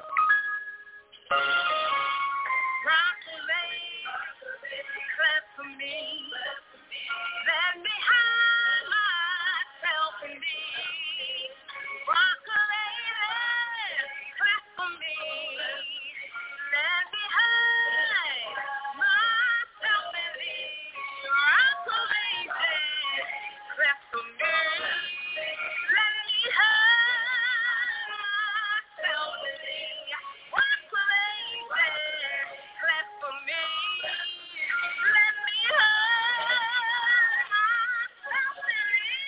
Rock of ages, cleft for me. Let me hide myself in thee. Rock of ages, cleft for me. Let me hide myself in thee. Rock of ages, cleft for me. Let me hide myself in thee. Rock of ages, cleft for me. Let me hide myself in thee.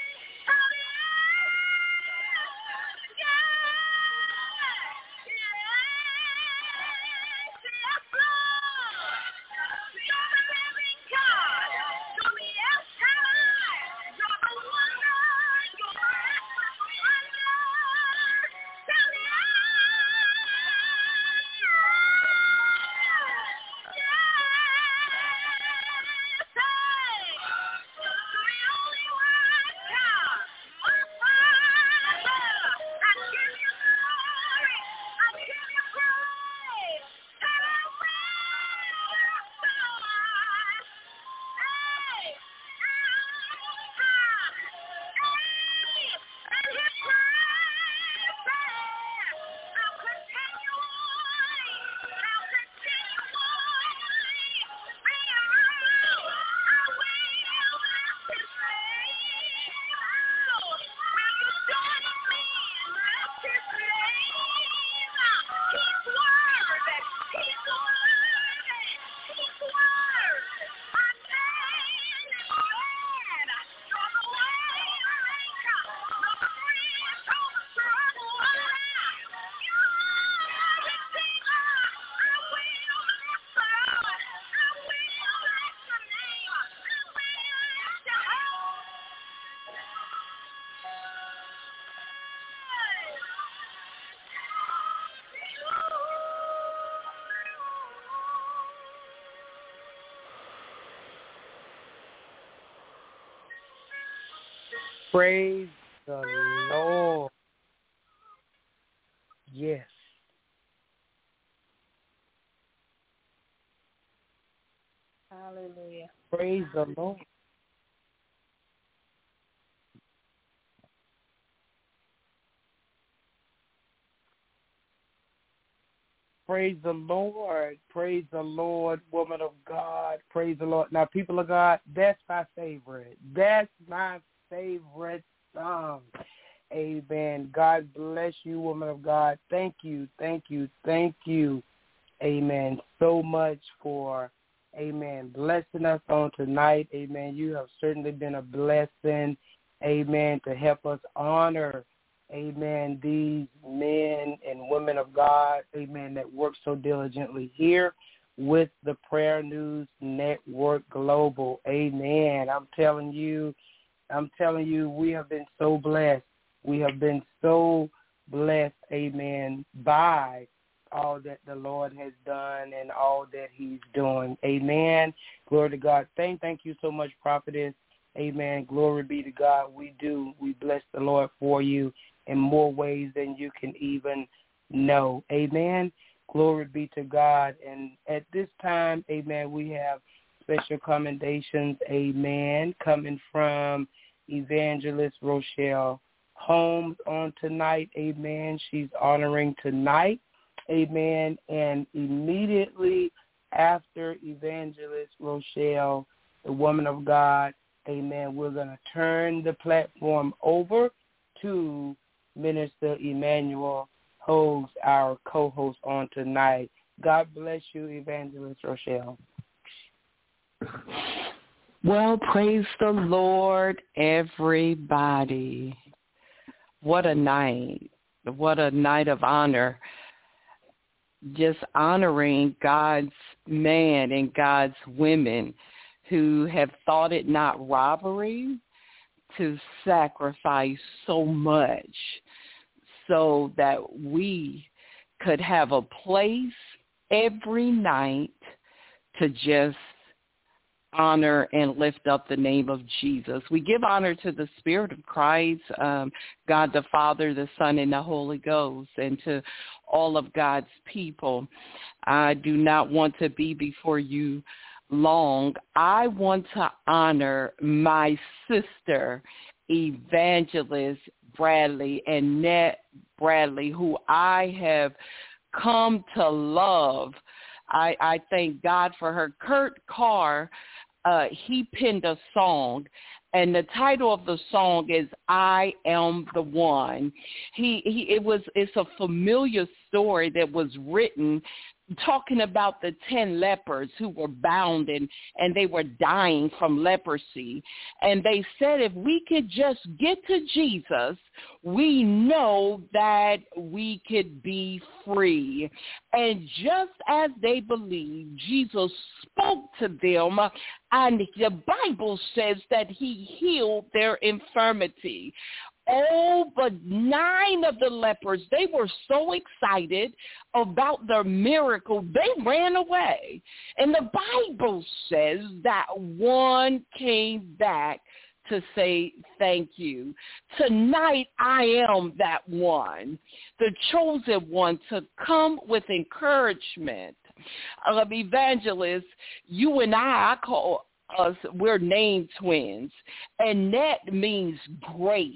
Praise the Lord. Yes. Hallelujah. Praise the Lord. Praise the Lord. Praise the Lord, woman of God. Praise the Lord. Now, people of God, that's my favorite. That's my favorite song. Amen. God bless you, woman of God. Thank you, thank you, thank you. Amen. So much for, amen, blessing us on tonight. Amen. You have certainly been a blessing. Amen. To help us honor, amen, these men and women of God, amen, that work so diligently here with the Prayer News Network Global. Amen. I'm telling you, we have been so blessed. We have been so blessed, amen, by all that the Lord has done and all that he's doing. Amen. Glory to God. Thank you so much, prophetess. Amen. Glory be to God. We bless the Lord for you in more ways than you can even know. Amen. Glory be to God. And at this time, amen, we have special commendations, amen, coming from Evangelist Rochelle Holmes on tonight. Amen. She's honoring tonight. Amen. And immediately after Evangelist Rochelle, the woman of God, amen, we're going to turn the platform over to Minister Emmanuel Holmes, our co-host on tonight. God bless you, Evangelist Rochelle. Well, praise the Lord, everybody. What a night. What a night of honor. just honoring God's man and God's women who have thought it not robbery to sacrifice so much so that we could have a place every night to just honor and lift up the name of Jesus. We give honor to the Spirit of Christ, God the Father, the Son, and the Holy Ghost, and to all of God's people. I do not want to be before you long. I want to honor my sister, Evangelist Bradley, Annette Bradley, who I have come to love. I thank God for her. Kurt Carr, he penned a song, and the title of the song is "I Am the One." It's a familiar story that was written talking about the 10 lepers who were bound and they were dying from leprosy. And they said, if we could just get to Jesus, we know that we could be free. And just as they believed, Jesus spoke to them, and the Bible says that he healed their infirmity. Oh, but 9 of the lepers, they were so excited about their miracle, they ran away. And the Bible says that one came back to say thank you. Tonight, I am that one, the chosen one to come with encouragement. Evangelist, you and I call us, we're name twins. Annette means grace.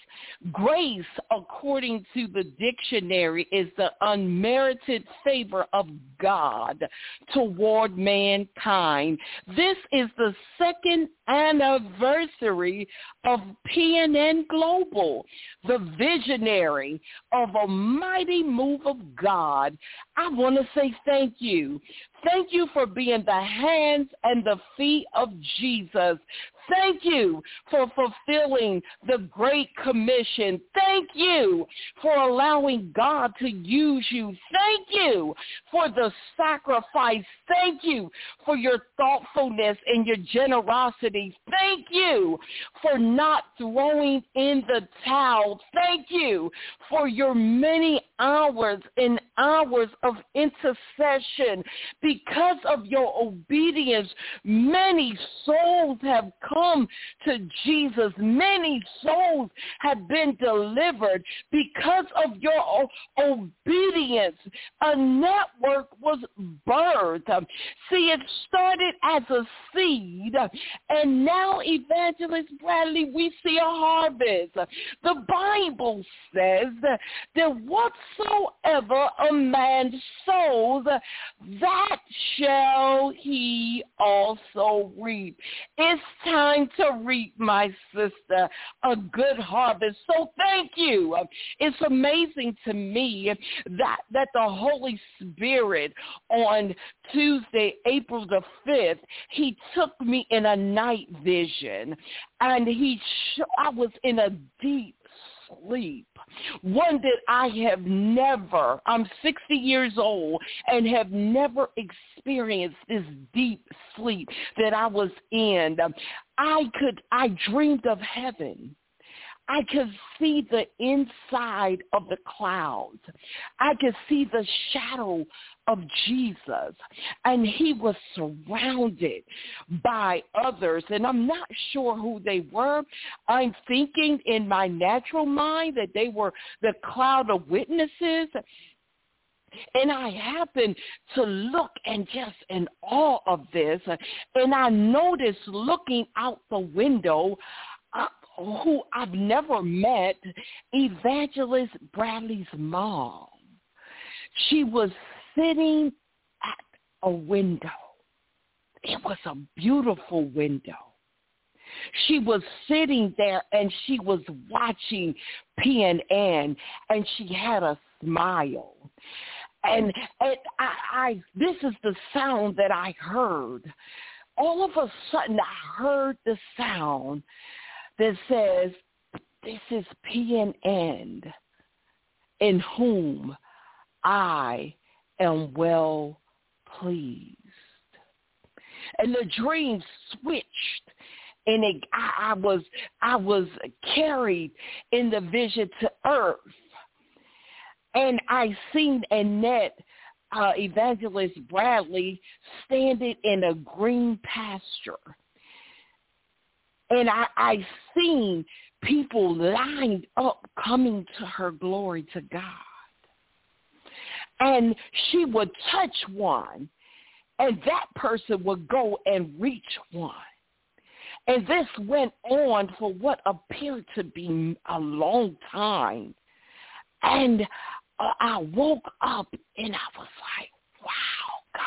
Grace, according to the dictionary, is the unmerited favor of God toward mankind. This is the 2nd anniversary of PNN Global, the visionary of a mighty move of God. I want to say thank you. Thank you for being the hands and the feet of Jesus. Thank you for fulfilling the Great Commission. Thank you for allowing God to use you. Thank you for the sacrifice. Thank you for your thoughtfulness and your generosity. Thank you for not throwing in the towel. Thank you for your many hours and hours of intercession. Because of your obedience, many souls have come to Jesus. Many souls have been delivered because of your obedience. A network was birthed. See, it started as a seed, and now, Evangelist Bradley, we see a harvest. The Bible says that whatsoever a man sows, that shall he also reap. It's time to reap, my sister, a good harvest. So thank you. It's amazing to me that the Holy Spirit on Tuesday, April the 5th, he took me in a night vision, and I was in a deep sleep. One that I have never, I'm 60 years old and have never experienced this deep sleep that I was in. I dreamed of heaven. I could see the inside of the clouds. I could see the shadow of Jesus, and he was surrounded by others, and I'm not sure who they were. I'm thinking in my natural mind that they were the cloud of witnesses. And I happened to look and just in awe of this, and I noticed looking out the window who I've never met, Evangelist Bradley's mom. She was sitting at a window. It was a beautiful window. She was sitting there and she was watching PNN, and she had a smile. And I this is the sound that I heard. All of a sudden I heard the sound that says, "This is PNN, in whom I am well pleased. And the dream switched, and I was carried in the vision to earth, and I seen Annette, Evangelist Bradley, standing in a green pasture, and I seen people lined up coming to her, glory to God, and she would touch one, and that person would go and reach one. And this went on for what appeared to be a long time. And I woke up and I was like, wow,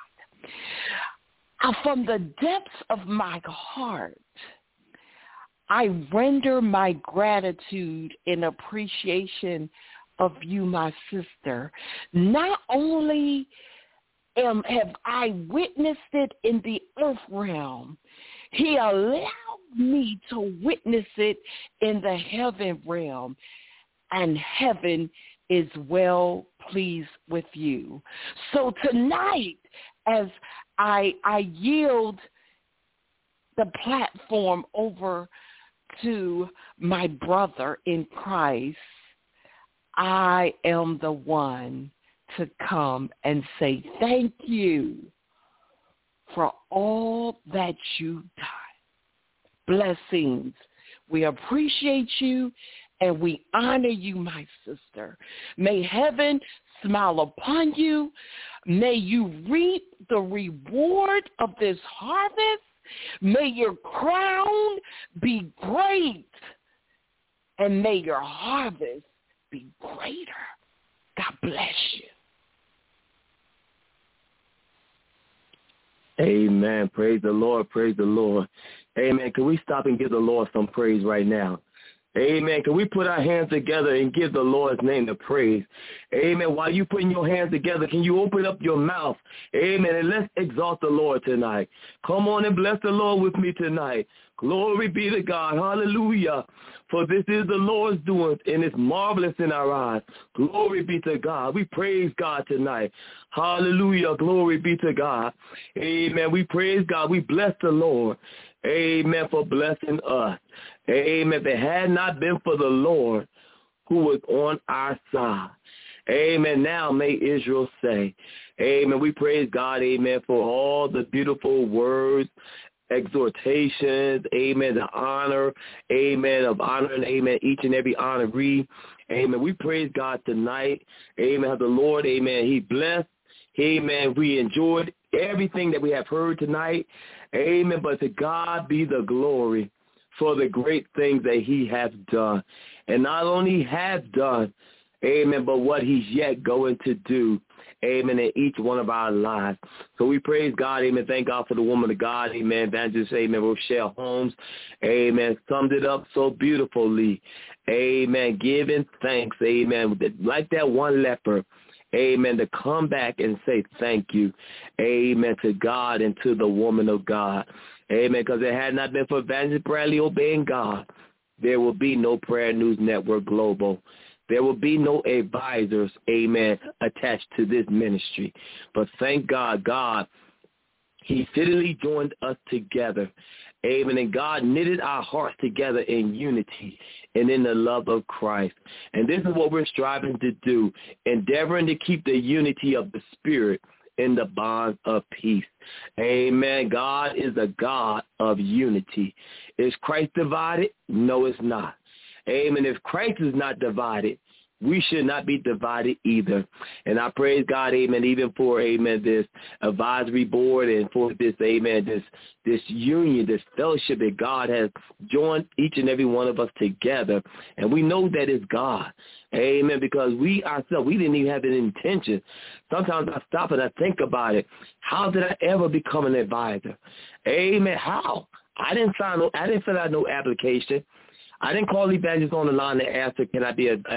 God. From the depths of my heart, I render my gratitude and appreciation of you, my sister. Not only have I witnessed it in the earth realm, he allowed me to witness it in the heaven realm, and heaven is well pleased with you. So tonight, as I yield the platform over to my brother in Christ, I am the one to come and say thank you for all that you've done. Blessings. We appreciate you and we honor you, my sister. May heaven smile upon you. May you reap the reward of this harvest. May your crown be great, and may your harvest be greater. God bless you. Amen. Praise the Lord. Praise the Lord. Amen. Can we stop and give the Lord some praise right now? Amen. Can we put our hands together and give the Lord's name the praise? Amen. While you putting your hands together, can you open up your mouth? Amen. And let's exalt the Lord tonight. Come on and bless the Lord with me tonight. Glory be to God. Hallelujah. For this is the Lord's doing, and it's marvelous in our eyes. Glory be to God. We praise God tonight. Hallelujah. Glory be to God. Amen. We praise God. We bless the Lord. Amen, for blessing us. Amen. If it had not been for the Lord who was on our side. Amen. Now may Israel say, amen. We praise God, amen, for all the beautiful words, exhortations, amen, the honor, amen, of honoring, amen, each and every honoree. Amen. We praise God tonight. Amen. The Lord, amen, he blessed. Amen. We enjoyed everything that we have heard tonight. Amen. But to God be the glory for the great things that he has done. And not only has done, amen, but what he's yet going to do, amen, in each one of our lives. So we praise God, amen. Thank God for the woman of God, amen, Evangelist, amen, Rochelle Holmes, amen, summed it up so beautifully, amen, giving thanks, amen, like that one leper, amen, to come back and say thank you, amen, to God and to the woman of God, amen, because it had not been for Evangelist Bradley obeying God, there will be no Prayer News Network Global. There will be no advisors, amen, attached to this ministry. But thank God, he fittingly joined us together. Amen. And God knitted our hearts together in unity and in the love of Christ. And this is what we're striving to do, endeavoring to keep the unity of the Spirit in the bonds of peace. Amen. God is a God of unity. Is Christ divided? No, it's not. Amen. If Christ is not divided, we should not be divided either. And I praise God, amen, even for, amen, this advisory board and for this, amen, this union, this fellowship that God has joined each and every one of us together. And we know that it's God. Amen, because we ourselves, we didn't even have an intention. Sometimes I stop and I think about it. How did I ever become an advisor? Amen. How? I didn't fill out no application. I didn't call evangelists on the line and ask her, can I be an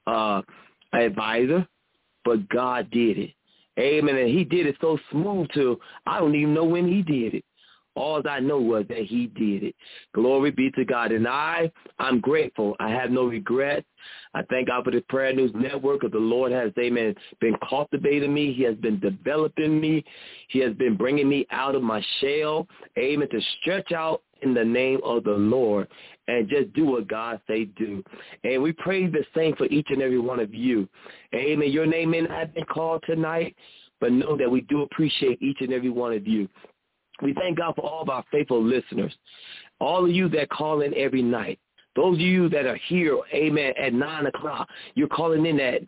advisor? But God did it. Amen. And he did it so smooth too. I don't even know when he did it. All I know was that he did it. Glory be to God. And I'm grateful. I have no regrets. I thank God for the Prayer News Network, because the Lord has, amen, been cultivating me. He has been developing me. He has been bringing me out of my shell, amen, to stretch out in the name of the Lord and just do what God say do. And we pray the same for each and every one of you. Amen. Your name may not have been called tonight, but know that we do appreciate each and every one of you. We thank God for all of our faithful listeners, all of you that call in every night. Those of you that are here, amen, at 9 o'clock, you're calling in at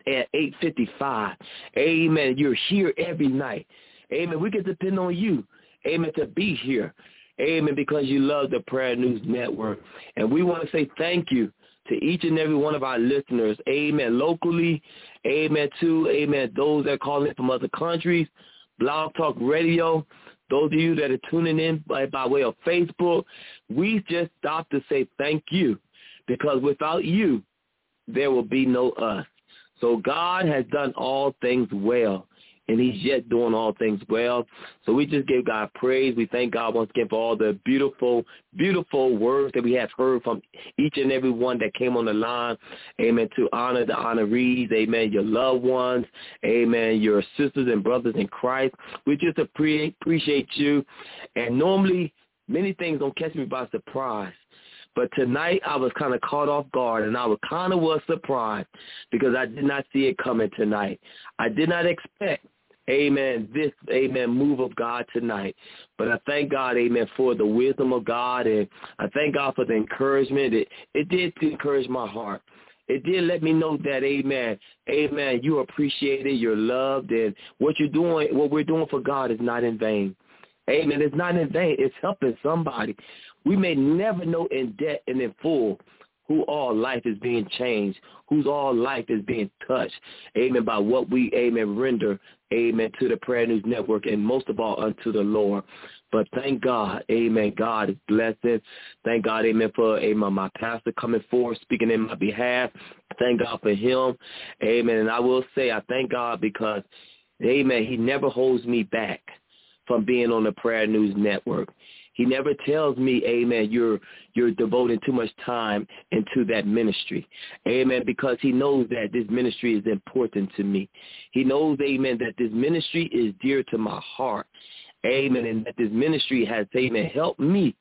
8:55. Amen. You're here every night. Amen. We can depend on you, amen, to be here. Amen, because you love the Prayer News Network. And we want to say thank you to each and every one of our listeners, amen, locally, amen, to, amen, those that call in from other countries, Blog Talk Radio, those of you that are tuning in by way of Facebook. We just stop to say thank you, because without you, there will be no us. So God has done all things well, and he's yet doing all things well. So we just give God praise. We thank God once again for all the beautiful, beautiful words that we have heard from each and every one that came on the line. Amen. To honor the honorees. Amen. Your loved ones. Amen. Your sisters and brothers in Christ. We just appreciate you. And normally, many things don't catch me by surprise. But tonight I was kind of caught off guard, and I was surprised because I did not see it coming tonight. I did not expect, amen, this, amen, move of God tonight. But I thank God, amen, for the wisdom of God, and I thank God for the encouragement. It did encourage my heart. It did let me know that, amen, you're appreciated, you're loved, and what you're doing, what we're doing for God is not in vain. Amen. It's not in vain. It's helping somebody. We may never know in depth and in full who all life is being changed, whose all life is being touched, amen, by what we, amen, render, amen, to the Prayer News Network, and most of all unto the Lord. But thank God, amen, God is blessed. Thank God, amen, for, amen, my pastor coming forward, speaking in my behalf. Thank God for him, amen. And I will say I thank God because, amen, he never holds me back from being on the Prayer News Network. He never tells me, amen, you're devoting too much time into that ministry. Amen, because he knows that this ministry is important to me. He knows, amen, that this ministry is dear to my heart. Amen, and that this ministry has, amen, helped me,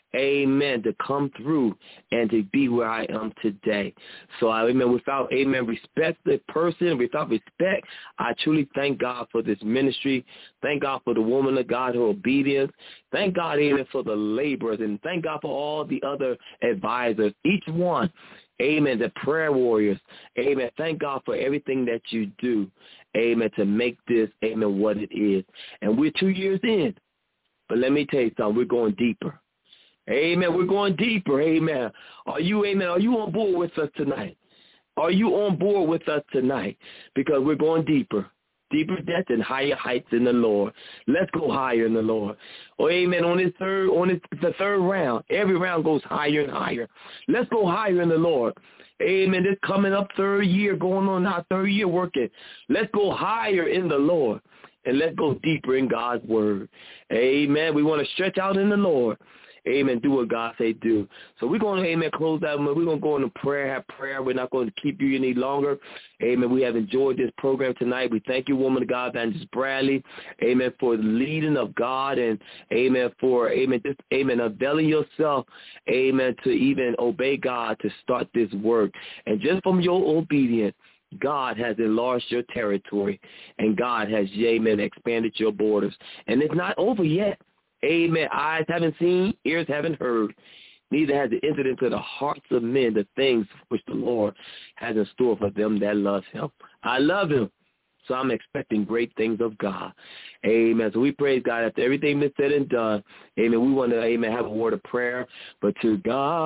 amen, to come through and to be where I am today. So, amen, without, amen, respect the person, without respect, I truly thank God for this ministry. Thank God for the woman of God, her obedience. Thank God, amen, for the laborers, and thank God for all the other advisors, each one, amen, the prayer warriors, amen. Thank God for everything that you do, amen, to make this, amen, what it is. And we're 2 years in, but let me tell you something, we're going deeper. Amen. We're going deeper. Amen. Are you on board with us tonight? Are you on board with us tonight? Because we're going deeper. Deeper depths and higher heights in the Lord. Let's go higher in the Lord. Oh, amen. On the third round, every round goes higher and higher. Let's go higher in the Lord. Amen. This coming up third year, going on our third year working. Let's go higher in the Lord. And let's go deeper in God's word. Amen. We want to stretch out in the Lord. Amen. Do what God say do. So we're going to, amen, close out. We're going to go into prayer, have prayer. We're not going to keep you any longer. Amen. We have enjoyed this program tonight. We thank you, woman of God, Evangelist Bradley. Amen. For the leading of God, and amen, for, amen, just, amen, availing yourself, amen, to even obey God to start this work. And just from your obedience, God has enlarged your territory, and God has, amen, expanded your borders. And it's not over yet. Amen. Eyes haven't seen, ears haven't heard, neither has it entered into the hearts of men the things which the Lord has in store for them that love him. I love him, so I'm expecting great things of God. Amen. So we praise God after everything been said and done. Amen. We want to, amen, have a word of prayer. But to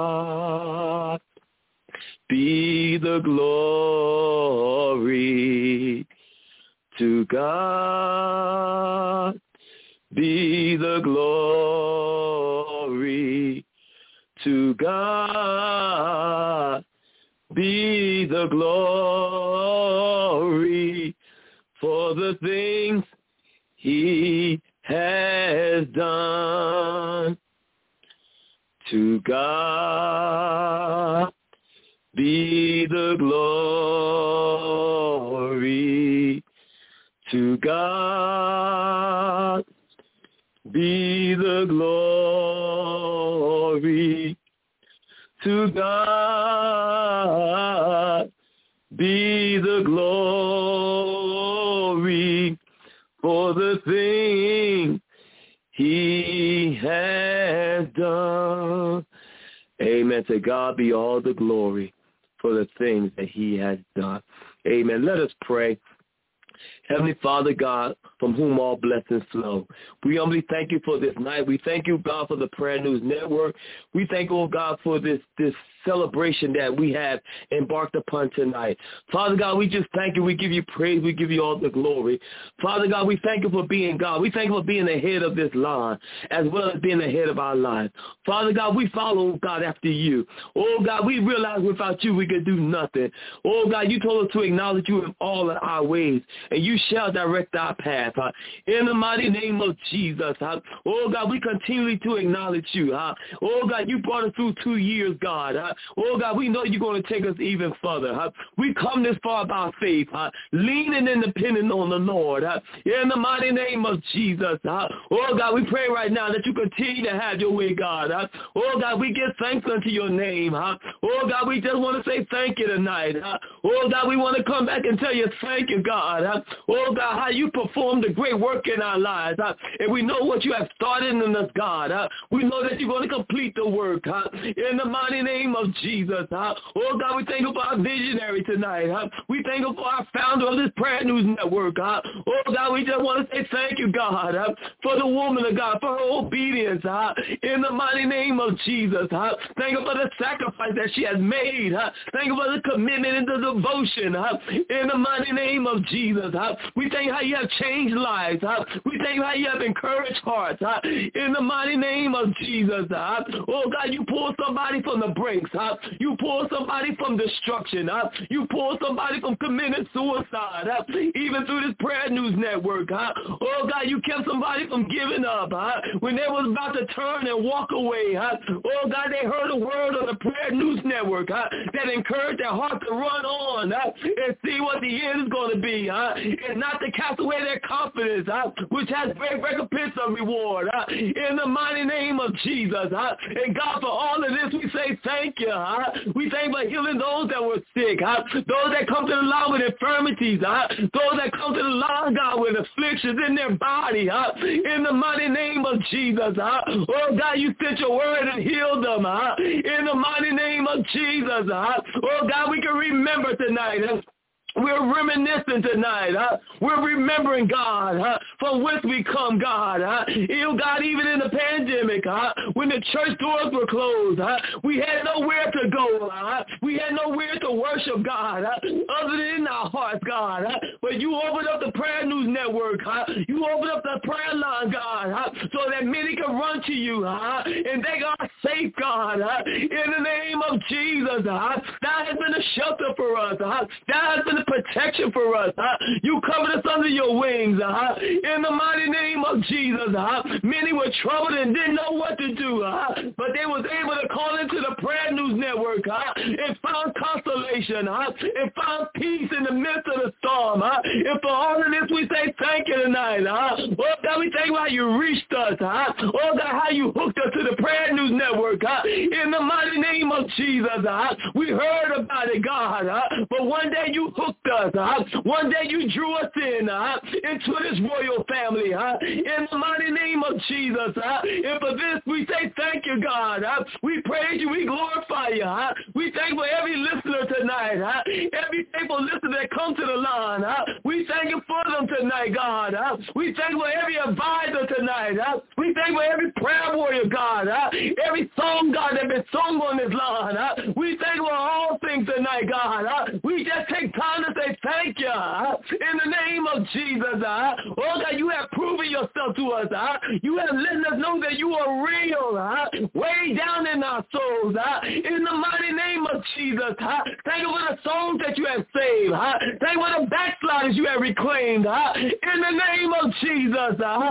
God be the glory. To God be the glory. To God be the glory for the things he has has done. To God be the glory. To God be the glory. To God be the glory for the thing he has done. Amen. To God be all the glory for the things that he has done. Amen. Let us pray. Heavenly Father God, from whom all blessings flow, we humbly thank you for this night. We thank you, God, for the Prayer News Network. We thank you, oh God, for this celebration that we have embarked upon tonight. Father God, we just thank you. We give you praise. We give you all the glory. Father God, we thank you for being God. We thank you for being the head of this line as well as being the head of our lives. Father God, we follow, God, after you. Oh God, we realize without you we could do nothing. Oh God, you told us to acknowledge you in all of our ways, and you shall direct our path. In the mighty name of Jesus. Oh God, we continually to acknowledge you. Oh God, you brought us through 2 years, God. Oh God, we know you're going to take us even further. We come this far by faith, leaning and depending on the Lord. In the mighty name of Jesus. Oh God, we pray right now that you continue to have your way, God. Oh God, we give thanks unto your name. Oh God, we just want to say thank you tonight. Oh God, we want to come back and tell you thank you, God. Oh God, how you performed a great work in our lives. And we know what you have started in us, God. We know that you're going to complete the work. In the mighty name of Jesus. Oh God, we thank you for our visionary tonight. We thank you for our founder of this Prayer News Network. Oh God, we just want to say thank you, God, for the woman of God, for her obedience. In the mighty name of Jesus. Thank you for the sacrifice that she has made. Thank you for the commitment and the devotion. In the mighty name of Jesus. We thank you how you have changed lives. We thank you how you have encouraged hearts. In the mighty name of Jesus. Oh God, you pull somebody from the brinks. You pull somebody from destruction. You pull somebody from committing suicide. Even through this Prayer News Network. Oh God, you kept somebody from giving up. When they was about to turn and walk away. Oh God, they heard a word on the Prayer News Network that encouraged their heart to run on and see what the end is going to be. And not to cast away their confidence, which has great recompense of reward. In the mighty name of Jesus. And God, for all of this, we say thank you. We thank you for healing those that were sick, those that come to the line with infirmities, those that come to the line, God, with afflictions in their body. In the mighty name of Jesus. Oh, God, you sent your word and healed them. In the mighty name of Jesus. Oh, God, we can remember tonight. We're reminiscing tonight. We're remembering, God, from whence we come, God. God, even in the pandemic, when the church doors were closed, we had nowhere to go. We had nowhere to worship, God, other than in our hearts, God. But you opened up the Prayer News Network. You opened up the prayer line, God, so that many can run to you, and they are safe, God. In the name of Jesus, that has been a shelter for us. That has been a protection for us. You covered us under your wings. In the mighty name of Jesus. Many were troubled and didn't know what to do. But they was able to call into the Prayer News Network and found consolation and found peace in the midst of the storm. And for all of this, we say thank you tonight. Oh, God, we thank you how you reached us. Oh, God, how you hooked us to the Prayer News Network. In the mighty name of Jesus. We heard about it, God. But one day you hooked us. One day you drew us into this royal family. In the mighty name of Jesus. And for this, we say thank you, God. We praise you. We glorify you. We thank you for every listener tonight. Every faithful listener that comes to the line. We thank you for them tonight, God. We thank you for every advisor tonight. We thank you for every prayer warrior, God. Every song, God, that's been sung on this line. We thank you for all things tonight, God. We just take time to say thank you. In the name of Jesus. Oh, God, you have proven yourself to us. You have let us know that you are real. Way down in our souls. In the mighty name of Jesus. Thank you for the souls that you have saved. Thank you for the backsliders you have reclaimed. In the name of Jesus. Oh,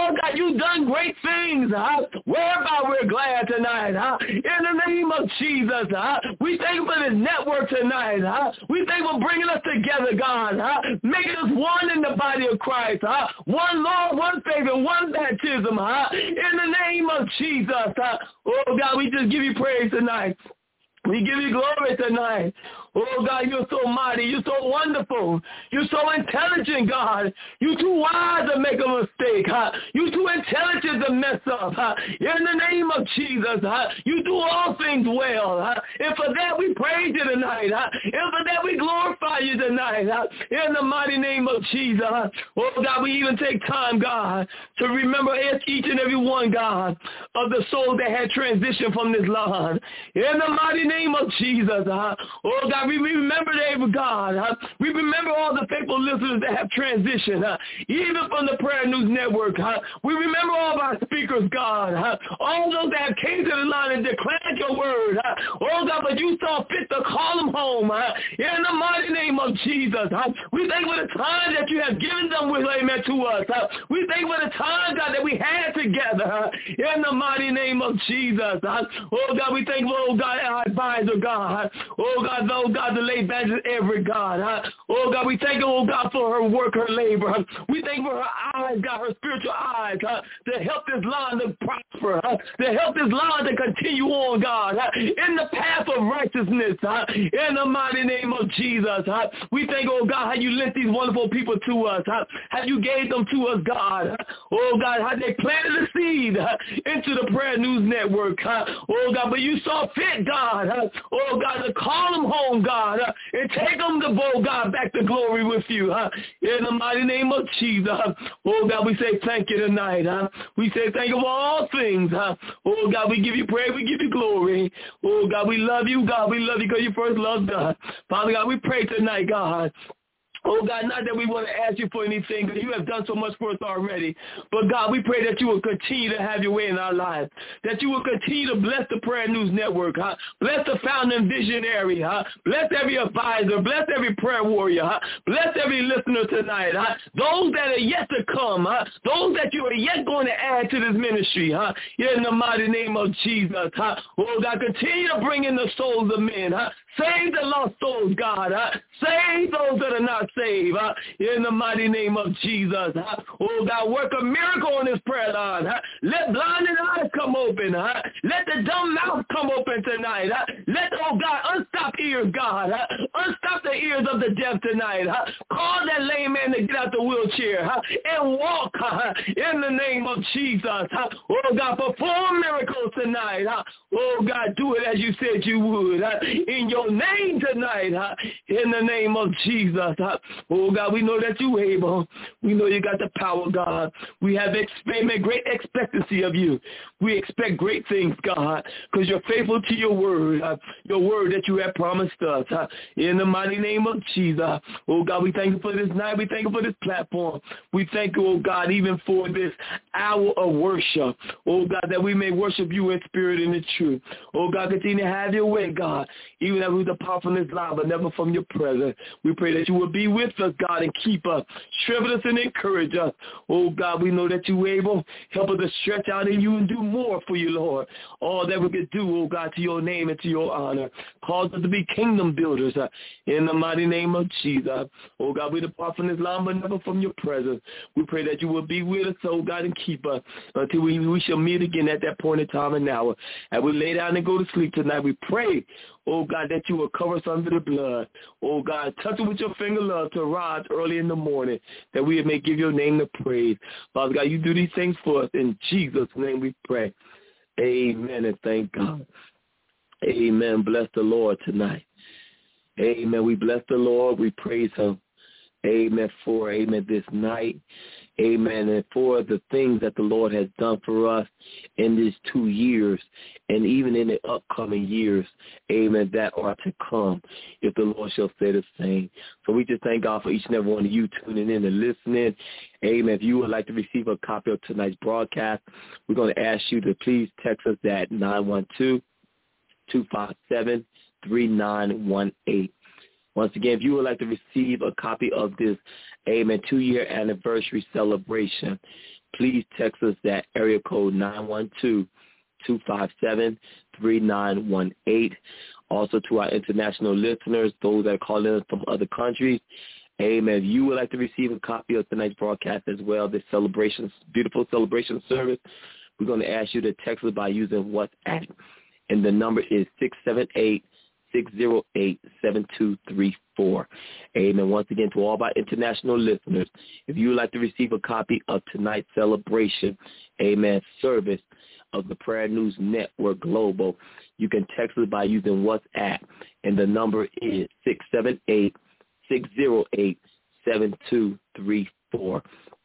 Lord God, you've done great things, whereby we're glad tonight. In the name of Jesus, we thank you for this network tonight. We thank you for bringing us together, God, making us one in the body of Christ. One Lord, one faith, and one baptism. In the name of Jesus. Oh, God, we just give you praise tonight. We give you glory tonight. Oh, God, you're so mighty. You're so wonderful. You're so intelligent, God. You're too wise to make a mistake. You're too intelligent to mess up. In the name of Jesus, you do all things well. And for that, we praise you tonight. And for that, we glorify you tonight. In the mighty name of Jesus. Oh, God, we even take time, God, to remember each and every one, God, of the souls that had transitioned from this line. In the mighty name of Jesus. Oh, God, we remember them, God. We remember all the faithful listeners that have transitioned, even from the Prayer News Network. We remember all of our speakers, God. All those that have came to the line and declared your word. Oh, God, but you saw fit to call them home. In the mighty name of Jesus. We thank you for the time that you have given them with, amen, to us. We thank you for the time, God, that we had together. In the mighty name of Jesus. Oh, God, we thank you for, oh, God, our advisor, God. Oh, God, though, God, the late Evangelist Everett, God. Oh, God, we thank you, oh, God, for her work, her labor. We thank you for her eyes, God, her spiritual eyes, to help this line to prosper, to help this line to continue on, God, in the path of righteousness, in the mighty name of Jesus. We thank, oh, God, how you lent these wonderful people to us, how you gave them to us, God. Oh, God, how they planted a seed into the Prayer News Network. Oh, God, but you saw fit, God, oh, God, to call them home, God, and take them to go, God, back to glory with you, in the mighty name of Jesus. Oh, God, we say thank you tonight. We say thank you for all things. Oh, God, we give you praise, we give you glory. Oh, God, we love you, God. We love you because you first loved us. Father God, we pray tonight, God. Oh, God, not that we want to ask you for anything, because you have done so much for us already. But, God, we pray that you will continue to have your way in our lives, that you will continue to bless the Prayer News Network, bless the founder and visionary, bless every advisor, bless every prayer warrior, bless every listener tonight, those that are yet to come, those that you are yet going to add to this ministry, in the mighty name of Jesus. Oh, God, continue to bring in the souls of men, save the lost souls, God, save those that are not saved, in the mighty name of Jesus. Oh, God, work a miracle on this prayer line. Let blinded eyes come open. Let the dumb mouth come open tonight. Let, oh, God, unstop ears, God. Unstop the ears of the deaf tonight. Call that lame man to get out the wheelchair and walk in the name of Jesus. Oh, God, perform miracles tonight. Oh, God, do it as you said you would. In your name tonight, in the name of Jesus. Oh, God, we know that you're able. We know you got the power, God. We have great expectancy of you. We expect great things, God, because you're faithful to your word that you have promised us. In the mighty name of Jesus. Oh, God, we thank you for this night. We thank you for this platform. We thank you, oh, God, even for this hour of worship. Oh, God, that we may worship you in spirit and in truth. Oh, God, continue to have your way, God, even as we depart from this life, but never from your presence. We pray that you will be with us, God, and keep us, strengthen us and encourage us. Oh, God, we know that you're able. Help us to stretch out in you and do more for you, Lord. All that we could do, oh, God, to your name and to your honor. Cause us to be kingdom builders in the mighty name of Jesus. Oh, God, we depart from this line, but never from your presence. We pray that you will be with us, oh, God, and keep us until we shall meet again at that point in time and hour. As we lay down and go to sleep tonight, we pray, oh, God, that you will cover us under the blood. Oh, God, touch it with your finger, love, to rise early in the morning, that we may give your name the praise. Father God, you do these things for us. In Jesus' name we pray. Amen, and thank God. Amen. Bless the Lord tonight. Amen. We bless the Lord. We praise him. Amen. For, amen, this night. Amen. And for the things that the Lord has done for us in these 2 years and even in the upcoming years, amen, that are to come, if the Lord shall say the same. So we just thank God for each and every one of you tuning in and listening. Amen. If you would like to receive a copy of tonight's broadcast, we're going to ask you to please text us at 912-257-3918. Once again, if you would like to receive a copy of this, amen, 2-year anniversary celebration, please text us at area code 912-257-3918. Also to our international listeners, those that are calling us from other countries, amen. If you would like to receive a copy of tonight's broadcast as well, this celebration, beautiful celebration service, we're going to ask you to text us by using WhatsApp. And the number is 678-608-7234. Amen. Once again, to all of our international listeners, if you would like to receive a copy of tonight's celebration, amen, service of the Prayer News Network Global, you can text us by using WhatsApp, and the number is 678-608-7234.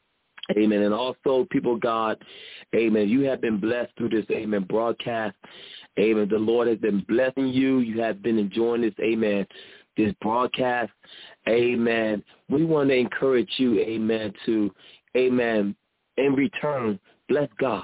Amen. And also, people of God, amen, you have been blessed through this, amen, broadcast. Amen. The Lord has been blessing you. You have been enjoying this, amen, this broadcast. Amen. We want to encourage you, amen, to, amen, in return, bless God.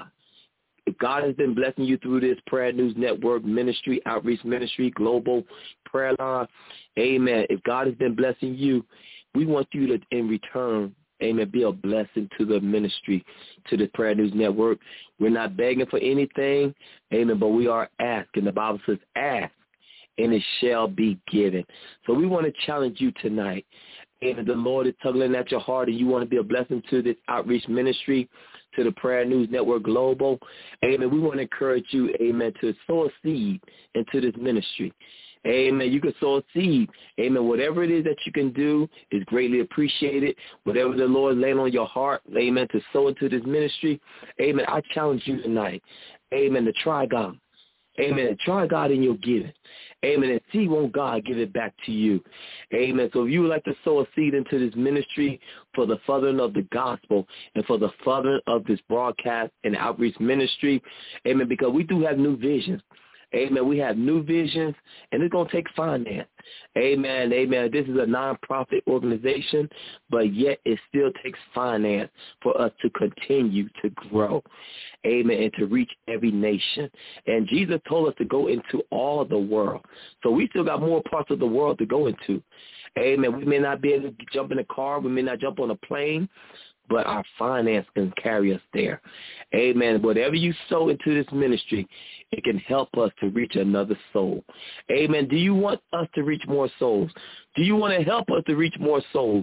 If God has been blessing you through this Prayer News Network ministry, outreach ministry, global prayer line, amen. If God has been blessing you, we want you to, in return, amen, be a blessing to the ministry, to the Prayer News Network. We're not begging for anything, amen, but we are asking. The Bible says, ask, and it shall be given. So we want to challenge you tonight. Amen. The Lord is tugging at your heart, and you want to be a blessing to this outreach ministry, to the Prayer News Network Global. Amen. We want to encourage you, amen, to sow a seed into this ministry. Amen. You can sow a seed. Amen. Whatever it is that you can do is greatly appreciated. Whatever the Lord laid on your heart, amen, to sow into this ministry, amen, I challenge you tonight, amen, to try God. Amen. Try God in your giving. Amen. And see, won't God give it back to you? Amen. So if you would like to sow a seed into this ministry for the furthering of the gospel and for the furthering of this broadcast and outreach ministry, amen, because we do have new visions. Amen. We have new visions, and it's going to take finance. Amen. Amen. This is a nonprofit organization, but yet it still takes finance for us to continue to grow. Amen. And to reach every nation. And Jesus told us to go into all the world. So we still got more parts of the world to go into. Amen. We may not be able to jump in a car. We may not jump on a plane, but our finance can carry us there. Amen. Whatever you sow into this ministry, it can help us to reach another soul. Amen. Do you want us to reach more souls? Do you want to help us to reach more souls?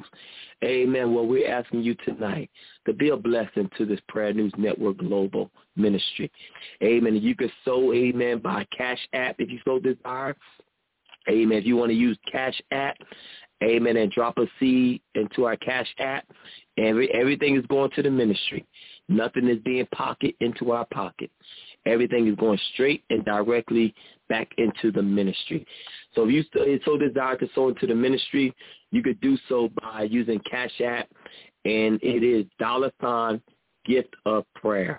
Amen. Well, we're asking you tonight to be a blessing to this Prayer News Network Global Ministry. Amen. You can sow, amen, by Cash App if you so desire. Amen. If you want to use Cash App, amen, and drop a seed into our Cash App, everything is going to the ministry. Nothing is being pocketed into our pocket. Everything is going straight and directly back into the ministry. So if you so desire to sow into the ministry, you could do so by using Cash App, and it is $ gift of prayer.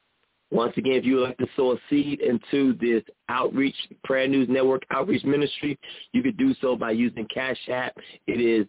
Once again, if you would like to sow a seed into this outreach, Prayer News Network outreach ministry, you could do so by using Cash App. It is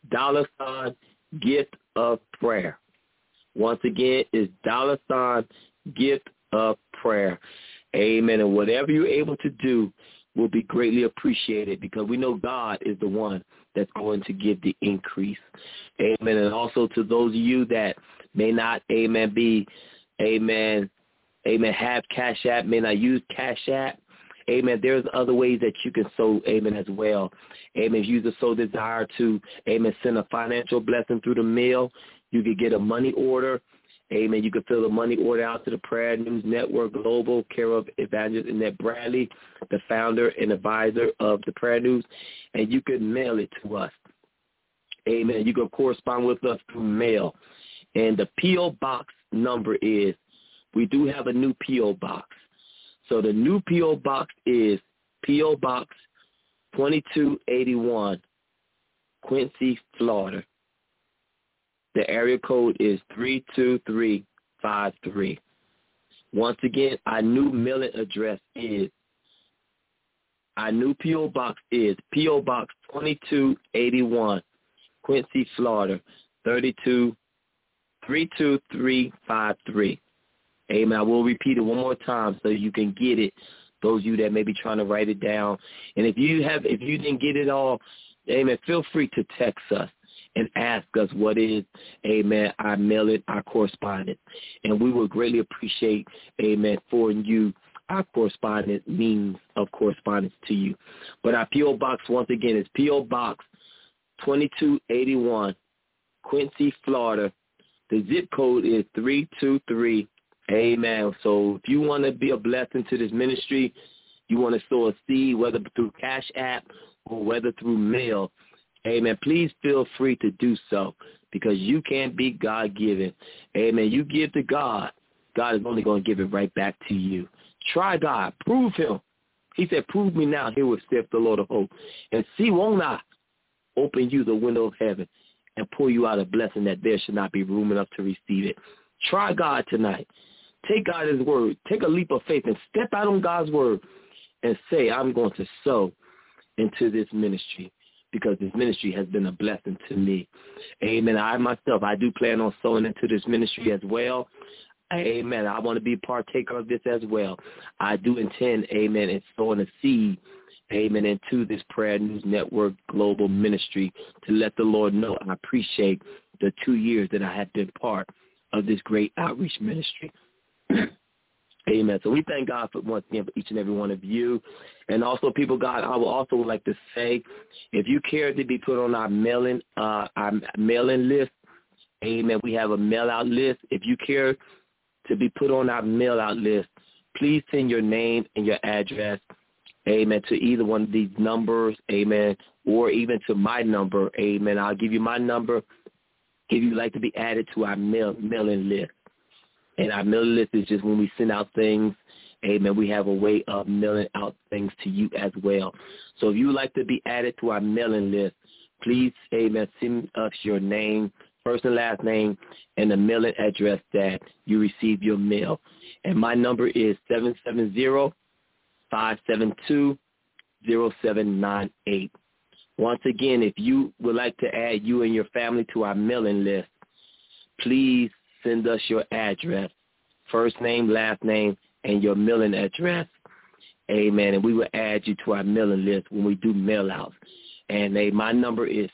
$ gift of prayer. Once again, it's $ gift of prayer. Amen. And whatever you're able to do will be greatly appreciated, because we know God is the one that's going to give the increase. Amen. And also to those of you that may not, amen, be, amen, have Cash App, may not use Cash App, amen, there's other ways that you can sow, amen, as well. Amen. If you just so desire to, amen, send a financial blessing through the mail, you could get a money order. Amen. You can fill the money order out to the Prayer News Network Global, care of Evangelist Annette Bradley, the founder and advisor of the Prayer News, and you can mail it to us. Amen. You can correspond with us through mail. And the P.O. Box number is, we do have a new P.O. Box. So the new P.O. Box is P.O. Box 2281, Quincy, Florida. The area code is 32353. Once again, our new mailing address is, our new P.O. Box is P.O. Box 2281, Quincy, Florida, 32353. Amen. I will repeat it one more time so you can get it, those of you that may be trying to write it down. And if you didn't get it all, amen, feel free to text us. and ask us what is, amen, our mailing, our correspondence. And we would greatly appreciate, amen, forwarding you our correspondence means of correspondence to you. But our P.O. Box, once again, is P.O. Box 2281, Quincy, Florida. The zip code is 323. Amen. So if you want to be a blessing to this ministry, you want to sow a seed, whether through Cash App or whether through mail, amen, please feel free to do so because you can't be God-given. Amen. You give to God, God is only going to give it right back to you. Try God. Prove him. He said, prove me now, here with saith the Lord of hosts. And see, won't I open you the window of heaven and pour you out a blessing that there should not be room enough to receive it. Try God tonight. Take God his word. Take a leap of faith and step out on God's word and say, I'm going to sow into this ministry because this ministry has been a blessing to me. Amen. I myself, I do plan on sowing into this ministry as well. Amen. I want to be a partaker of this as well. I do intend, amen, in sowing a seed, amen, into this Prayer News Network global ministry to let the Lord know I appreciate the 2 years that I have been part of this great outreach ministry. Amen. So we thank God for once again for each and every one of you. And also, people, God, I would also like to say, if you care to be put on our mailing list, amen, we have a mail-out list. If you care to be put on our mail-out list, please send your name and your address, amen, to either one of these numbers, amen, or even to my number, amen. I'll give you my number if you'd like to be added to our mailing list. And our mailing list is just when we send out things, amen, we have a way of mailing out things to you as well. So if you would like to be added to our mailing list, please, amen, send us your name, first and last name, and the mailing address that you receive your mail. And my number is 770-572-0798. Once again, if you would like to add you and your family to our mailing list, please send us your address, first name, last name, and your mailing address. Amen. And we will add you to our mailing list when we do mail outs. And my number is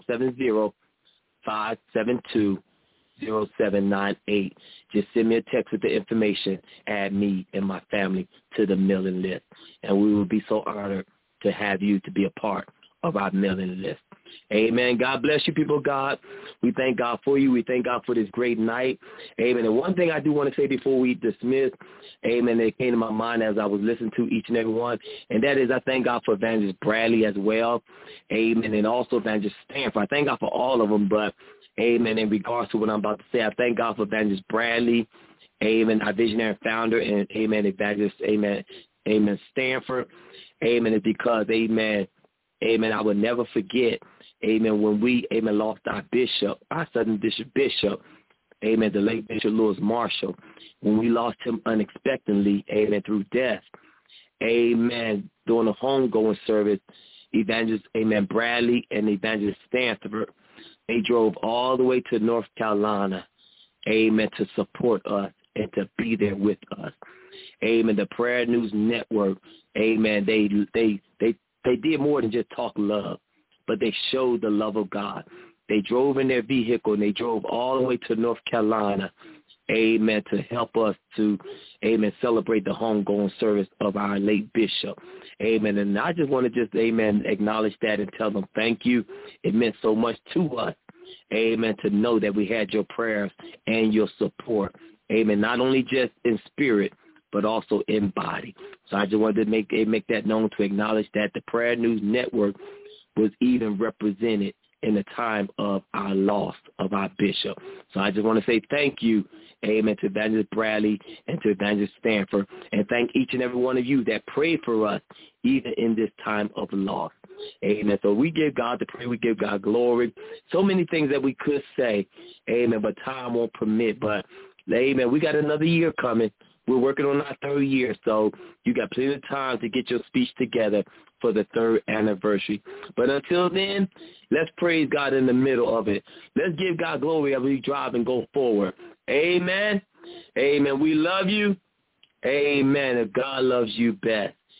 770-572-0798. Just send me a text with the information, add me and my family to the mailing list. And we will be so honored to have you to be a part of our mailing list. Amen. God bless you, people of God. We thank God for you. We thank God for this great night. Amen. And one thing I do want to say before we dismiss, amen, that came to my mind as I was listening to each and every one, and that is I thank God for Evangelist Bradley as well. Amen. And also Evangelist Stanford. I thank God for all of them, but amen, in regards to what I'm about to say, I thank God for Evangelist Bradley, amen, our visionary founder, and amen, Evangelist, amen, Stanford. Amen. It's because, amen, I will never forget, amen, when we, amen, lost our bishop, our Southern District Bishop, amen, the late Bishop Lewis Marshall, when we lost him unexpectedly, amen, through death, amen, during the homegoing service, Evangelist, amen, Bradley and Evangelist Stanford, they drove all the way to North Carolina, amen, to support us and to be there with us. Amen. The Prayer News Network, amen, they did more than just talk love, but they showed the love of God. They drove in their vehicle, and they drove all the way to North Carolina, amen, to help us to, amen, celebrate the homegoing service of our late bishop. Amen. And I just want to just, amen, acknowledge that and tell them thank you. It meant so much to us, amen, to know that we had your prayers and your support. Amen. Not only just in spirit, but also in body. So I just wanted to make that known to acknowledge that the Prayer News Network was even represented in the time of our loss of our bishop. So I just want to say thank you, amen, to Evangelist Bradley and to Evangelist Stanford, and thank each and every one of you that prayed for us even in this time of loss. Amen. So we give God the praise. We give God glory. So many things that we could say, amen, but time won't permit. But, amen, we got another year coming. We're working on our third year, so you got plenty of time to get your speech together for the third anniversary. But until then, let's praise God in the middle of it. Let's give God glory as we drive and go forward. Amen. Amen. We love you. Amen. If God loves you best.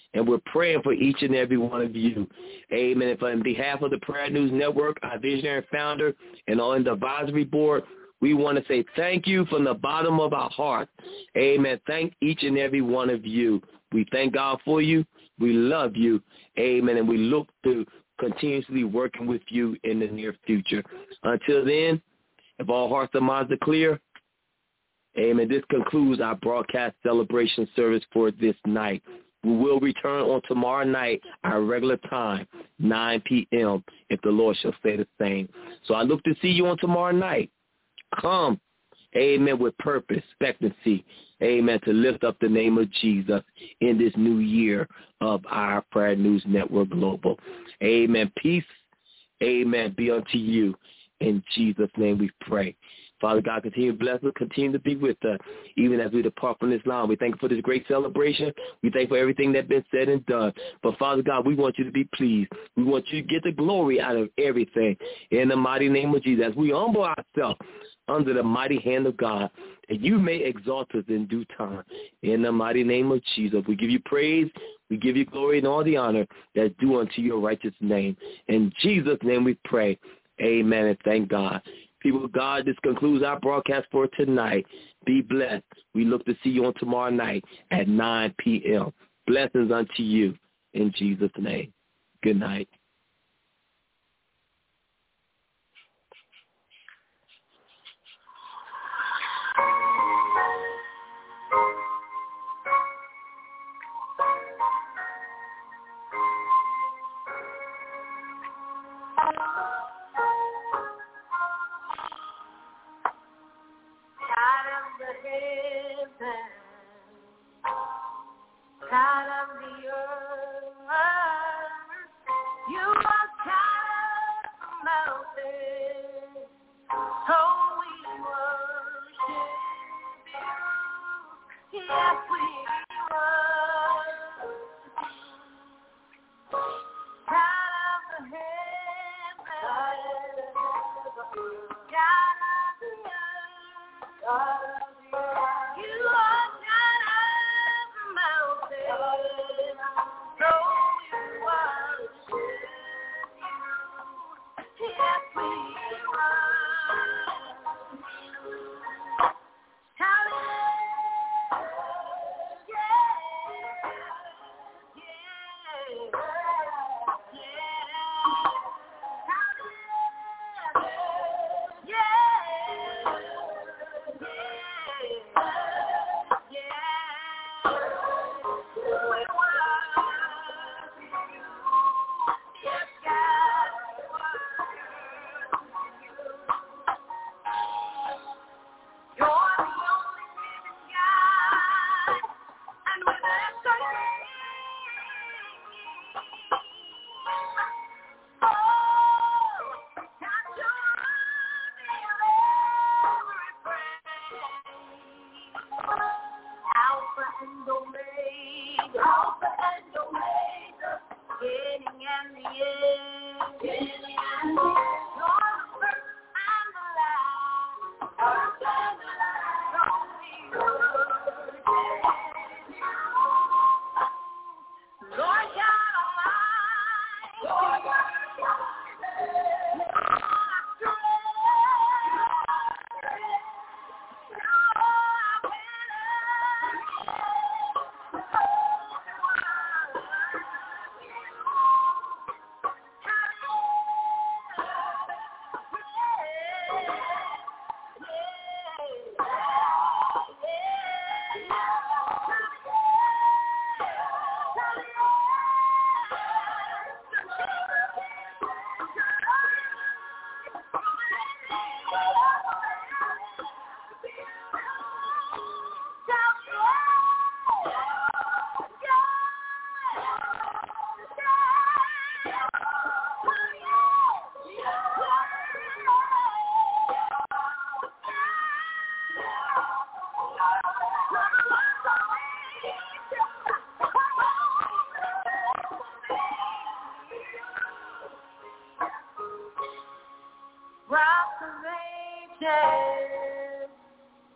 And we're praying for each and every one of you. Amen. And on behalf of the Prayer News Network, our visionary founder, and on the advisory board, we want to say thank you from the bottom of our heart. Amen. Thank each and every one of you. We thank God for you. We love you. Amen. And we look to continuously working with you in the near future. Until then, if all hearts and minds are clear, amen, this concludes our broadcast celebration service for this night. We will return on tomorrow night, our regular time, 9 p.m., if the Lord shall say the same. So I look to see you on tomorrow night. Come, amen, with purpose, expectancy, amen, to lift up the name of Jesus in this new year of our Prayer News Network Global. Amen. Peace, amen, be unto you. In Jesus' name we pray. Father God, continue to bless us, continue to be with us, even as we depart from this line. We thank you for this great celebration. We thank you for everything that's been said and done. But, Father God, we want you to be pleased. We want you to get the glory out of everything. In the mighty name of Jesus, as we humble ourselves under the mighty hand of God, that you may exalt us in due time. In the mighty name of Jesus, we give you praise, we give you glory and all the honor that's due unto your righteous name. In Jesus' name we pray. Amen and thank God. People of God, this concludes our broadcast for tonight. Be blessed. We look to see you on tomorrow night at 9 p.m. Blessings unto you in Jesus' name. Good night. God of the earth, you are God of the mountain, so we worship you, yes we worship you. God of the heavens, God of the earth, you are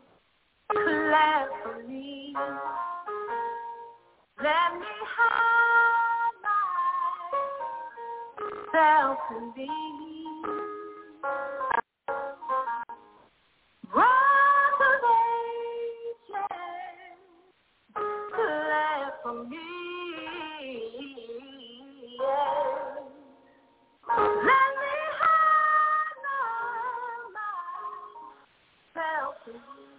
clap for me. Let me have myself to be. Rock of ages, left for me. Yeah. Let me hide myself to be.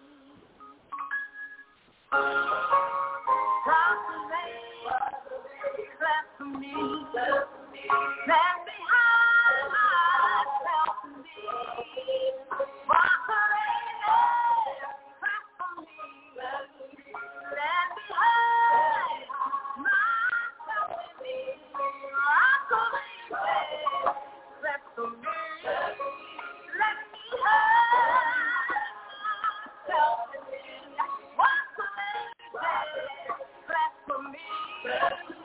Rock of ages, left for me. Let me hide myself to be. Rock of ages, left for me. Let me hide myself to be. Rock of ages, left for me. Let me hide myself to be. Rock of ages, left for me. Let me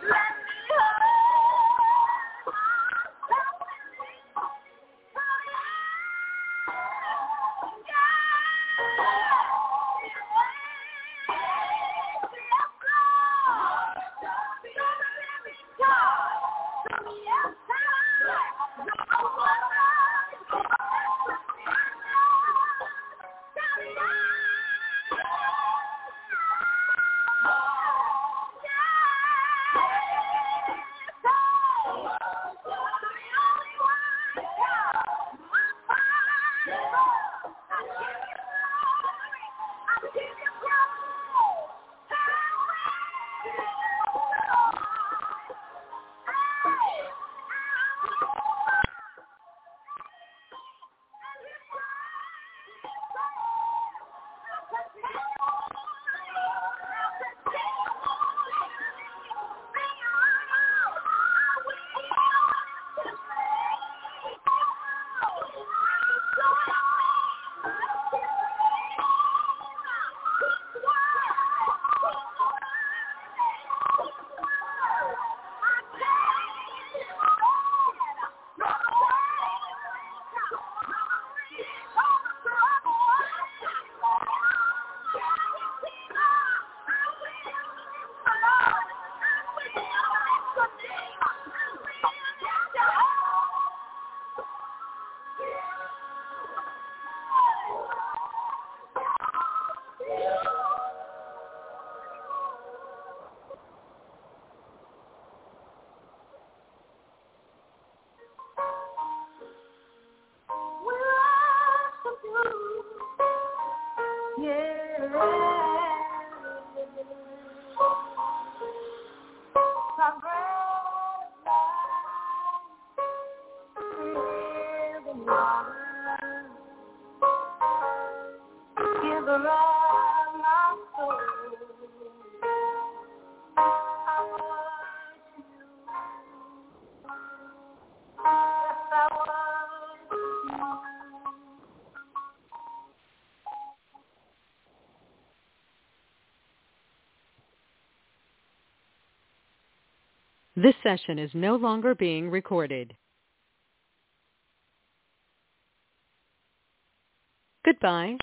This session is no longer being recorded. Goodbye.